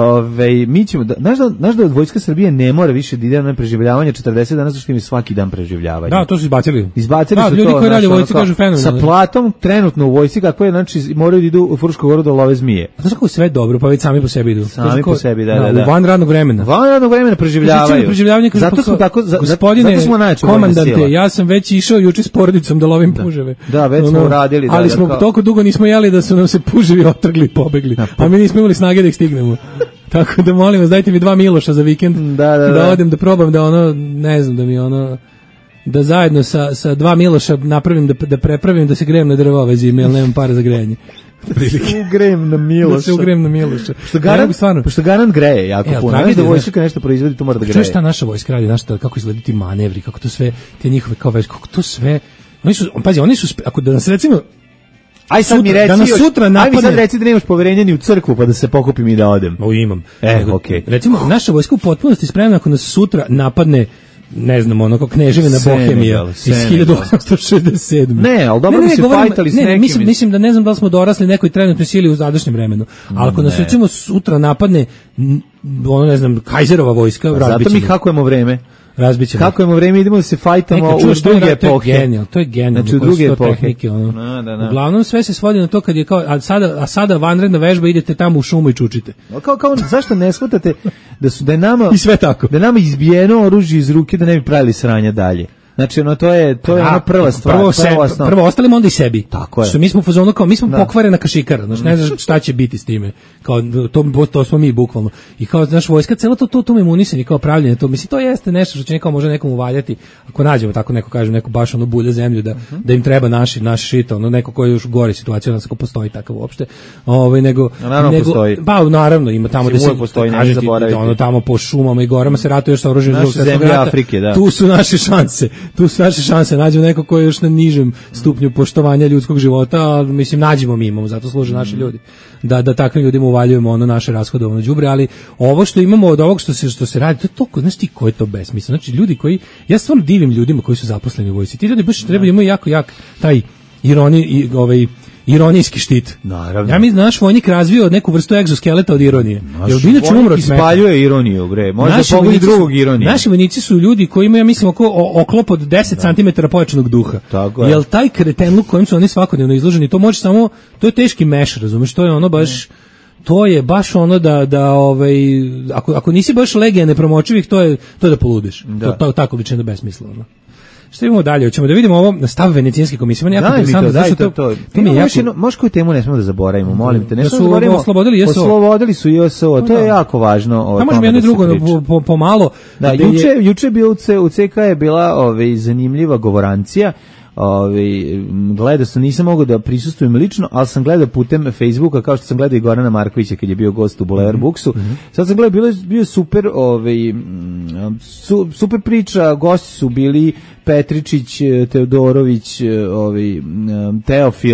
Mi ćemo znaš da vojska Srbije ne mora više da ide na preživljavanje 40 dana, zato što im svaki dan preživljavanje. Da, to su izbacili. Izbacili su ljudi to. Koji rade u vojsci kažu fenomenalno. Sa platom trenutno u vojsci kako je, znači moraju da idu u Frušku Goru da love zmije. A znaš kako je sve dobro, pa već sami po sebi idu. Sami po sebi, da. U van radnog vremena. Preživljavaju. Zato smo tako, gospodine komandante, ja sam već išao juče s porodicom da lovim puževe. Da, već smo uradili. Ali smo toliko dugo nismo jeli da su nam se puževi otrgli i pobegli. A mi nismo imali snage da ih stignemo. Tako da molim vas, dajte mi 2 Miloša za vikend. Da odem da probam da ne znam, da mi da zajedno sa 2 Miloša napravim, da prepravim, da se grejem na drva ove zime, jer nemam para za grejanje. Da se ugrem na Miloša. Pošto garant greje jako puno. Znaš da vojska nešto proizvodi, to mora da greje. Što je šta naša vojska radi, znaš kako izgleda ti manevri, kako to sve, te njihove kao već, kako to sve, oni su, ako da nas recimo, aj sad mi reci, aj mi sad reci da nemaš poverenja ni u crkvu, pa da se pokupim i da odem. Imam. Okej. Recimo, naša vojska u potpunosti spremna ako nas sutra napadne, ne znam, kao Kneževina Bohemija iz 1867. Ne, ali dobro bi se fajtali s nekim. Mislim da ne znam da li smo dorasli nekoj trenutnoj sili u sadašnjem vremenu. Ali ako nas recimo sutra napadne, ne znam, Kajzerova vojska, razbićemo. Zato mi hakujemo vreme. Razbićemo. Kako imamo vreme, idemo da se fajtamo u druge epohe. To je genijalno. Znači u druge epohe. Uglavnom sve se svodi na to kad je kao, a sada vanredna vežba, idete tamo u šumu i čučite. Kao zašto ne shvatate da je nama i sve tako. Da je nama izbijeno oružje iz ruke da ne bi pravili sranja dalje. Znači to je ona prva stvar, prvo ostalimo, onda i sebi. Tako je. Što mi smo u fazonu kao mi smo pokvarena kašikara, znači ne znaš šta će biti s time. Kao to smo mi bukvalno. I kao znaš vojska celo to me imunisanje kao pravljenje, to mislim to jeste nešto što će nekako može nekom uvaljati. Ako nađemo tako neko kaže neku baš bulje zemlju da im treba naši šita, neko koji je još gore situacija, ako postoji takav uopšte. Nego postoji. Pa naravno ima tamo da se postoji, ne zaboravite. Tamo po šumama i gorama se ratuje još sa oružjem drugog svjetskog rata. Afrike, da. Tu su naše šanse. Nađemo neko ko je još na nižem stupnju poštovanja ljudskog života, ali mislim nađemo mi imamo, zato služe naši ljudi. Da takvim ljudima uvaljujemo naše rashodovano đubre, ali ovo što imamo od ovog što se radi, to je toliko, znaš ti ko je to besmisleno. Znači ljudi koji, ja stvarno divim ljudima koji su zaposleni u vojsci. Ti ljudi baš trebaju imaju jako jak taj ironiju i ironijski štit. Naravno. Ja mi naš vojnik razvio neku vrstu egzoskeleta od ironije. Jel bi inače umro od smeha? Ispaljuje ironiju, bre. Možda pogodi drugog ironije. Naši vojnici su ljudi koji imaju, ja mislim, oklop od 10 cm pojačanog duha. Tako je. Jel taj kretenluk kojim su oni svakodnevno izloženi, to može samo, to je teški meš, razumeš, to je ono baš, to je baš ono da ako nisi baš legija nepromočivih, to je da poludiš. To tako liči da besmisleno. Šta imamo dalje? Hoćemo da vidimo ovo stav Venecijanske komisije. Meni jako interesantno zašto to mi je jako. Možeš koju temu ne smemo da zaboravimo, molim te. Ne smemo da zaboravimo. Oslobodili su JSO. To je jako važno. Pa možemo jedno i drugo pomalo. Da, juče je bio u CK je bila zanimljiva govorancija. Gledao sam, nisam mogao da prisustvujem lično, ali sam gledao putem Facebooka, kao što sam gledao i Gorana Markovića kad je bio gost u Boulevard Booksu. Sad sam gledao, bio super super priča, gosti su bili Petričić, Teodorović, Teofil,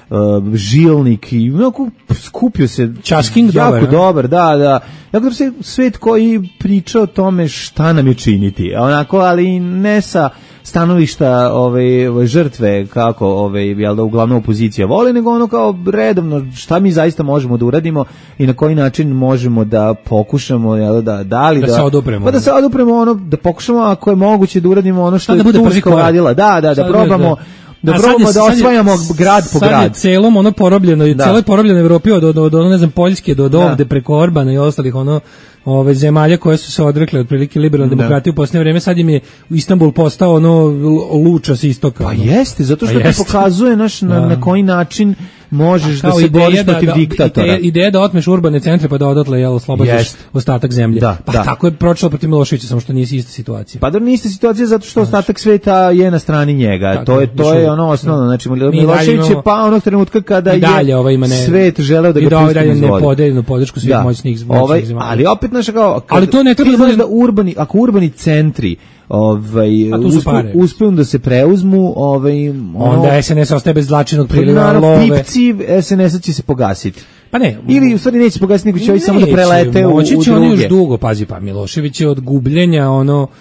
Žilnik i skupio se Časking, jako dobar, da. Jako se svet koji priča o tome šta nam je činiti, onako, ali ne sa stanovišta žrtve kako jel da uglavnom opozicija voli, nego ono kao redovno šta mi zaista možemo da uradimo i na koji način možemo da pokušamo se odupremo. Pa da se odupremo, da pokušamo ako je moguće da uradimo ono što je Turska uradila. Da probamo da osvajamo grad po grad. Sad je celom ono porobljeno, celoj porobljenoj Evropi od ne znam, Poljske do ovde preko Orbana i ostalih zemalja koje su se odrekle otprilike liberalne demokratije u posljednje vreme, sad im je Istanbul postao luča s istoka. Pa jeste, zato što te pokazuje na koji način možeš da se boriš protiv diktatora. Ideja da otmeš urbane centre pa da odatle oslobađaš ostatak zemlje. Tako je pročelo protiv Miloševića, samo što nije ista situacija. Pa da nije ista situacija zato što ostatak sveta je na strani njega. To je ono osnovno. Znači Milošević je pa onog trenutka kada je svet želeo da ga pusti iz vode. Nepodeljenu podršku svih moćnih zemalja. Ali opet ali to ne treba da ako urbani centri uspeju da se preuzmu, onda SNS ostaje bez zlačinog priliva love. Pipci SNS-a će se pogasiti. Pa ne. Ili u stvari neće pogasiti, nego će ovi samo da prelete u druge. Moći će oni još dugo, pazi, pa Milošević je od gubljenja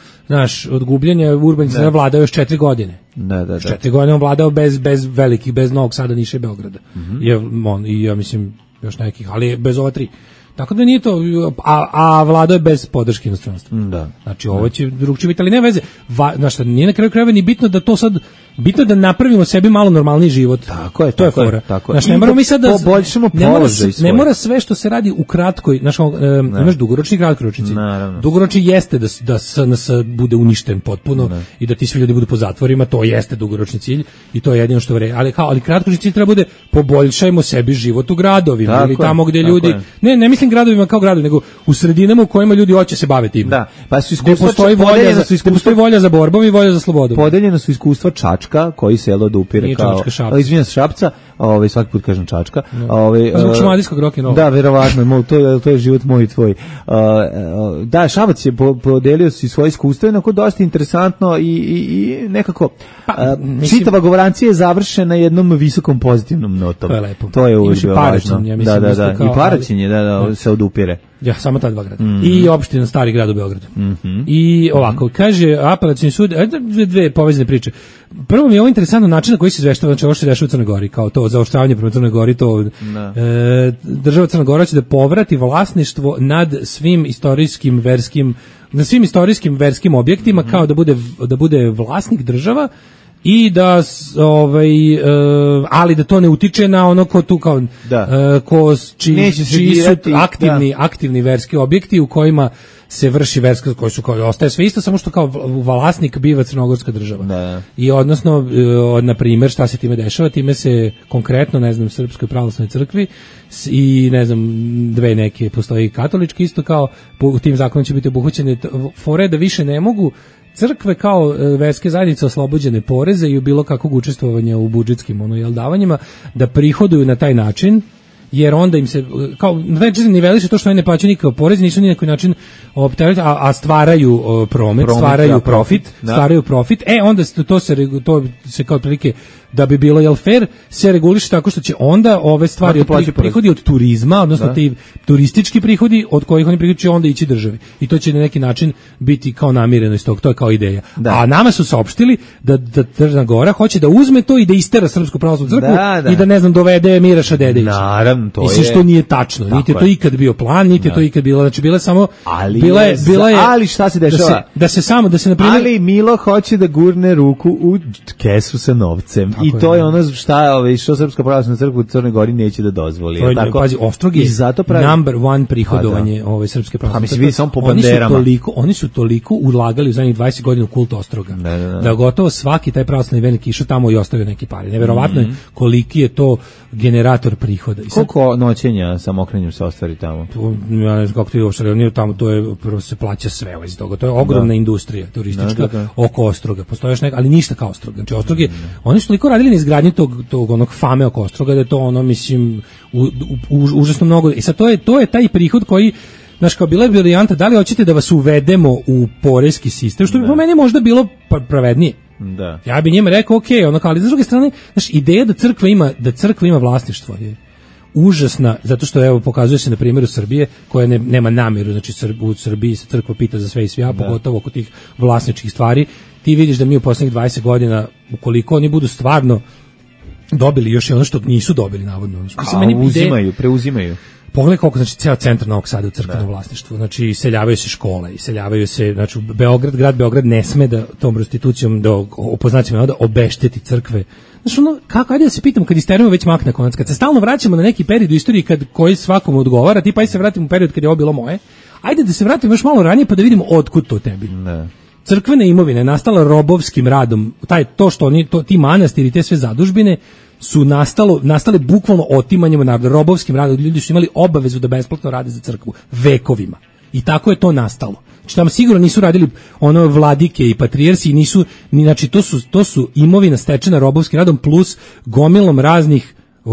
urbanih centara vladao još 4 godine. Da. 4 godine on vladao bez Novog Sada, Niša i Beograda. I ja mislim još nekih, ali bez ova 3. Tako da nije to, a vlada je bez podrške inostranstva. Znači ovo će drugčije biti, ali ne veze. Nije na kraju krajeva ni bitno da to sad, bitno da napravimo sebi malo normalniji život. Tako je, to je fora. Znači ne moramo mi sad da poboljšamo položaj svoj. Ne mora sve što se radi u kratkoj, imaš dugoročni i kratkoročni cilj. Dugoročni jeste da SNS bude uništen potpuno i da ti svi ljudi budu po zatvorima, to jeste dugoročni cilj i to je jedino što vredi. Ali kratkoročni cilj treba bude poboljšajmo sebi život u gradovima ili tamo gdje ljudi, ne mislim gradovima kao gradovi, nego u sredinama u kojima ljudi hoće se baviti tim. Pa su postoji volja za borbom i volja za slobodom. Podeljena su iskustva Čačka, koji se odupire kao... Izvinjam se, Šapca, svaki put kažem Čačka. Zbog šumadijskog rock'n'rolla. Da, verovatno, to je život moj i tvoj. Da, Šabac je podelio si svoje iskustva, onako dosta interesantno i nekako čitava govorancija je završena jednom visokom pozitivnom notom. To je lepo. To je uvijek važno. Da. I Paraćin je se odupire. Ja, samo ta 2 grada. I opština Stari grad u Beogradu. I ovako, kaže Apelacioni sud, dve povezane priče. Prvo mi je ovo interesantno način na koji se izveštava, znači ovo što se dešava u Crnoj Gori, kao to zaoštravanje prema Crnoj Gori, to država Crna Gora će da povrati vlasništvo nad svim istorijskim verskim objektima, kao da bude vlasnik država, i da ali da to ne utiče na ono ko tu kao čiji su aktivni verski objekti u kojima se vrši verska, koji su kao ostaje sve isto, samo što kao vlasnik biva crnogorska država. I odnosno na primjer šta se time dešava, time se konkretno, ne znam, Srpskoj pravoslavnoj crkvi i ne znam, 2 neke postoji katolički isto, kao tim zakonom će biti obuhvaćene fore da više ne mogu crkve kao verske zajednice oslobođene poreza i bilo kakvog učestvovanja u budžetskim davanjima, da prihoduju na taj način jer onda im se kao niveliše to što oni ne plaćaju nikakav porez, nisu ni na koji način opterećeni, a stvaraju promet, stvaraju profit. Onda to se kao otprilike da bi bilo jel fair, se reguliše tako što će onda ove stvari prihodi od turizma, odnosno ti turistički prihodi od kojih oni prihodi će onda ići državi. I to će na neki način biti kao namireno iz toga, to je kao ideja. A nama su saopštili da Crna Gora hoće da uzme to i da istera Srpsku pravoslavnu crkvu i da ne znam dovede Miraša Dedevića. Naravno, to je. Što nije tačno. Niti je to ikad bio plan, niti je to ikad bilo, znači bila je samo ali šta se dešava? Da se na primjer ali Milo hoće da gurne ruku u kesu sa novcem. I to je ono što Srpska pravoslavna crkva u Crnoj Gori neće da dozvoli. Pazi, Ostrog je number one prihodovanje ove Srpske pravoslavne crkve. Vidi samo po banderama. Oni su toliko ulagali u zadnjih 20 godina u kult Ostroga. Da gotovo svaki taj pravoslavni vernik išao tamo i ostavio neki pare. Neverovatno je koliki je to generator prihoda. Koliko noćenja samokrenjem se ostvari tamo? Ja ne znam kako to je uopšte, nije tamo, to je, prvo se plaća sve iz toga. To je ogromna industrija turistička oko Ostroga. Postoji još ali ništa kao Ostrog. Znači Ostrog je, oni su toliko radili na izgradnji tog onog fame oko Ostroga da je to ono, mislim, užasno mnogo. I sad to je taj prihod koji, znaš, kao bila je briljanta, da li hoćete da vas uvedemo u poreski sistem, što bi po meni možda bilo pravednije. Da. Ja bi njima rekao, ali s druge strane, znaš, ideja da crkva ima vlasništvo je užasna, zato što evo pokazuje se na primjeru Srbije koja nema namjeru, znači u Srbiji se crkva pita za sve i svija, pogotovo oko tih vlasničkih stvari. Ti vidiš da mi u poslednjih 20 godina, ukoliko oni budu stvarno dobili još i ono što nisu dobili, navodno. Preuzimaju. Pogledaj koliko, znači, cijela centar Novog Sada u crkvenom vlasništvu. Znači, iseljavaju se škole, iseljavaju se, znači, grad Beograd ne sme da tom prostitucijom, da obešteti crkve. Znači, ajde da se pitam, kad isterimo već mak na konac, kad se stalno vraćamo na neki period u istoriji koji svakom odgovara, tipa ajde se vratimo u period kad je ovo bilo moje, ajde da se vratimo još malo ranije pa da vidimo otkud to tebi. Ne. Crkvena imovina je nastala robovskim radom, ti manastiri i te sve zadužbine su nastale bukvalno otimanjem naroda, robovskim radom. Ljudi su imali obavezu da besplatno rade za crkvu vekovima. I tako je to nastalo. Znači tamo sigurno nisu radili ono vladike i patrijarsi, znači to su imovina stečena robovskim radom plus gomilom raznih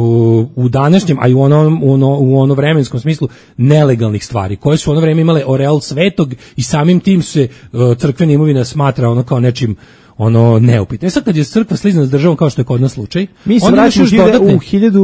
u današnjem, a i u ono vremenskom smislu nelegalnih stvari, koje su u ono vreme imale oreol svetog i samim tim se crkvena imovina smatra ono kao nečim neupitno. Sad kad je crkva slizana s državom kao što je kod nas slučaj, mi se vraćamo u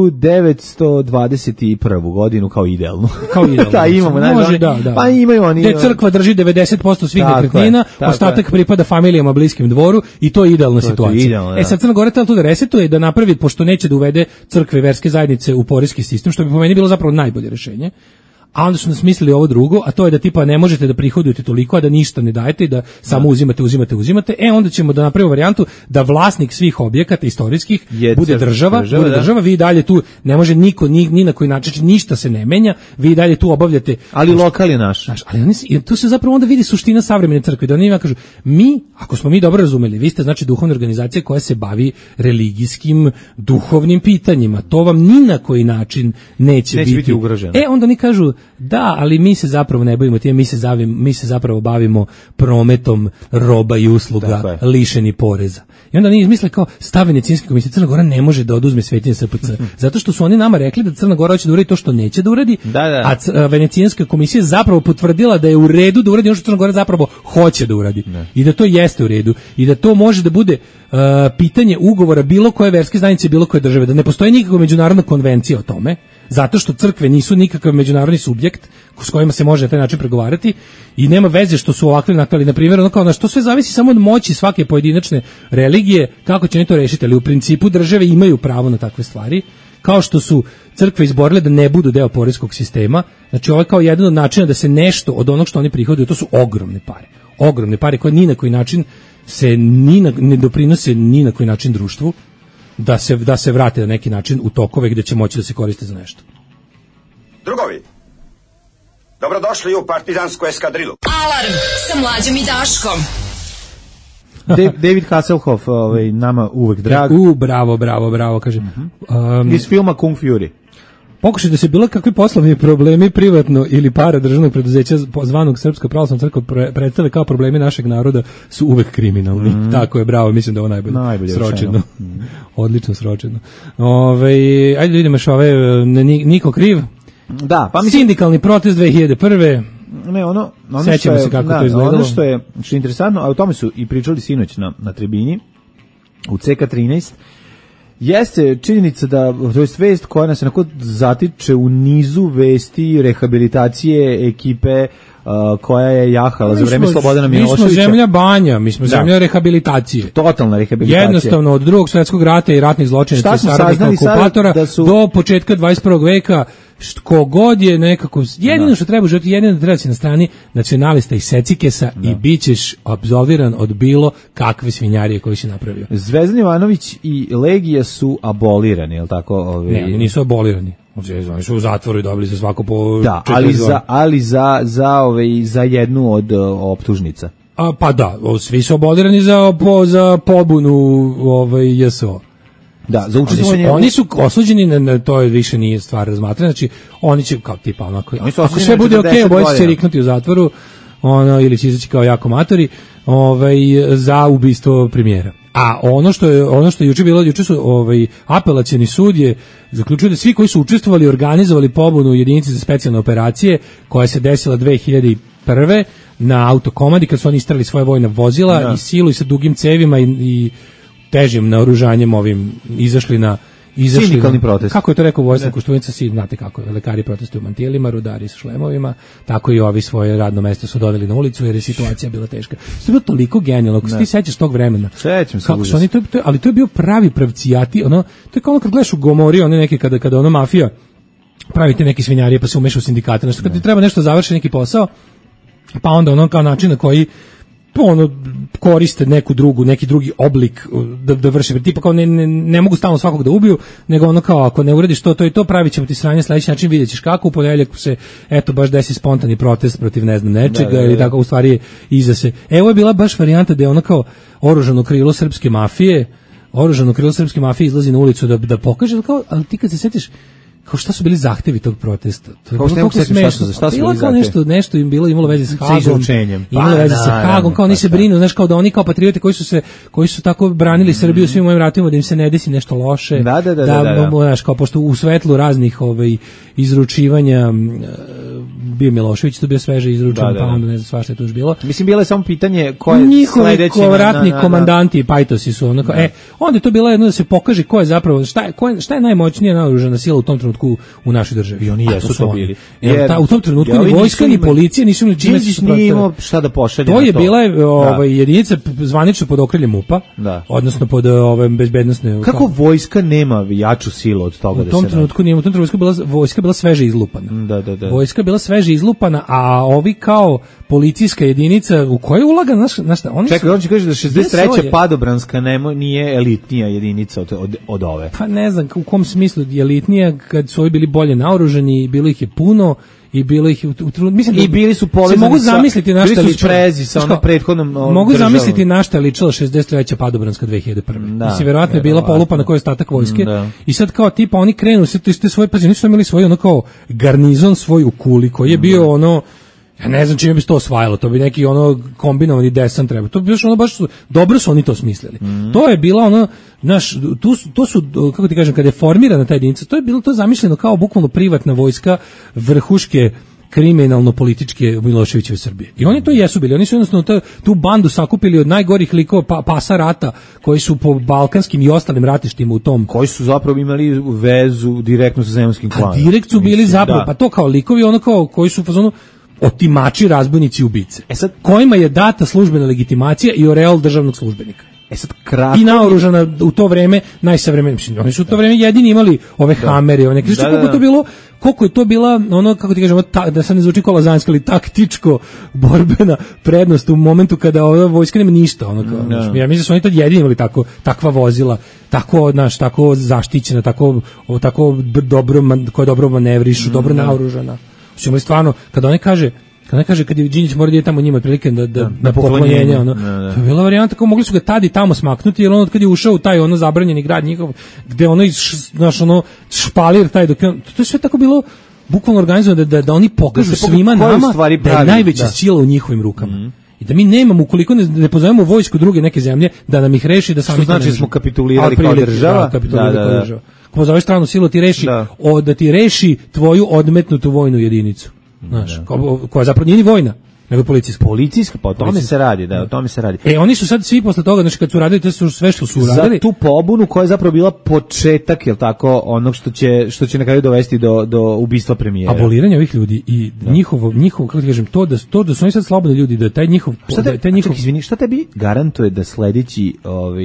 1921. godinu kao idealnu. Da, imamo, pa imaju oni. Gde crkva drži 90% svih nekretnina, ostatak pripada familijama bliskim dvoru i to je idealna situacija. Sad Crna Gora treba to da resetuje, da napravi, pošto neće da uvede crkve i verske zajednice u poreski sistem, što bi po meni bilo zapravo najbolje rešenje. A onda su nas mislili ovo drugo, a to je da tipa ne možete da prihodujete toliko, a da ništa ne dajete i da samo uzimate. Onda ćemo da napravimo varijantu da vlasnik svih objekata istorijskih bude država, vi dalje tu ne može niko ni na koji način, ništa se ne menja, vi dalje tu obavljate. Ali lokal je naš. Ali tu se zapravo onda vidi suština savremene crkve, da oni ima kažu, ako smo mi dobro razumeli, vi ste znači duhovna organizacija koja se bavi religijskim, duhovnim pitanjima, to vam ni na koji način neće biti ugroženo. Onda oni kažu, da, ali mi se zapravo ne bavimo time, mi se zapravo bavimo prometom roba i usluga lišeni poreza. I onda oni izmisle kao stav Venecijanske komisije, Crna Gora ne može da oduzme svetinje SPC, zato što su oni nama rekli da Crna Gora hoće da uradi to što neće da uradi, a Venecijanska komisija zapravo potvrdila da je u redu da uradi ono što Crna Gora zapravo hoće da uradi. I da to jeste u redu. I da to može da bude pitanje ugovora bilo koje verske zajednice, bilo koje države, da ne postoji nikakva međunarodna konvencija o tome, zato što crkve nisu nikakav međunarodni subjekt s kojima se može na taj način pregovarati i nema veze što su ovakvi nakali, na primjer, na što sve zavisi samo od moći svake pojedinačne religije, kako će oni to rešiti, ali u principu države imaju pravo na takve stvari, kao što su crkve izborile da ne budu deo poreskog sistema. Znači ovo je kao jedan od načina da se nešto od onog što oni prihoduju, to su ogromne pare koje ni na koji način se ne doprinose ni na koji način društvu, da se vrate na neki način u tokove gde će moći da se koriste za nešto. Drugovi, dobrodošli u partizansku eskadrilu. Alarm sa Mlađom i Daškom. David Hasselhoff, nama uvek drag. Bravo, kažem. Iz filma Kung Fury. Pokušaj da se bilo kakvi poslovni problemi privatno ili para državnog preduzeća zvanog Srpska pravoslavna crkva predstave kao problemi našeg naroda su uvek kriminalni. Tako je, bravo, mislim da je ovo najbolje sročeno. Odlično sročeno. Ajde vidimo što niko kriv. Da, pa mislim, sindikalni protest 2001. Ne, ono sećamo se kako to izgledalo. Ono što je interesantno, a o tome su i pričali sinoć na tribini u CK13. Jeste činjenica da, to je vest koja nas onako zatiče u nizu vesti rehabilitacije ekipe koja je jahala za vreme Slobodana Miloševića. Mi smo zemlja banja, mi smo zemlja rehabilitacije. Totalna rehabilitacija. Jednostavno, od Drugog svjetskog rata i ratnih zločinaca saradnika okupatora do početka 21. veka, kogod je nekako, jedino što treba živjeti, jedino da treba si na strani nacionalista i secikesa i bit ćeš absolviran od bilo kakve svinjarije koju si napravio. Zvezdan Jovanović i Legija su abolirani, je li tako? Ne, nisu abolirani. Oni su u zatvoru i dobili za svako po 4 ali za jednu od optužnica. Pa da, svi su abolirani za pobunu JSO. Da, za učestvovanje. Oni su osuđeni, na to više nije stvar razmatrana, znači oni će kao tipa onako, ako sve bude okej, oboje će riknuti u zatvoru, ili će izaći kao jako matori, za ubistvo premijera. A ono što je juče su apelacioni sud je zaključio da svi koji su učestvovali i organizovali pobunu u jedinici za specijalne operacije koja se desila 2001. na autokomandi kad su oni istrali svoje vojna vozila i silu i sa dugim cevima i težim naoružanjem izašli sindikalni protest. Kako je to rekao vojska Koštunica, znate kako je, lekari protestuju u mantilima, rudari sa šlemovima, tako i ovi svoje radno mesto su doveli na ulicu jer je situacija bila teška. To je bilo toliko genijalno, ako se ti sećaš tog vremena. Sećam se. Ali to je bio pravi pravcijati, to je kao ono kad gledaš u Gomori, one neke kada mafija pravite neke svinjarije pa se umeša u sindikate, nešto kad ti treba nešto završiti neki posao, pa onda kao način na koji koriste neki drugi oblik da vrše, tipa kao ne mogu stalno svakog da ubiju, nego kao ako ne uradiš to i to, pravit ćemo ti sranje sledeći način, vidjet ćeš kako, u ponedjeljak se baš desi spontani protest protiv ne znam nečega ili tako, u stvari iza se. Evo je bila baš varijanta da je kao oružano krilo srpske mafije izlazi na ulicu da pokaže, ali ti kad se setiš kao šta su bili zahtevi tog protesta? To je bilo toliko smešno. Šta su bili zahtevi? Nešto im bilo imalo veze s Hagom. Sa izručenjem. Imalo veze sa Hagom, kao oni se brinu, znaš, kao da oni kao patriote koji su tako branili Srbiju svim ovim ratovima, da im se ne desi nešto loše. Da. Znaš, kao pošto u svetlu raznih izručivanja bio Milošević, to bio sveže izručen, pa onda ne znam svašta je to još bilo. Mislim, bilo je samo pitanje ko je sledeći. Njihovi ratni komandanti i pajtosi su onda je to bilo jedno da se pokaže ko je zapravo, šta je najmoćnija naoružana sila u tom trenutku u našoj državi. I oni jesu to bili. U tom trenutku ni vojska ni policija nisu imali čime se suprotstaviti. Šta da pošalje na to. To je bila jedinica zvanično pod okriljem MUP-a, odnosno pod bezbednosne. Kako vojska nema jaču silu od toga da se. U tom trenutku nije, u tom trenutku vojska bila sveže izlupana. Da. Vojska bila sveže izlupana, a ovi kao policijska jedinica u kojoj ulaga na šta? Čekaj, on će kaže da 63. padobranska nije elitnija jedinica od ove. Pa ne znam u kom smislu je elitnija, kad su ovi bili bolje naoružani, bilo ih je puno i bilo ih mislim i bili su povezani mogu zamisliti na šta sprezi sa onom prethodnom mogu zamisliti na šta ličila 63. padobranska 2001. Mislim verovatno je bila polupana koji je ostatak vojske i sad kao tipa oni krenu se te svoje pa nisu imali svoj kao garnizon svoj u Kuli koji je bio ja ne znam čime bi se to osvajalo, to bi neki kombinovani desant treba. To bi baš dobro su oni to smislili. To je bilo to su, kako ti kažem, kada je formirana ta jedinica, to je bilo to zamišljeno kao bukvalno privatna vojska vrhuške kriminalno-političke Miloševićeve Srbije. I oni to jesu bili. Oni su jednostavno tu bandu sakupili od najgorih likova pasa rata koji su po balkanskim i ostalim ratištima u tom. Koji su zapravo imali vezu direktno sa zemunskim klanom. A direkt su bili zapravo, pa to kao likovi, koji su u fazonu otimači, razbojnici, ubice. Sad, kojima je data službena legitimacija i oreol državnog službenika. Sad kratko i naoružana u to vreme najsavremenije. Oni su u to vreme jedini imali ove hamere, ove neke. Koliko je to bila kako ti kažemo, da sad ne zvuči kao lazanjska, ali taktičko borbena prednost u momentu kada ova vojska nema ništa. Ja mislim da su oni tad jedini imali takva vozila, tako zaštićena, tako dobro, koja dobro manevrišu, dobro naoružana. Su imali stvarno, kada Kada kaže kad je Đinđić mora da je tamo njima otprilike da poklonjenje, ono. To je bila varijanta kako mogli su ga tad i tamo smaknuti, jer on kad je ušao u taj ono zabranjeni grad njihov, gde ono naš ono špalir taj dok to je sve tako bilo bukvalno organizovano da oni pokažu svima nama da je najveća sila u njihovim rukama. I da mi nemamo, ukoliko ne pozovemo vojsku druge neke zemlje, da nam ih reši, da sami znači smo kapitulirali kao država. Ako pozoveš stranu silu ti reši, da ti reši tvoju odmetnutu vojnu jedinicu. Znaš, koja zapravo nije ni vojna, nego policijska. Policijska, pa o tome se radi, o tome se radi. Oni su sad svi posle toga, znači kad su radili, to su sve što su uradili. Za tu pobunu koja je zapravo bila početak, jel tako, onog što će na kraju dovesti do ubistva premijera. Aboliranje ovih ljudi i njihovo kako ti kažem, to da su oni sad slobodni ljudi, da taj njihov izvini, šta tebi garantuje da sledeći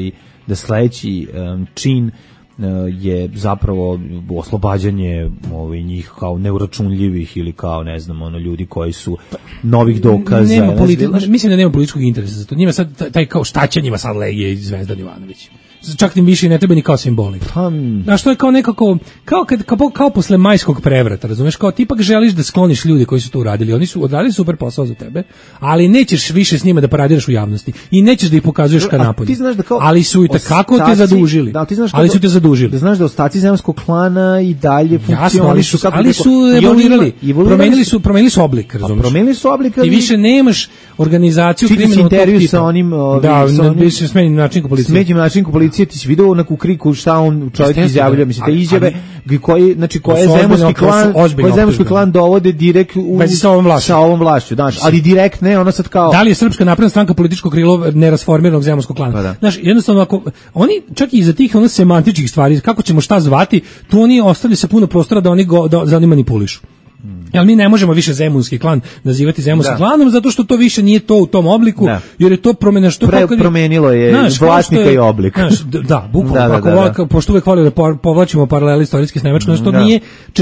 čin je zapravo oslobađanje njih kao neuračunljivih ili kao ne znam ljudi koji su novih dokaza. Mislim da nema političkog interesa za to. Njima sad taj kao šta će njima sad Legija i Zvezdan Ivanović. Čak tim više ne treba ni kao simbolik. Znaš, to je kao nekako, kao posle majskog prevrata, razumeš, kao ti ipak želiš da skloniš ljude koji su to uradili, oni su odradili super posao za tebe, ali nećeš više s njima da paradiraš u javnosti i nećeš da ih pokazuješ ka napolju. Ali su i takako te zadužili. Ali su te zadužili. Da znaš da ostaci zemljskog klana i dalje funkcionišu. Ali su evoluirali. Promenili su oblik, razumeš. Promenili su oblik. Ti više nemaš organizaciju kriminalnog intervju sa onim više smenjenim načinkom policije. Smenjenim načinkom policije, ti si vidio u kriku šta on čovjek izjavlja, mislim, te izjave koje zemunski klan dovode direkt sa ovom vlašću, znaš, ali direkt ne, ono sad kao... Da li je Srpska napredna stranka političko krilo nerasformiranog zemunskog klana? Znaš, jednostavno, ako oni čak i za tih semantičkih stvari, kako ćemo šta zvati, tu oni ostavljaju se puno prostora da oni manipulišu. Jel mi ne možemo više zemunski klan nazivati zemunskim klanom zato što to više nije to u tom obliku, jer je to promenilo je vlasnika i oblik. Bukvalno, pošto uvek volio da povlačimo paralele istorijski s Nemačkom, što nije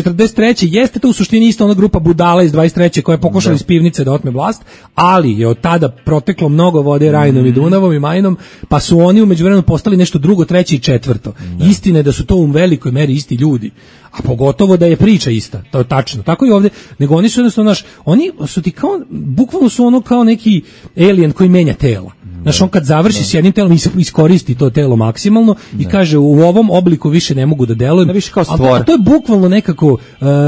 43. jeste to u suštini isto ona grupa budala iz 23. koja je pokušala iz pivnice da otme vlast, ali je od tada proteklo mnogo vode Rajnom i Dunavom i Majnom, pa su oni u međuvremenu postali nešto drugo, treće i četvrto. Istina je da su to u velikoj meri isti ljudi, a pogotovo da je priča ista, to je tačno. Tako i ovdje, nego oni su jednostavno oni su ti kao, bukvalno su ono kao neki alien koji menja tela. Znaš, on kad završi s jednim telom iskoristi to telo maksimalno i kaže u ovom obliku više ne mogu da delujem. Više kao stvor. A to je bukvalno nekako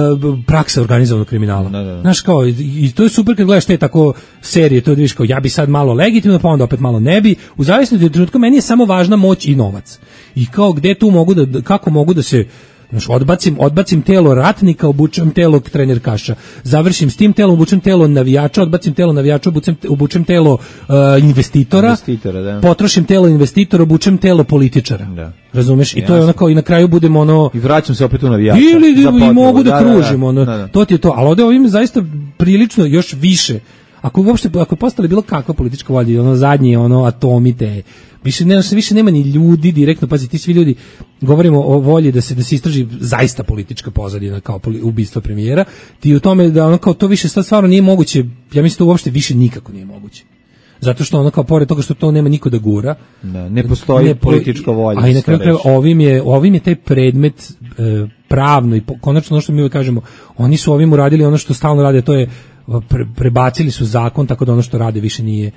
praksa organizovanog kriminala. Znaš, kao, i to je super kad gledaš te tako serije, to je vidiš kao ja bi sad malo legitimno, pa onda opet malo ne bi. U zavisnosti od trenutka meni je samo važna moć i novac. I kao gde tu kako mogu da se odbacim telo ratnika, obučem telo trenerkaša. Završim s tim telom, obučem telo navijača, odbacim telo navijača, obučem telo investitora, potrošim telo investitora, obučem telo političara. Razumeš? I to je onako, i na kraju budemo ono... I vraćam se opet u navijača. Ili mogu da kružim, to ti je to. Ali ovdje ovim zaista prilično još više. Ako je postala bilo kakva politička volja, zadnji atomite, više nema ni ljudi direktno, pazi, ti svi ljudi, govorimo o volji da se istraži zaista politička pozadina kao ubistvo premijera, ti u tome da kao to više stvarno nije moguće, ja mislim da uopšte više nikako nije moguće. Zato što kao pored toga što to nema niko da gura, ne postoji politička volja. A i na kraju ovim je taj predmet pravno i konačno ono što mi uvijek kažemo, oni su ovim uradili ono što stalno rade, to je prebacili su zakon tako da ono što rade više nije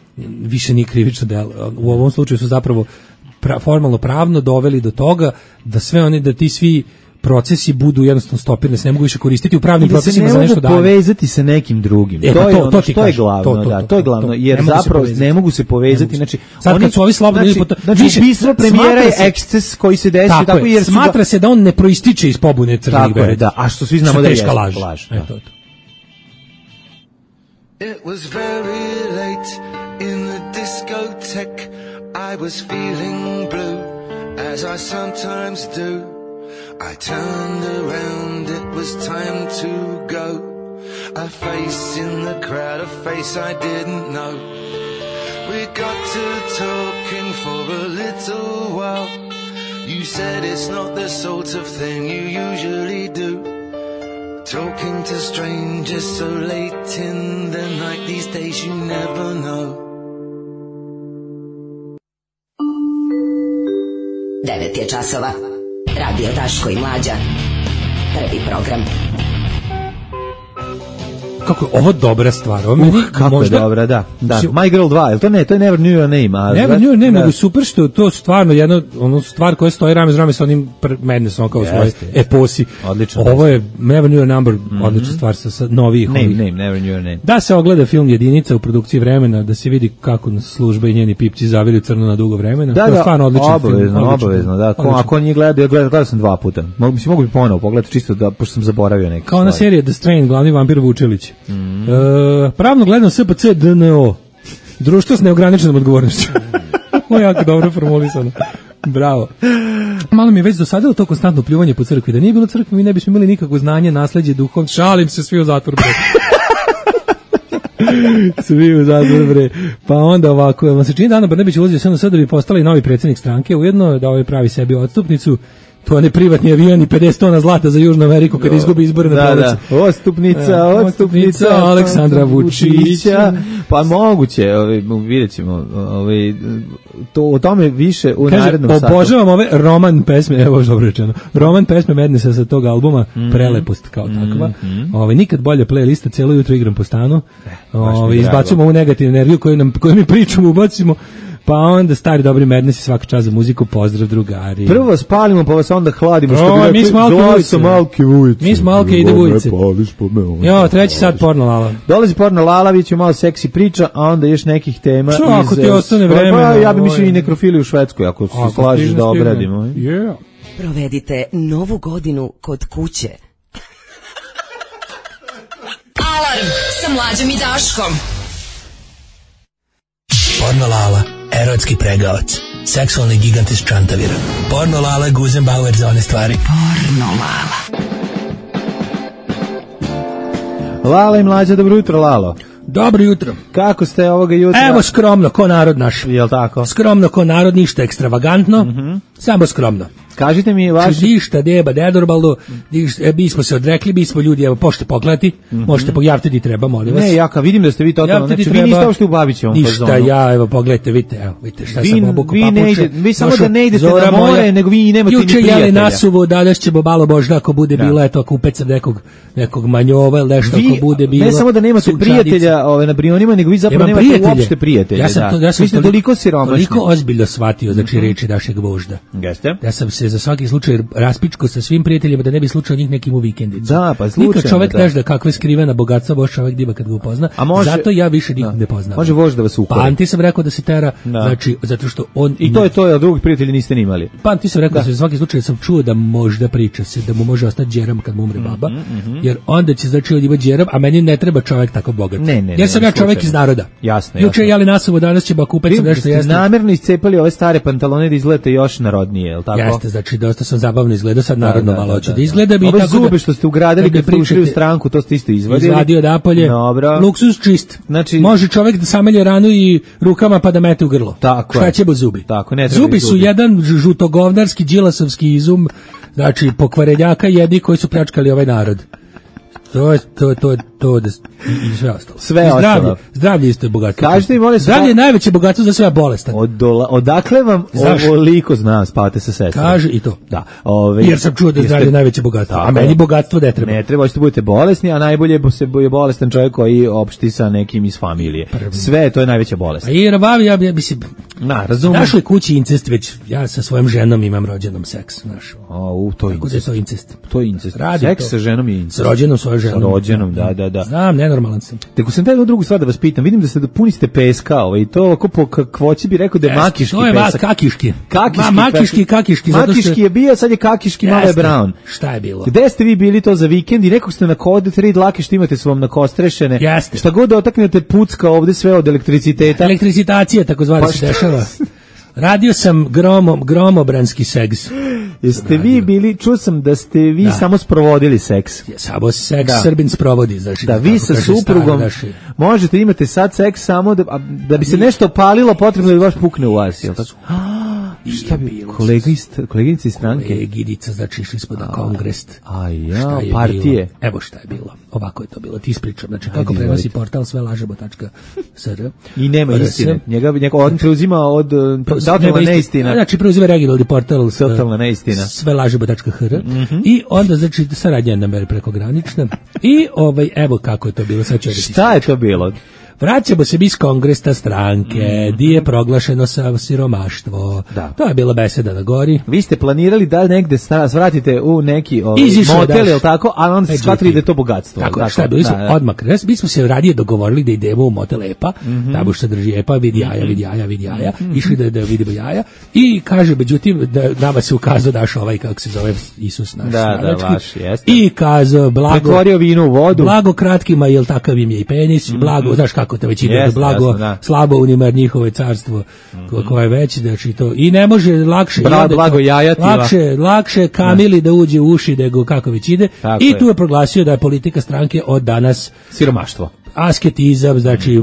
krivično delo. U ovom slučaju su zapravo formalno pravno doveli do toga da da ti svi procesi budu jednostavno stopirani, se ne mogu više koristiti u pravnim procesima za nešto dalje. Ne mogu povezati sa nekim drugim. To je glavno, to je glavno, jer zapravo ne mogu se povezati. Znači, sad kad su ovi slobodni ubistvo premijera je eksces koji se desi tako jer smatra se da on ne proističe iz pobune crnih bereta. A što svi znamo da je laž. It was very late in the discotheque. I was feeling blue, as I sometimes do. I turned around, it was time to go. A face in the crowd, a face I didn't know. We got to talking for a little while. You said it's not the sort of thing you usually do. Talking to strangers so late in the night, these days you never know. 9 je časova. Radio Daško i Mlađa. Prvi program. kako je ovo dobra stvar. Kako je dobra, da. My Girl 2, je to ne, to je Never Knew Your Name. Never Knew Your Name, nego super što to stvarno jedna stvar koja stoji rame uz rame sa onim Madnessom kao svoj eposi. Odlično. Ovo je Never Knew Your Number, odlična stvar sa novih. Never Knew Your Name. Da se ogleda film Jedinica u produkciji Vremena, da se vidi kako nas služba i njeni pipci zavili crno na dugo vremena. Da, to je stvarno odličan film. Obavezno, da. Ako nije gledao sam 2 puta. Mogu bi ponovo pogledati čisto da, pošto sam zaboravio neke kao na serija The Strain, glavni vampir Vučelić. Pravno gledano SPC DNO, društvo s neograničenom odgovornošću. Ovo je jako dobro formulisano. Bravo. Malo mi je već dosadilo to konstantno pljuvanje po crkvi. Da nije bilo crkve, mi ne bismo imali nikakvo znanje, nasleđe, duhov. Šalim se, svi u zatvor, bre. Svi u zatvor, bre. Pa onda ovako, vam se čini da Ana Brnabić ulazio sve na sve da bi postala i novi predsjednik stranke, ujedno da ovaj pravi sebi odstupnicu. To je privatni avion i 50 tona zlata za Južnu Ameriku kad izgubi izbore na proleće. Odstupnica Aleksandra Vučića. Pa moguće, vidjet ćemo. O tome više u narednom satu. Obožavam ove roman pesme, evo dobro rečeno, roman pesme Madnessa sa tog albuma, prelepost kao takva. Nikad bolje playlista, cijelo jutro igram po stanu. Izbacujemo ovu negativnu energiju koju mi pričamo, ubacimo. Pa onda stari dobri Madness i svaka čast za muziku, pozdrav drugari. Prvo spalimo, pa vas onda hladimo. Mi smo Alke Vujice. Mi smo Alke ide Vujice. Jo, 3. sat Porno Lala. Dolazi Porno Lala, vidjet ću malo seksi priča, a onda još nekih tema. Što ako ti ostane vremena? Ja bi mislio i nekrofili u Švedskoj, ako se slažiš da obradimo. Yeah. Provedite novu godinu kod kuće. Alarm sa Mlađom i Daškom. Porno Lala, erotski pregavac, seksualni gigant iz Čantavira. Porno Lala, Guzenbauer za one stvari. Porno Lala. Lala i Mlađa, dobro jutro, Lalo. Dobro jutro. Kako ste ovoga jutra? Evo skromno, ko narod naš. Jel tako? Skromno ko narod, ništa ekstravagantno, samo skromno. Kažite mi vaše... Ništa, deba, dedorbaldo, bismo se odrekli, bismo ljudi, evo, možete pogledati, možete pogledati di treba, molim vas. Ne, jaka, vidim da ste vi totalno, znači vi niste uopšte u Babićevom fazonu. Ništa, ja, evo, pogledajte, vidite šta sam obuku papuče. Vi samo da ne idete na more, nego vi nemate ni prijatelja. Juče jeli nasuvo, danas ćemo malo Božda, ako bude bilo, eto, ako upecam nekog manjova ili nešto, ako bude bilo. Ne samo da nemate prijatelja na Brionima, nego vi zapravo nemate uopšte prijatelja. Ja sam toliko siromašni. Toliko ozbiljno shvatio, znači reči našeg Božda. Ja sam se za svaki slučaj raspičko sa svim prijateljima da ne bi slučajno njih nekim u vikendicu. Da, pa slučajno. Nikad čovjek ne zna kakve skrivena bogatstva Bož čovjek diba kad ga upozna. Zato ja više nikog ne poznam. Može Bož da vas ukori. Pa Anti sam rekao da se tera, znači, zato što on... I to je to, a drugih prijatelja niste ni imali. Pa Anti sam rekao da se za svaki slučaj sam čuo da možda priča se, da mu može ostati džeram kad mu umre baba, jer onda će znači odjeva džeram, a meni ne treba čovjek tako bogat. Jer sam ja čovjek iz naroda. Jasno. Juče jeli nasuvo, danas će bakupec nešto jesti. Namerno iscepali ove stare pantalone da izgledate još narodnije, je l' tako? Jeste, znači dosta sam zabavno izgledao, sad narodno malo hoće da izgleda bi tako. Ove zube što ste ugradili kad ste ušli u stranku, to ste isto izvadili. Izvadio napolje. Dobro. Luksuz čist. Znači, može čovjek da samelje ranu i rukama pa da mete u grlo. Tako šta će bo zubi? Tako, ne zubi su jedan žutogovnarski đilasovski izum, znači pokvarenjaka jedni koji su pljačkali ovaj narod. To i sve ostalo. Sve ostalo. Zdravlje isto je bogatstvo. Kažete mi, molim se, zdravlje je najveće bogatstvo za sve bolestan. Odakle vam ovoliko zna spavate sa sestrom? Kaže i to. Da. Jer sam čuo da je zdravlje najveće bogatstvo, a meni bogatstvo ne treba. Ne treba, hoćete budete bolesni, a najbolje je bolestan čovjek koji opšti sa nekim iz familije. Sve to je najveća bolest. A i ja mislim, razumem. Našoj kući incest već, ja sa svojom ženom imam rođenom seks, znaš. To je incest. To je incest. To je incest. Seks sa ženom je incest. S rođenom svojom ženom. Sa rođenom, da. Znam, nenormalan sam. Tako sam taj drugu stvar da vas pitam, vidim da puniste peska, i to ovako po kakvoći bi rekao da je makiški pesak. To je kakiški. Kakiški. Makiški je bio, sad je kakiški, malo je brown. Šta je bilo? Gde ste vi bili to za vikend i nekog ste na kode 3 dlake što imate su vam nakostrešene. Jeste. Šta god da otaknete pucka ovde sve od elektriciteta. Elektricitacija, takozvani se dešava. Radio sam gromobranski seks. Jeste vi bili, čuo sam da ste vi samo sprovodili seks. Samo seks Srbin sprovodi. Znači, da vi sa suprugom možete imate sad seks samo da bi se nešto palilo, potrebno da baš pukne u vas. Šta bi koleginici iz stranke? Koleginica, znači išli smo na kongres. Partije. Evo šta je bilo. Ovako je to bilo. Ti ispričam. Znači kako prenosi portal svelažemo.sr. I nema istine. Njega on preuzima od totalna neistina. Znači preuzima regionalni portal totalna neistina. svelažemo.hr. I onda znači saradnja na prekogranična. I evo kako je to bilo. Sad ću šta je to bilo? Vraćamo se mi iz kongresta stranke, di je proglašeno siromaštvo. Da. To je bila beseda na gori. Vi ste planirali da negde vratite u neki motel, ili tako, a onda ste shvatili da je to bogatstvo. Tako, šta je bilo? Odmah, mi smo se radije dogovorili da idemo u motel Epa, tamo što drži Epa, vidi jaja, išli da vidimo jaja, i kaže, međutim, da nama se ukazao daš kako se zove Isus naš. Da, vaš, jeste. I kazao, pretvorio vino u vodu. Blago kratkima, jel takav im je i penis, blago, znaš kako te već ide blago, slabo unima njihove carstvo koje je već, znači to, i ne može lakše blago jajatila. Lakše Kamili da uđe u uši nego kako već ide. Tako i tu je proglasio da je politika stranke od danas siromaštvo. Asketizam, znači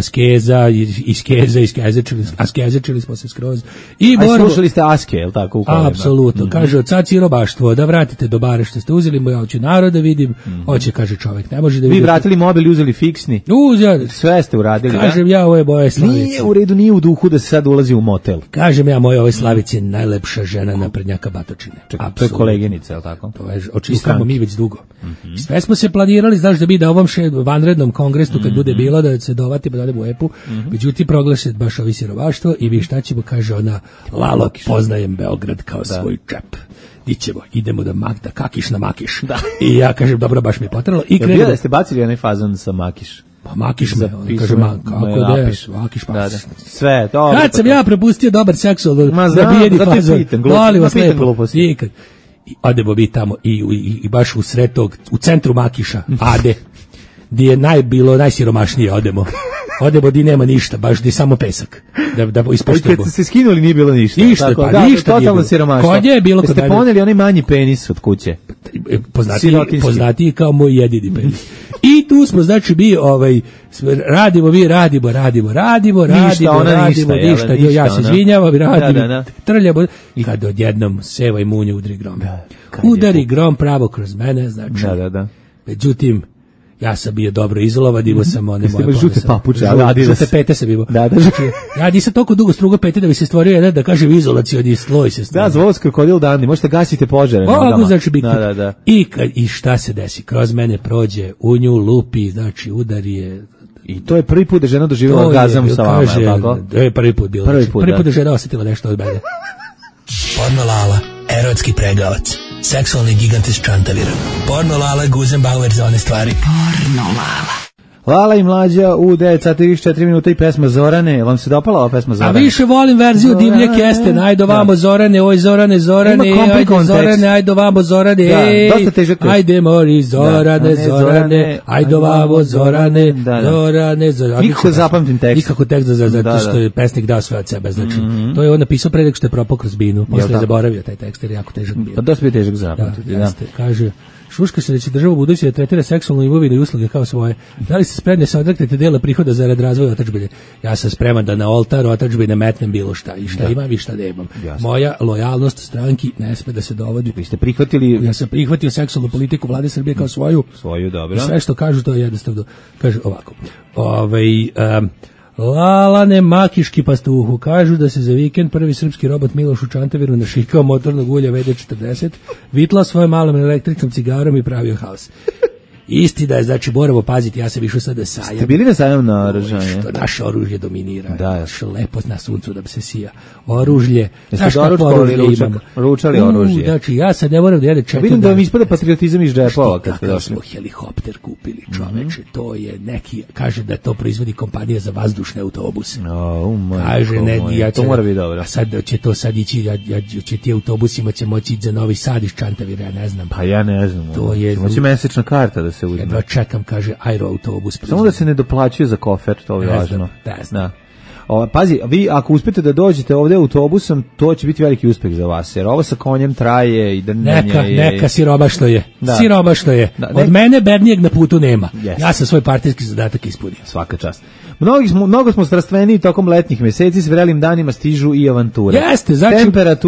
askezečili smo se skroz. I slušali ste aske, je li tako? Apsolutno. Kaže, od sad siromaštvo, da vratite dobare što ste uzeli, ja hoću narod da vidim, hoće, kaže čovjek, ne može da vidi. Vi vratili mobil i uzeli fiksni. Sve ste uradili, kažem ja, ovo je moje Slavice. Nije u redu, nije u duhu da se sad ulazi u motel. Kažem ja, moje ove Slavice najlepša žena naprednjaka Batočine. Čekaj, to je koleginica, je li tako? To je, očistamo mi već dugo. Sve smo se planirali, znaš, da bi da ovom vanrednom kongresu kad bude bilo da se dovati pa dademo u Epu, međutim proglaše baš ovi siromaštvo i vi šta ćemo, kaže ona, Lalo, poznajem Beograd kao svoj džep. Dićemo, idemo da kakiš na makiš. Da. I ja kažem, dobro, baš mi je potrebno. I krenemo. Da ste bacili onaj fazon sa makiš? Pa makiš me, kaže, kako da je, makiš pasiš. Sve, to. Kad sam ja prepustio dobar seksual, da bijedi fazon, molim vas lepo, nikad. I odemo mi tamo i baš u sred tog, u centru makiša, Ade, gdje je najsiromašnije odemo di nema ništa, baš di samo pesak. Da ispoštujemo. Kad ste se skinuli nije bilo ništa. Ništa, tako, pa ništa nije bilo. Siromaštvo. Kod je bilo. Jeste poneli onaj manji penis od kuće? Poznatiji kao moj jedini penis. I tu smo, znači, radimo, ništa. Ja se izvinjavam, radim, trljamo. I kad odjednom seva i munje udari grom. Udari grom pravo kroz mene, znači. Međutim, ja sam bio dobro izolovan, imao sam one moje žute papuče, žute pete sam imao. Ja nisam toliko dugo strugo pete da bi se stvorio jedan, da kažem, izolacioni sloj se stvorio. Da, zvolo se krokodil Dandi, možete gasiti požare. Znači I šta se desi? Kroz mene prođe, u nju lupi, znači udari je. I to je prvi put da žena doživjela orgazam sa vama, je tako? To je prvi put bilo. Prvi put da žena osjetila nešto od mene. Porno Lala, erotski pregavac. Seksualni gigant iz Čantavira. Porno Lala, Guzenbauer za one stvari. Porno Lala. Lala i Mlađa u 9:04 minuta i pesma Zorane. Vam se dopala ova pesma Zorane? A više volim verziju Divlje Kesten. Ajde vamo Zorane, oj Zorane, ajde Zorane, ajde vamo Zorane. Dosta težak. Ajde mori Zorane, ajde vamo Zorane. Nikako zapamtim tekst. Nikako tekst zato što je pesnik dao sve od sebe. Znači, to je on napisao pre nego što je propao kroz binu. Posle je zaboravio taj tekst jer je jako težak bio. Pa dosta bi težak zapamtiti. Kaže, šuška se da će država u budući da tretira seksualnu imovinu i usluge kao svoje. Da li ste spremni se odreknete dela prihoda zarad razvoja otadžbine? Ja sam spreman da na oltar otadžbine metnem bilo šta. I šta imam i šta nemam. Moja lojalnost stranki ne sme da se dovodi. Vi ste prihvatili... Ja sam prihvatio seksualnu politiku vlade Srbije kao svoju. Svoju, dobro. I sve što kažu to je jednostavno. Kaže ovako. Lalane makiški pastuhu, kažu da se za vikend prvi srpski robot Miloš u Čantaviru našikao motornog ulja VD40, vitlao svojom malom električnom cigarom i pravio haos. Istina je, znači moramo paziti, ja sam išao sada sajam. Ste bili na sajam na oružanje? Što naše oružje dominira. Da. Što lepo na suncu da se sija. Oružje. Jeste ručali oružje? Znači ja sad ne moram da jede 4 dana. Vidim da vam ispada patriotizam iz džepova kad ste došli. Smo helikopter kupili, čoveče. To je neki, kaže da to proizvodi kompanija za vazdušne autobuse. Kaže ne, to mora biti dobro. A sad će to sad ići, će ti autobusima će moći ići za Novi Sad iz Čantavira, ja ne znam. Pa ja ne znam. To je moći mesečna karta da se uzme. Jedva čekam, kaže, aeroautobus. Samo da se ne doplaćuje za kofer, to je važno. Da. Pazi, vi ako uspete da dođete ovdje autobusom, to će biti veliki uspeh za vas, jer ovo sa konjem traje i neka siromašno je. Siromašno je. Od mene bednijeg na putu nema. Ja sam svoj partijski zadatak ispunio. Svaka čast. Mnogo smo strastveniji tokom letnjih meseci, s vrelim danima stižu i avanture. Jeste, znači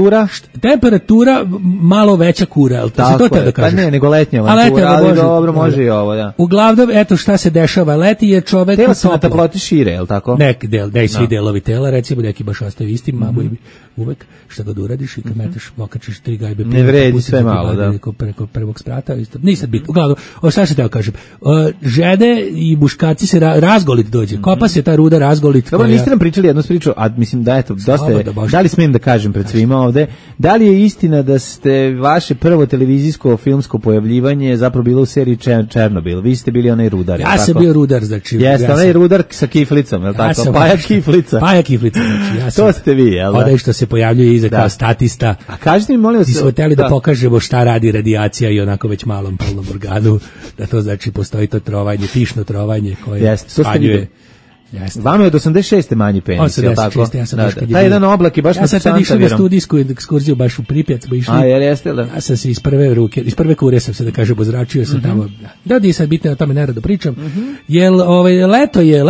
temperatura malo veća kura, al to te da kažeš. Pa ne, nego letnja avantura, ali dobro, može i ovo, da. Uglavnom, eto šta se dešava, leti je čovek telo se na toploti šire, je li tako? Neki svi delovi tela, recimo neki baš ostaju istim, mamu uvek šta god uradiš i kad meteš, okačiš 3 gajbe, ne vredi sve malo, da. Preko prvog sprata, isto. Nisam bitno. Uglavnom, šta se teo kažem, žene i muškarci se razgolit dođe. Kopa se ta ruda razgolit. Dobro, niste nam pričali jednu priču, a mislim da eto, dosta je, da li smijem da kažem pred svima ovde, da li je istina da ste vaše prvo televizijsko filmsko pojavljivanje zapravo bilo u seriji Černobil? Vi ste bili onaj rudar. Ja sam bio rudar, znači. Jeste, onaj rudar sa kiflicom, je li tako? Paja kiflica. Paja kiflica, znači. Ja sam, to ste vi, jel da? Odaj što se pojavljuje iza kao statista. A kažete mi, molim vas, ti smo hteli da pokažemo šta radi radijacija i onako već malom polnom organu, da to znači postoji to trovanje, fišno trovanje koje spaljuje. Vama je od 86. manji penis, je li tako? Ja sam taj jedan oblak je baš ja sam tad išao na studijsku ekskurziju baš u Pripjat, smo išli. A, jeste da? Ja sam se iz prve kure sam se, da kažem, ozračio sam tamo. Da, nisam bitno, o tome nerado pričam. Jel, leto je,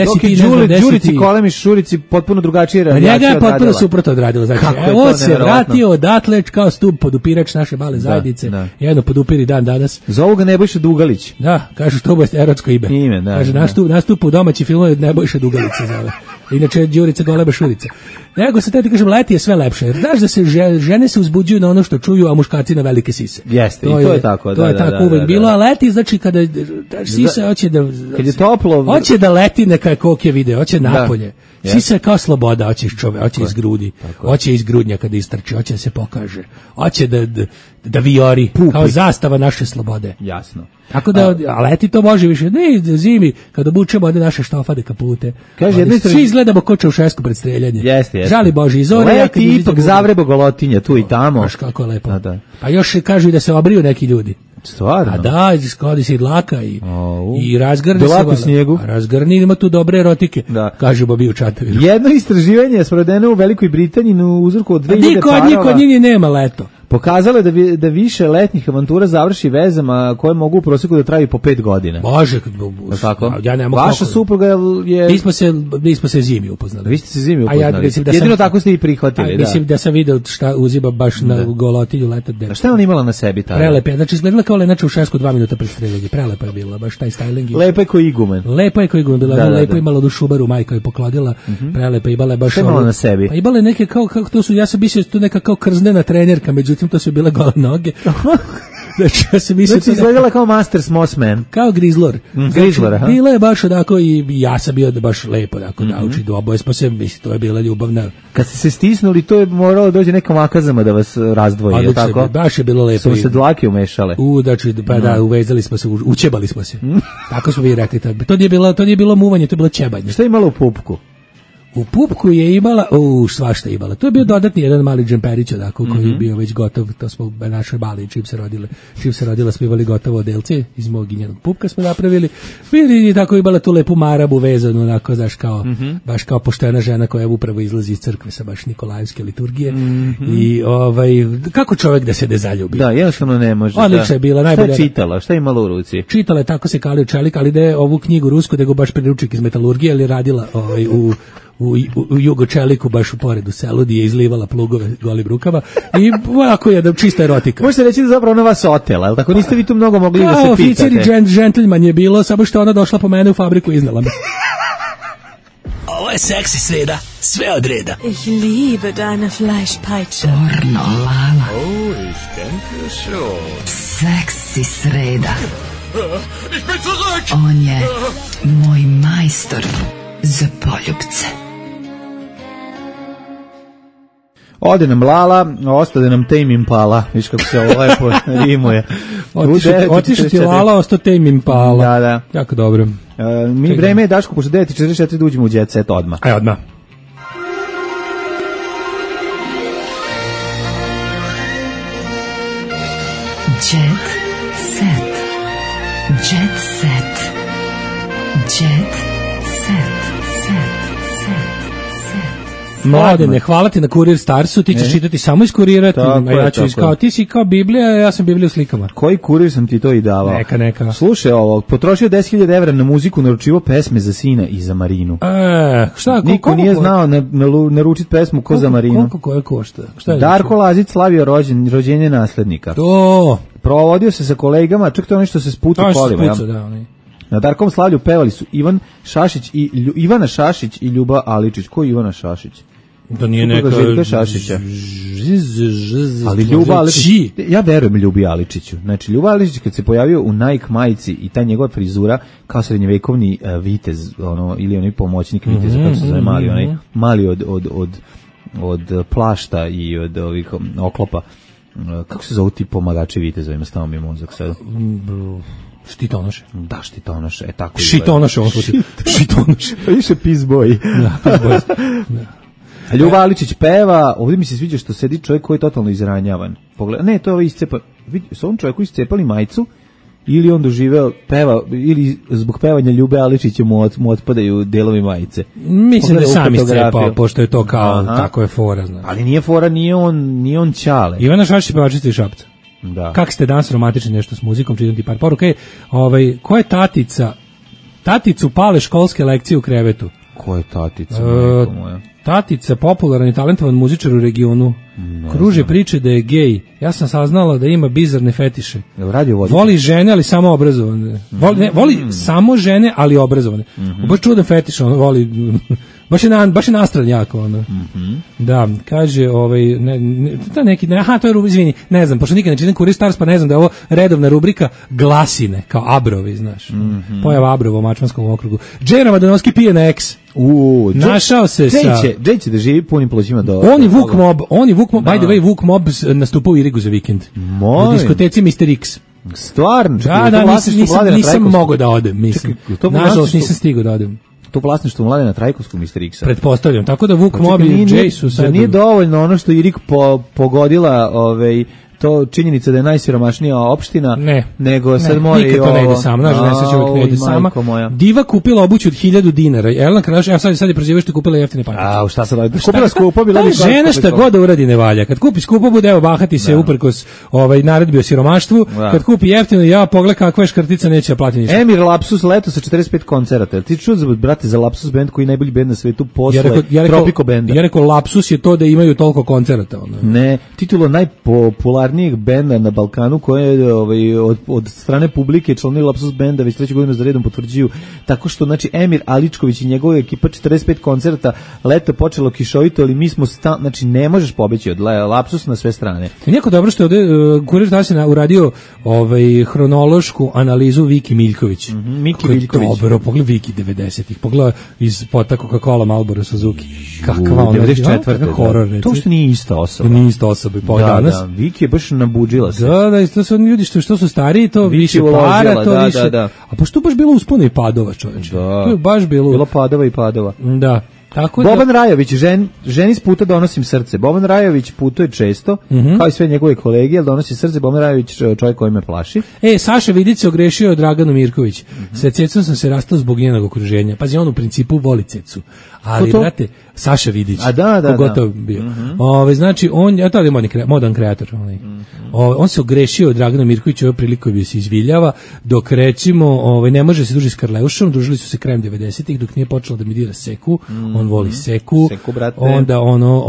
10. Đurici, Kolemiš, Šurici, potpuno drugačije radijacija odradila. Njega je potpuno suprotno odradilo. Znači, on se vratio odatle kao stup podupirač naše male zajednice. Jedno podupiri dan danas. Zovu ga Nebojša Dugalić. Da, kažu što je erotsko ime. Kaže, nastup u domaći filmove Nebojša Dugalice zove. Inače Đurica Goleba Šurica. Nego se ti kažem, leti je sve lepše. Jer znaš da se žene se uzbuđuju na ono što čuju, a muškarci na velike sise. Jeste, to je tako. To je tako uvek bilo, a leti znači kada sise hoće da... Kad je toplo... Hoće da leti neka kokje vide, hoće napolje. Sisa je kao sloboda, hoće iz čove, hoće iz grudi, hoće iz grudnja kada istrči, hoće da se pokaže, hoće da viori, kao zastava naše slobode. Jasno. Tako da, a leti to može više, ne zimi, kad obučemo one naše štofade kapute, svi izgledamo ko Čaušesku pred streljanje. Jeste. Žali Bože, iz ore. Leti ipak zavrebo golotinja tu i tamo. Baš kako je lepo. Pa još kažu i da se obriju neki ljudi. Stvarno? A da, skladi se i dlaka i razgrni se. Dlaka u snijegu. Razgrni, ima tu dobre erotike, kaže Bobi u Čantaviru. Jedno istraživanje je sprovedeno u Velikoj Britaniji na uzorku od 2000 parova. Niko od njih nema leto. Pokazalo je da više letnjih avantura završi vezama koje mogu u prosjeku da traju po 5 godina. Može, ja ne mogu. Vaša supruga je... Nismo se zimi upoznali. Vi ste se zimi upoznali. Jedino tako ste i prihvatili. Mislim da sam video šta uzima baš na golotinju leta. A šta je ona imala na sebi tada? Prelepa je, znači izgledala kao Lena Čaušesku 2 minuta pred streljanje. Prelepa je bila, baš taj styling. Lepa je ko igumen. Lepa je ko igumen, bila lepo imala do šubaru, majka je poklodila. Prelepa imala baš. Šta imala na sebi? Pa imala neke kao to su, ja sam mislio to neka kao krznena trenerka, međutim to su bile gole noge. Znači, ja sam mislio... Znači, izgledala kao Masters Mossman. Kao Grizzlor. Grizzlor, aha. Bila je baš onako i ja sam bio baš lepo, tako da uči do oboje smo se, mislim, to je bila ljubavna. Kad ste se stisnuli, to je moralo dođe neka makazama da vas razdvoji, je tako? Baš je bilo lepo. Su se dlake umešale. Znači, pa da, uvezali smo se, učebali smo se. Tako smo vi rekli. To nije bilo muvanje, to je bilo čebanje. Šta je imalo u pupku? U pupku je imala, svašta imala. To je bio dodatni jedan mali džemperić, onako, koji je bio već gotov. To smo našoj mali, čim se rodila smo imali gotovo odelce iz mog i njenog pupka smo napravili. I tako imala tu lepu marabu vezanu, onako, znaš, kao, baš kao poštena žena koja upravo izlazi iz crkve sa baš Nikolajevske liturgije. I kako čovjek da se ne zaljubi? Da, jednostavno ne može. Odlična je bila, najbolja. Šta je čitala? Šta je imala u ruci? Čitala je Tako se kalio čelik, ali da je ovu knjigu rusku, da go baš priručnik iz metalurgije, ali je radila u Jugočeliku, baš u poredu selu, gdje je izlivala plugove golim rukama i ovako je čista erotika. Možete reći da zapravo ona vas otela, ali tako niste vi tu mnogo mogli da se pitate? Oficir i džentlman je bilo, samo što ona došla po mene u fabriku i iznala me. Ovo je seksi sreda, sve od reda. Ich liebe deine Fleischpeitsche. Pornolala. Oh, ich denke schon. Seksi sreda. Ich bin zurück! On je moj majstor za poljubce. Ode nam Lala, ostade nam Tame Impala. Viš kako se ovo lepo rimuje. Otišao ti Lala, ostao Tame Impala. Da. Jako dobro. Vreme je, Daško, pošto 9:44 da uđemo u Jet Set odmah. Aj, odmah. Jet Set. Jet Set. Jet Set. Mladene, hvala ti na Kurir Starsu, ti ćeš čitati samo iz kurira, ja ću kao, ti si kao Biblija, ja sam Biblija u slikama. Koji kurir sam ti to i davao? Neka. Slušaj ovo, potrošio 10.000 evra na muziku, naručivo pesme za sina i za Marinu. Šta? Niko nije znao naručiti pesmu ko za Marinu. Koliko koje košta? Darko Lazić slavio rođenje naslednika. Provodio se sa kolegama, čak to ono što se spuca kolima. Na Darkom slavlju pevali su Ivana Šašić i Ljuba Aličić. Ko je Ivana Šašić? Da nije neka Šašića. Ali Ljuba Aličić, ja verujem Ljubi Aličiću. Znači Ljuba Aličić kad se pojavio u Nike majici i ta njegova frizura kao srednjevekovni vitez, ili onaj pomoćnik viteza, kako se zove mali od plašta i od ovih oklopa. Kako se zove ti pomagači vitezovima, stao mi je mozak sad. Štitonoše. Da, štitonoše, tako. Šitonoše, on slučaju. Šitonoše. Više pizboj. Ljuba Aličić peva, ovdje mi se sviđa što sedi čovjek koji je totalno izranjavan. Ne, to je iscepa. Vidi, su ovom čovjeku iscepali majicu, ili on doživeo peva, ili zbog pevanja Ljube Aličića mu otpadaju delovi majice. Mislim da je sam iscepao, pošto je to kao, tako je fora. Znači. Ali nije fora, nije on Ćale. Ivana Šašić pevačica iz Šapca. Da. Kako ste danas romantični nešto s muzikom, čitam ti par poruka. Ko je tatica? Taticu pale školske lekcije u krevetu. Ko je tatica? Tatica, popularan i talentovan muzičar u regionu. Kruže priče da je gej. Ja sam saznala da ima bizarne fetiše. Voli žene, ali samo obrazovane. Voli samo žene, ali obrazovane. Baš čudan fetiš, on voli... Baš je nastran jako, ono. Da, kaže, to je, izvini, ne znam, pošto nikad ne čitam Kurir Stars, pa ne znam da je ovo redovna rubrika glasine, kao abrovi, znaš. Pojava abrova u Mačvanskom okrugu. Džera Madanovski pije na eks. Našao se sa... Gde će da živi punim plućima do... On je Vuk Mob, by the way, Vuk Mob nastupao u Irigu za vikend. U diskoteci Mr. X. Stvarno? Da, nisam mogao da odem, mislim. Nažalost, nisam stigao da odem. To vlasništvo Mladena Trajkovskog Mr. X-a. Pretpostavljam, tako da Vuk Mob i Jay su sad... Nije dovoljno ono što Irik pogodila to činjenica da je najsiromašnija opština, nego sad mora i ovo... Nikad to ne ide sama, znaš, nesreća uvijek ne ide sama. Diva kupila obuću od 1.000 dinara. Elena Kraljaš, sad je prozivao što je kupila jeftine pakice. Šta sad radi? Kupila skupo, bila bi... Žena šta god da uradi ne valja. Kad kupi skupo, bude evo bahati se uprkos naredbi o siromaštvu. Kad kupi jeftino, ja pogled kakva je škrtica, neće plati ništa. Emir Lapsus leto sa 45 koncerata. Ti čuo brate za Lapsus band koji je najbolji bend na svetu posle Tropico benda. Ja rekao Lapsus je to da imaju toliko koncerata. Ne, titula najpopularnijeg benda na Balkanu koje je od strane publike članovi Lapsus benda već 3. godinu za redom potvrđuju tako što znači Emir Aličković i njegova ekipa 45 koncerta leto počelo kišovito, ali mi smo znači ne možeš pobeći od Lapsus na sve strane. Jako dobro što je Kurir da se uradio hronološku analizu Viki Miljković. Miki Miljković. Dobro, pogledaj Viki 90-ih. Pogledaj iz pota Coca-Cola Marlboro Suzuki. Kakva ona 94. horor. To što nije ista osoba. Nije ista osoba. Da, Viki je baš nabuđila se. Da, to su ljudi što su stariji, to više para, to više. Da. A pošto baš bilo uspona i padova, čoveče. To je baš bilo padova i padova. Da. Tako Boban Rajović, ženi s puta donosim srce. Boban Rajović putuje često, kao i sve njegove kolege, ali donosi srce. Boban Rajović čovjek koji me plaši. Saša Vidić se ogrešio od Draganu Mirković. Sa Cecom sam se rastao zbog njenog okruženja. Pazi, on u principu voli Cecu. Ali, brate, Saša Vidić. Pogotovo bio. Znači, to je modan kreator. On se ogrešio od Dragana Mirkovića, ovo priliku bi se izviljava, dok recimo ne može se družiti s Karleušom, družili su se krajem 90-ih, dok nije počelo da mi dira Seku, on voli Seku, onda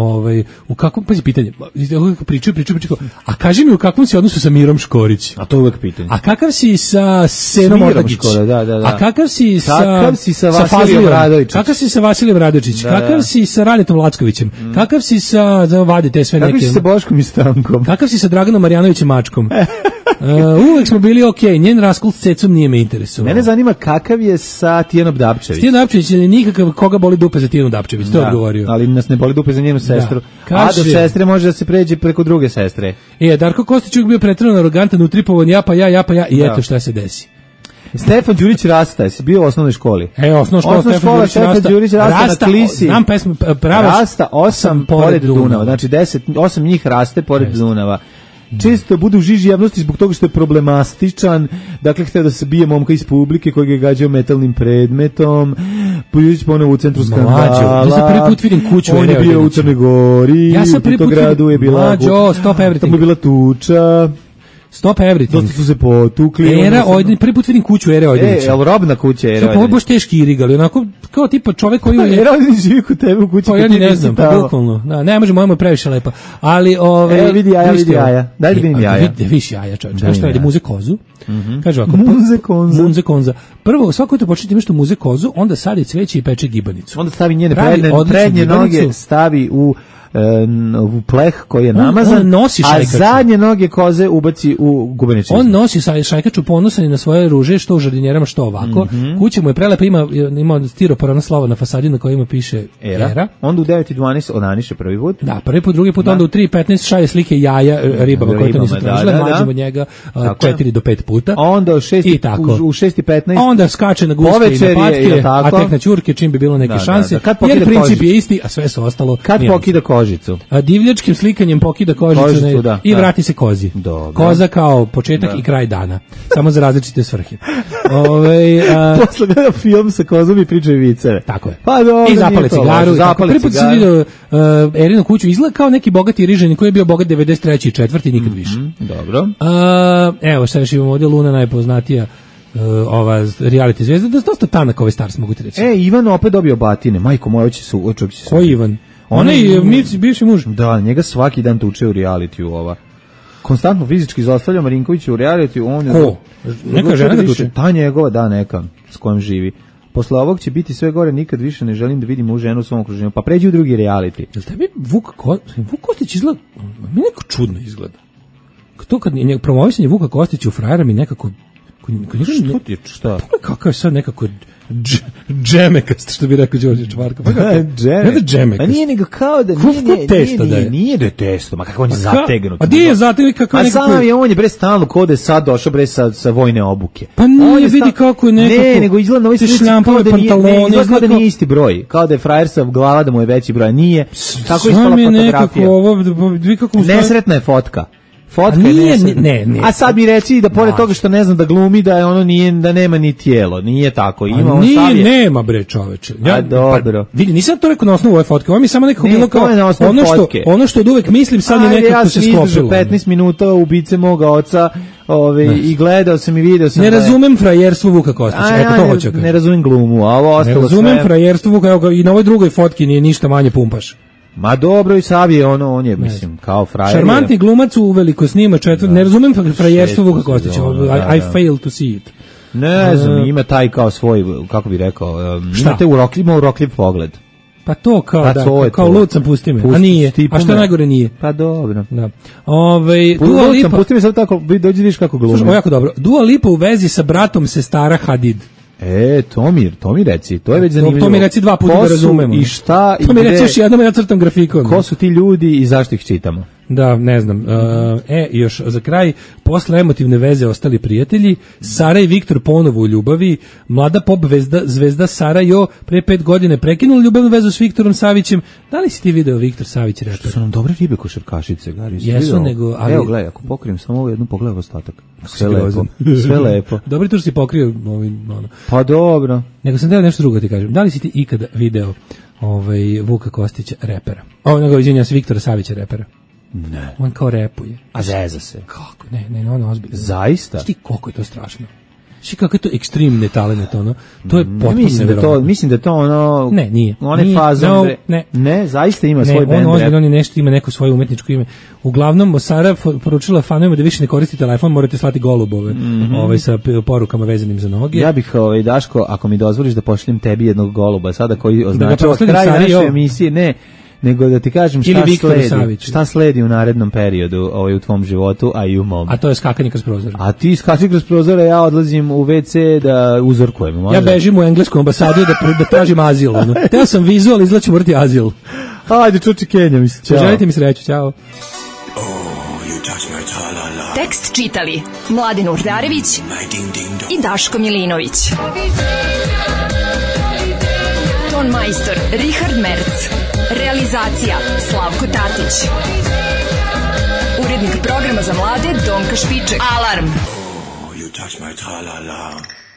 u kakvom, pazi pitanje, pričaju, a kaži mi u kakvom si odnosu sa Mirom Škorić? A to je uvek pitanje. A kakav si sa Senom Ortagić? A kakav si sa Vasilijem Radovićem? Kakav si sa Vasilijem Radovićem? Kakav si sa Radetom Lackovićem? Kakav si sa, vadi te sve neke... Kakav si sa Boškom i Stankom? Kakav si sa Draganom Marjanovićem Mačkom? Uvek smo bili okej, njen raskol s Cecom nije me interesovao. Mene zanima kakav je sa Tijanom Dapčević. Tijan Dapčević je nikakav, koga boli dupe za Tijanu Dapčević, to je odgovorio. Ali nas ne boli dupe za njenu sestru. A do sestre može da se pređe preko druge sestre. Darko Kostić uvijek bio pretrano arogantan, utripovan, ja pa ja, i eto šta se desi. Stefan Đurić Rasta, jesi bio u osnovnoj školi? Osnovna škola Stefan Đurić Rasta na Klisi. Znam pesmu, Rasta 8 pored Dunava, znači 8 njih raste pored Dunava. Često bude u žiži javnosti zbog toga što je problematičan, dakle htio da se bije momka iz publike koji ga gađao metalnim predmetom, Poljušić ponovo u centru skandala. Ja sam prvi put vidim kuću on je bio u Crnoj Gori, ja sam prvi put gradu je bila Mlađo, stop everything. Tamo je bila tuča. Stop everything. Dosta su se potukli. Era Ojdanić, prvi put vidim kuću Ere Ojdanića. Jel robna kuća Ere Ojdanića? Ovo je baš teški irigali, onako kao tipa čovek koji... Era Ojdanić živi kod tebe u kući. Pa ja ne znam, pa bukvalno. Da, ne može, mojemu je previše lepa. Ali evo vidi jaja. Daj da vidim jaja. Vidiš jaja, čovječe. Znaš što je, muze kozu. Kaže ovako. Muze konza. Prvo, svako to počne time što muze kozu, onda sadi cveće i peče gibanicu. Onda stavi njene prednje noge, stavi u pleh koji je namazan, a zadnje noge koze ubaci u gubeničnicu. On nosi šajkaču ponosan na svoje ruže, što u žardinjerama, što ovako. Kuća mu je prelepa, ima stiroporano slovo na fasadi na kojima piše Era. Onda u 9:12 onaniše prvi put. Da, prvi put, drugi put, onda u 3:15 šaje slike jaja ribama koje to nisu tražile, mlađemo njega 4 do 5 puta. Onda u 6:15 onda skače na guske i na patke, a tek na ćurke čim bi bilo neke šanse, jer princip je isti, a sve su ostalo. Kad pokida kožicu. A divljačkim slikanjem pokida kožicu i vrati se kozi. Dobro. Koza kao početak i kraj dana. Samo za različite svrhe. Posle gleda film sa kozom i pričaju viceve. Tako je. Pa dobro, i zapale cigaru. Prvi put sam vidio Erinu kuću, izgleda kao neki bogati rižani koji je bio bogat 93. i 4. nikad više. Dobro. Evo, sad još imamo ovdje Luna, najpoznatija ova reality zvezda, da je dosta tanak ovaj stars, mogu ti reći. Ivan opet dobio batine. Majko moja, će se... Koji Ivan? Ona je bivši muž. Da, njega svaki dan tuče u realitiju ova. Konstantno fizički izostavlja Marinkovića u realitiju. Ko? Neka žena ga tuče? Ta njegova, da, neka, s kojom živi. Posle ovog će biti sve gore, nikad više ne želim da vidim u ženu u svom okruženju. Pa pređi u drugi reality. Jel tebi Vuk Kostić izgleda, mi neko čudno izgleda. To kad je promovisanje Vuka Kostića u frajera mi nekako... Što ti je, šta? Kakav je sad nekako... džemekast, što bi rekao Đorđe Čvarka. Pa džemekast. A nije nego kao da nije da je testo, ma kako on je zategnut. A gdje je zategnut? A sam je, on je bre stalno kod je sad došao bre sa vojne obuke. Pa nije, vidi kako je nekako. Ne, nego izgleda na ovoj slici kao da nije isti broj. Kao da je frajer sa glava da mu je veći broj. Nije. Tako je ispala fotografija. Nesretna je fotka. Fotka ne. A sad mi reci da pored toga što ne znam da glumi da ono nije, da nema ni tijelo, nije tako. Ima on savje. Nema bre čoveče. Dobro. Vidi, nisam to rekao na osnovu ove fotke. Ovo mi samo nekako bilo kao ono što od uvek mislim, sad mi nekako se sklopilo. Ja sam 15 minuta ubice moga oca, i gledao sam i video sam. Ne razumem frajerstvo Vuka Kostića. Eto to hoću. Ne razumem glumu, a ovo ostalo sve. Ne razumem frajerstvo Vuka, i na ovoj drugoj fotki nije ništa manje pumpaš. Ma dobro, i Savije, on je, mislim, kao frajer. Šarmantni glumac uveliko snima ne razumem frajerstvo Vuka Kostića, I fail to see it. Ne znam, ima taj kao svoj, kako bi rekao, ima urokljiv pogled. Pa to kao lud sam, pusti me, a nije, a što najgore nije. Pa dobro. Da. Lud sam, pusti me sad tako, dođi viš kako glumi. Ovo jako dobro, Dua Lipa u vezi sa bratom sestara Hadid. To mi reci, to je već zanimljivo. To mi reci dva puta da razumemo. I šta i to mi reci još jednom, ja crtam grafikon. Ko su ti ljudi i zašto ih čitamo? Da, ne znam. Još za kraj, posle emotivne veze ostali prijatelji, Sara i Viktor ponovo u ljubavi, mlada pop zvezda Sara Jo pre 5 godina prekinula ljubavnu vezu s Viktorom Savićem. Da li si ti video Viktor Savić reper? Što su nam dobre ribe košarkašice, Gari. Jesu, nego... Ali... Evo, gledaj, ako pokrijem samo ovo jednu, pogledaj ostatak. Sve lepo. Dobro to što si pokrio. Pa dobro. Nego sam teo nešto drugo ti kažem. Da li si ti ikada video Vuka Kostića repera? Izvinjam se, Viktora Savića repera. Ne. On kao repuje. A zeza se. Kako? Ne, ono ozbiljno. Zaista? Šti koliko je to strašno. Šti kako je to ekstremne talent, ono. To je potpuno nevjerojatno. Mislim da je to ono... Ne, nije. One fazom... Ne, zaista ima svoj band rap. On je nešto, ima neko svoje umetničko ime. Uglavnom, Sara poručila fanovima da više ne koristi telefon, morate slati golubove sa porukama vezanim za noge. Ja bih, Daško, ako mi dozvoliš da pošljem tebi jednog goluba sada koji označava kraj naše emisije, ne, nego da ti kažem šta sledi u narednom periodu u tvom životu, a i u mom. A to je skakanje kroz prozor. A ti skači kroz prozor, ja odlazim u WC da uzorkujem. Može? Ja bežim u englesku ambasadu da tražim azil. Teo sam vizu, ali izlačim vrti azil. Ajde, čuči Kenja, mislim. Ćao. Želite mi sreću, ćao. Tekst čitali Mladin Urdarević i Daško Milinović. Ton majstor Richard Merc. Realizacija Slavko Tatić. Urednik programa za mlade Donka Špiček. Alarm! Oh, you touch my tra-la-la.